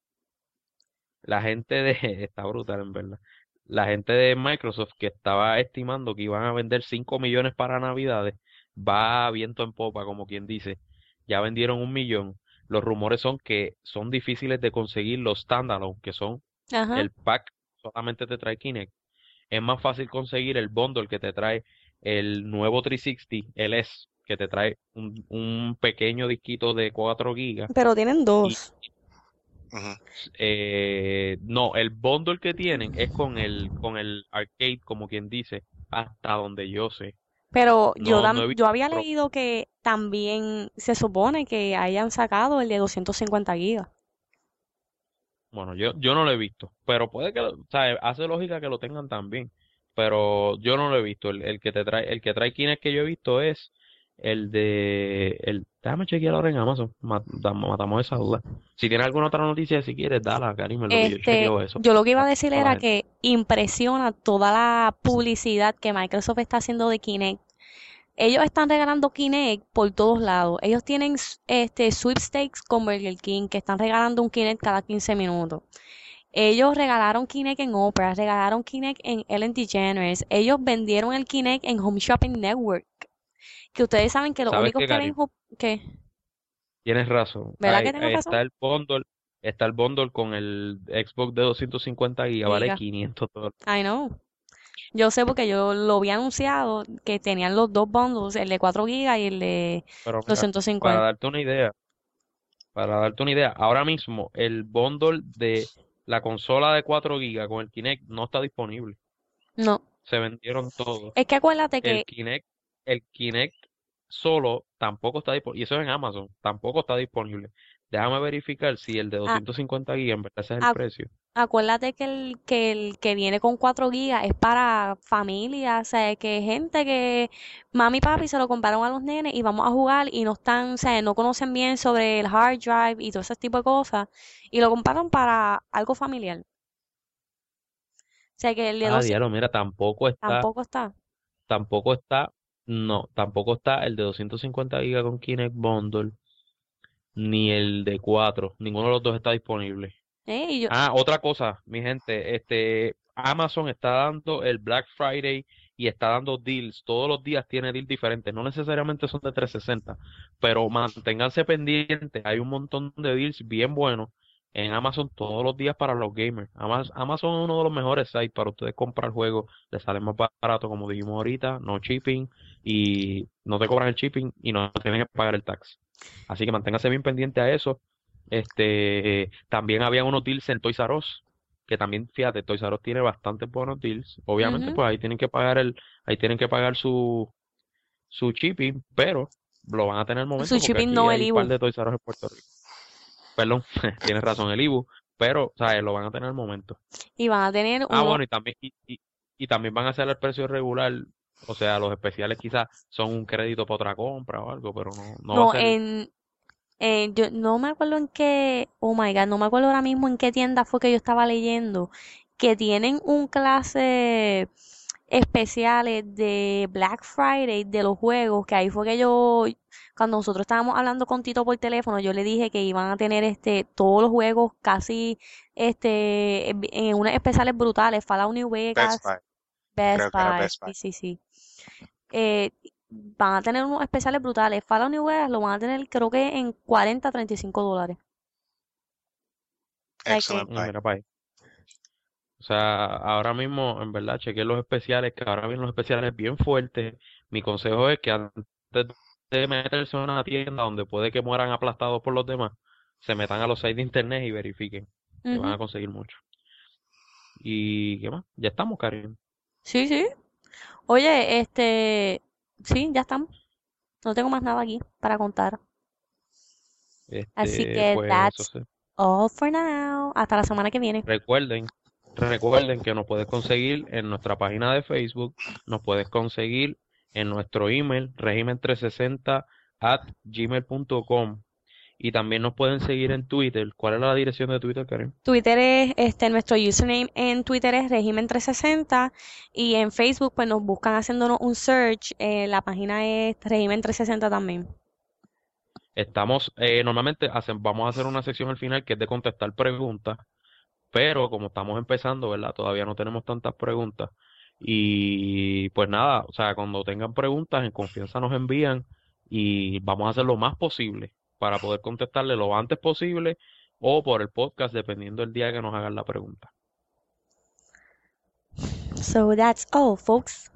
B: la gente de, está brutal en verdad. La gente de Microsoft que estaba estimando que iban a vender cinco millones para Navidades, va viento en popa, como quien dice. Ya vendieron un millón. Los rumores son que son difíciles de conseguir los standalone, que son
A: Ajá.
B: el pack solamente te trae Kinect. Es más fácil conseguir el bundle que te trae el nuevo trescientos sesenta, el S, que te trae un, un pequeño disquito de cuatro gigas.
A: Pero tienen
B: Y
A: dos.
C: Ujú.
B: eh, no, el bundle que tienen es con el, con el arcade, como quien dice, hasta donde yo sé.
A: Pero yo,
B: No, no
A: tam-
B: he
A: yo
B: visto.
A: había
B: Pero,
A: leído que también se supone que hayan sacado el de doscientos cincuenta gigas.
B: bueno, yo, yo no lo he visto, pero puede que, lo- o sea, hace lógica que lo tengan también, pero yo no lo he visto. El, el que te trae, el que trae Kinect que yo he visto es el de, el, déjame chequear ahora en Amazon, ma- da- matamos esa duda. Si tienes alguna otra noticia, si quieres, dala, Karim, en lo que yo
A: Este,
B: chequeo eso
A: yo lo que iba a
B: para,
A: decir
B: para la
A: era
B: gente.
A: que impresiona toda la publicidad que Microsoft está haciendo de Kinect. Ellos están regalando Kinect por todos lados. Ellos tienen s- este sweepstakes con Burger King que están regalando un Kinect cada quince minutos. Ellos regalaron Kinect en Oprah, regalaron Kinect en Ellen DeGeneres. Ellos vendieron el Kinect en Home Shopping Network. Que ustedes saben que los
B: ¿Sabes
A: únicos
B: qué,
A: que ven
B: Karim?
A: Home- ¿qué?
B: Tienes razón.
A: ¿Verdad que
B: Ahí,
A: tengo
B: ahí
A: razón?
B: está el bundle, está el bundle con el Xbox de doscientos cincuenta gigas, vale
A: Giga.
B: quinientos dólares.
A: I know. Yo sé porque yo lo había anunciado que tenían los dos bundles, el de cuatro gigas y el de
B: Pero mira, para
A: doscientos cincuenta.
B: darte una idea, para darte una idea, ahora mismo el bundle de la consola de cuatro gigas con el Kinect no está disponible.
A: No.
B: Se vendieron todos.
A: Es que acuérdate
B: El
A: que
B: Kinect, el Kinect solo tampoco está disponible. Y eso es en Amazon, tampoco está disponible. Déjame verificar si el de
A: a-
B: doscientos cincuenta gigas en verdad ese es el
A: a-
B: precio.
A: acuérdate que el que el que viene con cuatro gigas es para familia, o sea, que gente que mami y papi se lo compraron a los nenes y vamos a jugar y no están, o sea, no conocen bien sobre el hard drive y todo ese tipo de cosas y lo compraron para algo familiar. O sea, que el de
B: Ah,
A: doce
B: diablo, mira, tampoco está,
A: tampoco está.
B: tampoco está, no, tampoco está el de doscientos cincuenta gigas con Kinect Bundle, ni el de cuatro. Ninguno de los dos está disponible.
A: ¿Eh? Y yo,
B: Ah, otra cosa, mi gente, este, Amazon está dando el Black Friday y está dando deals. Todos los días tiene deals diferentes. No necesariamente son de trescientos sesenta, pero manténganse pendientes. Hay un montón de deals bien buenos en Amazon todos los días para los gamers. Amaz- Amazon es uno de los mejores sites para ustedes comprar juegos. Les sale más barato, como dijimos ahorita, no shipping y no te cobran el shipping y no tienen que pagar el tax. Así que manténganse bien pendiente a eso. Este, también había unos deals en Toys R Us, que también, fíjate, Toys R Us tiene bastantes buenos deals. Obviamente,
A: ujú,
B: pues ahí tienen que pagar el, ahí tienen que pagar su, su shipping, pero lo van a tener al
A: su
B: momento porque
A: shipping
B: aquí
A: no el
B: hay un par
A: Ibu.
B: de Toys R Us en Puerto Rico. Perdón, tienes razón, el Ibu, pero, ¿sabes? Lo van a tener al momento.
A: Y van a tener
B: Ah,
A: uno,
B: bueno, y también, y, y, y también van a hacer el precio regular, o sea, los especiales quizás son un crédito para otra compra o algo, pero no, no va a
A: no,
B: ser.
A: en, en- yo no me acuerdo en qué, oh my God, no me acuerdo ahora mismo en qué tienda fue que yo estaba leyendo, que tienen un clase especiales de Black Friday de los juegos, que ahí fue que yo, cuando nosotros estábamos hablando con Tito por teléfono, yo le dije que iban a tener este, todos los juegos casi, este, en en unas especiales brutales, Fallout New
C: Best
A: Vegas,
C: Buy.
A: Best
C: Creo que era
A: Buy,
C: Best Buy.
A: sí, sí, sí. Eh, van a tener unos especiales brutales. Fallout New Vegas lo van a tener creo que en cuarenta, treinta y cinco dólares. O sea que,
C: Excellent
B: Mm,
C: buy.
B: Mira, pa' ahí. O sea, ahora mismo, en verdad, chequeé los especiales, que ahora vienen los especiales bien fuertes. Mi consejo es que antes de meterse a una tienda donde puede que mueran aplastados por los demás, se metan a los sites de internet y verifiquen, que van
A: ujú,
B: a conseguir mucho. ¿Y qué más? Ya estamos, Karim.
A: sí, sí. Oye, este, sí, ya estamos. No tengo más nada aquí para contar. Así
B: Este,
A: que
B: pues eso
A: that's
B: sí.
A: all for now. Hasta la semana que viene.
B: Recuerden, recuerden que nos puedes conseguir en nuestra página de Facebook, nos puedes conseguir en nuestro email, régimen trescientos sesenta at gmail punto com. Y también nos pueden seguir en Twitter. ¿Cuál es la dirección de Twitter, Karen?
A: Twitter es, este, nuestro username en Twitter es Régimen trescientos sesenta y en Facebook pues nos buscan haciéndonos un search, eh, la página es Régimen trescientos sesenta también.
B: Estamos, eh, normalmente hacen, vamos a hacer una sección al final que es de contestar preguntas, pero como estamos empezando, ¿verdad? Todavía no tenemos tantas preguntas. Y pues nada, o sea, cuando tengan preguntas, en confianza nos envían y vamos a hacer lo más posible para poder contestarle lo antes posible o por el podcast, dependiendo del día que nos hagan la pregunta.
A: So that's all, folks.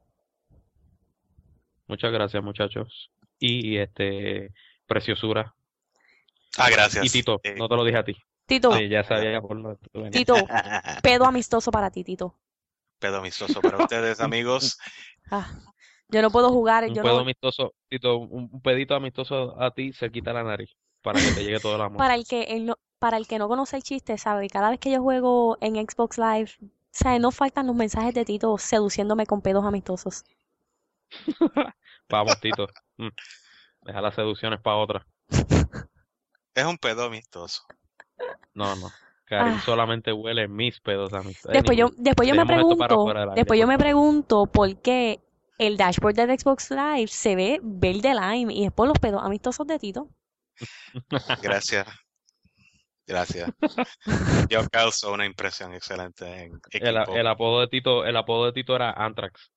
B: Muchas gracias, muchachos. Y este, preciosura.
C: Ah,
B: Y
C: gracias.
B: Tito,
C: Eh,
B: no te lo dije a ti.
A: Tito,
C: no,
B: Sí, ya
C: ya.
B: sabía por lo que tú venías.
A: Tito, pedo amistoso para ti, Tito.
C: Pedo amistoso para ustedes,
B: Un, un,
C: amigos.
A: Ah, yo no puedo jugar,
B: un
A: yo
B: pedo
A: no,
B: amistoso, Tito, un, un pedito amistoso a ti se quita la nariz para que te llegue todo el amor.
A: para el que él no, para el que no conoce el chiste, sabe, cada vez que yo juego en Xbox Live, sabe, no faltan los mensajes de Tito seduciéndome con pedos amistosos.
B: Vamos, Tito. Mm, Deja las seducciones para otra.
C: Es un pedo amistoso.
B: No, no. Karim
A: Ah,
B: solamente huele mis pedos amistosos.
A: después yo,
B: Anyway,
A: después yo me
B: dejemos esto para
A: pregunto,
B: fuera del aire,
A: después yo
B: por
A: me
B: favor.
A: pregunto por qué el dashboard del Xbox Live se ve verde lime y es por los pedos amistosos de Tito.
C: Gracias, gracias. Yo causo una impresión excelente en
B: El,
C: equipo.
B: el apodo de Tito, el apodo de Tito era Anthrax.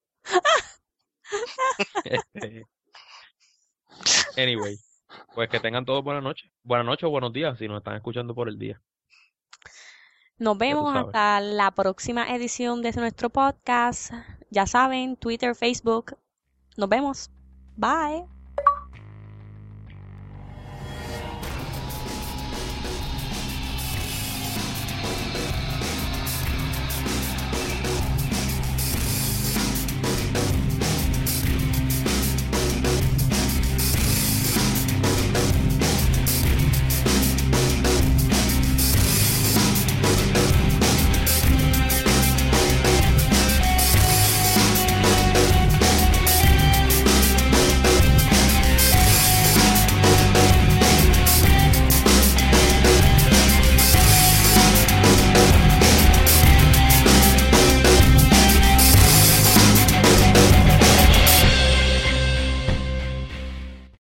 B: Este, Anyway, pues que tengan todos buenas noches. Buenas noches o buenos días si nos están escuchando por el día.
A: Nos
B: Ya tú
A: vemos
B: sabes.
A: hasta la próxima edición de nuestro podcast. Ya saben, Twitter, Facebook. Nos vemos. Bye.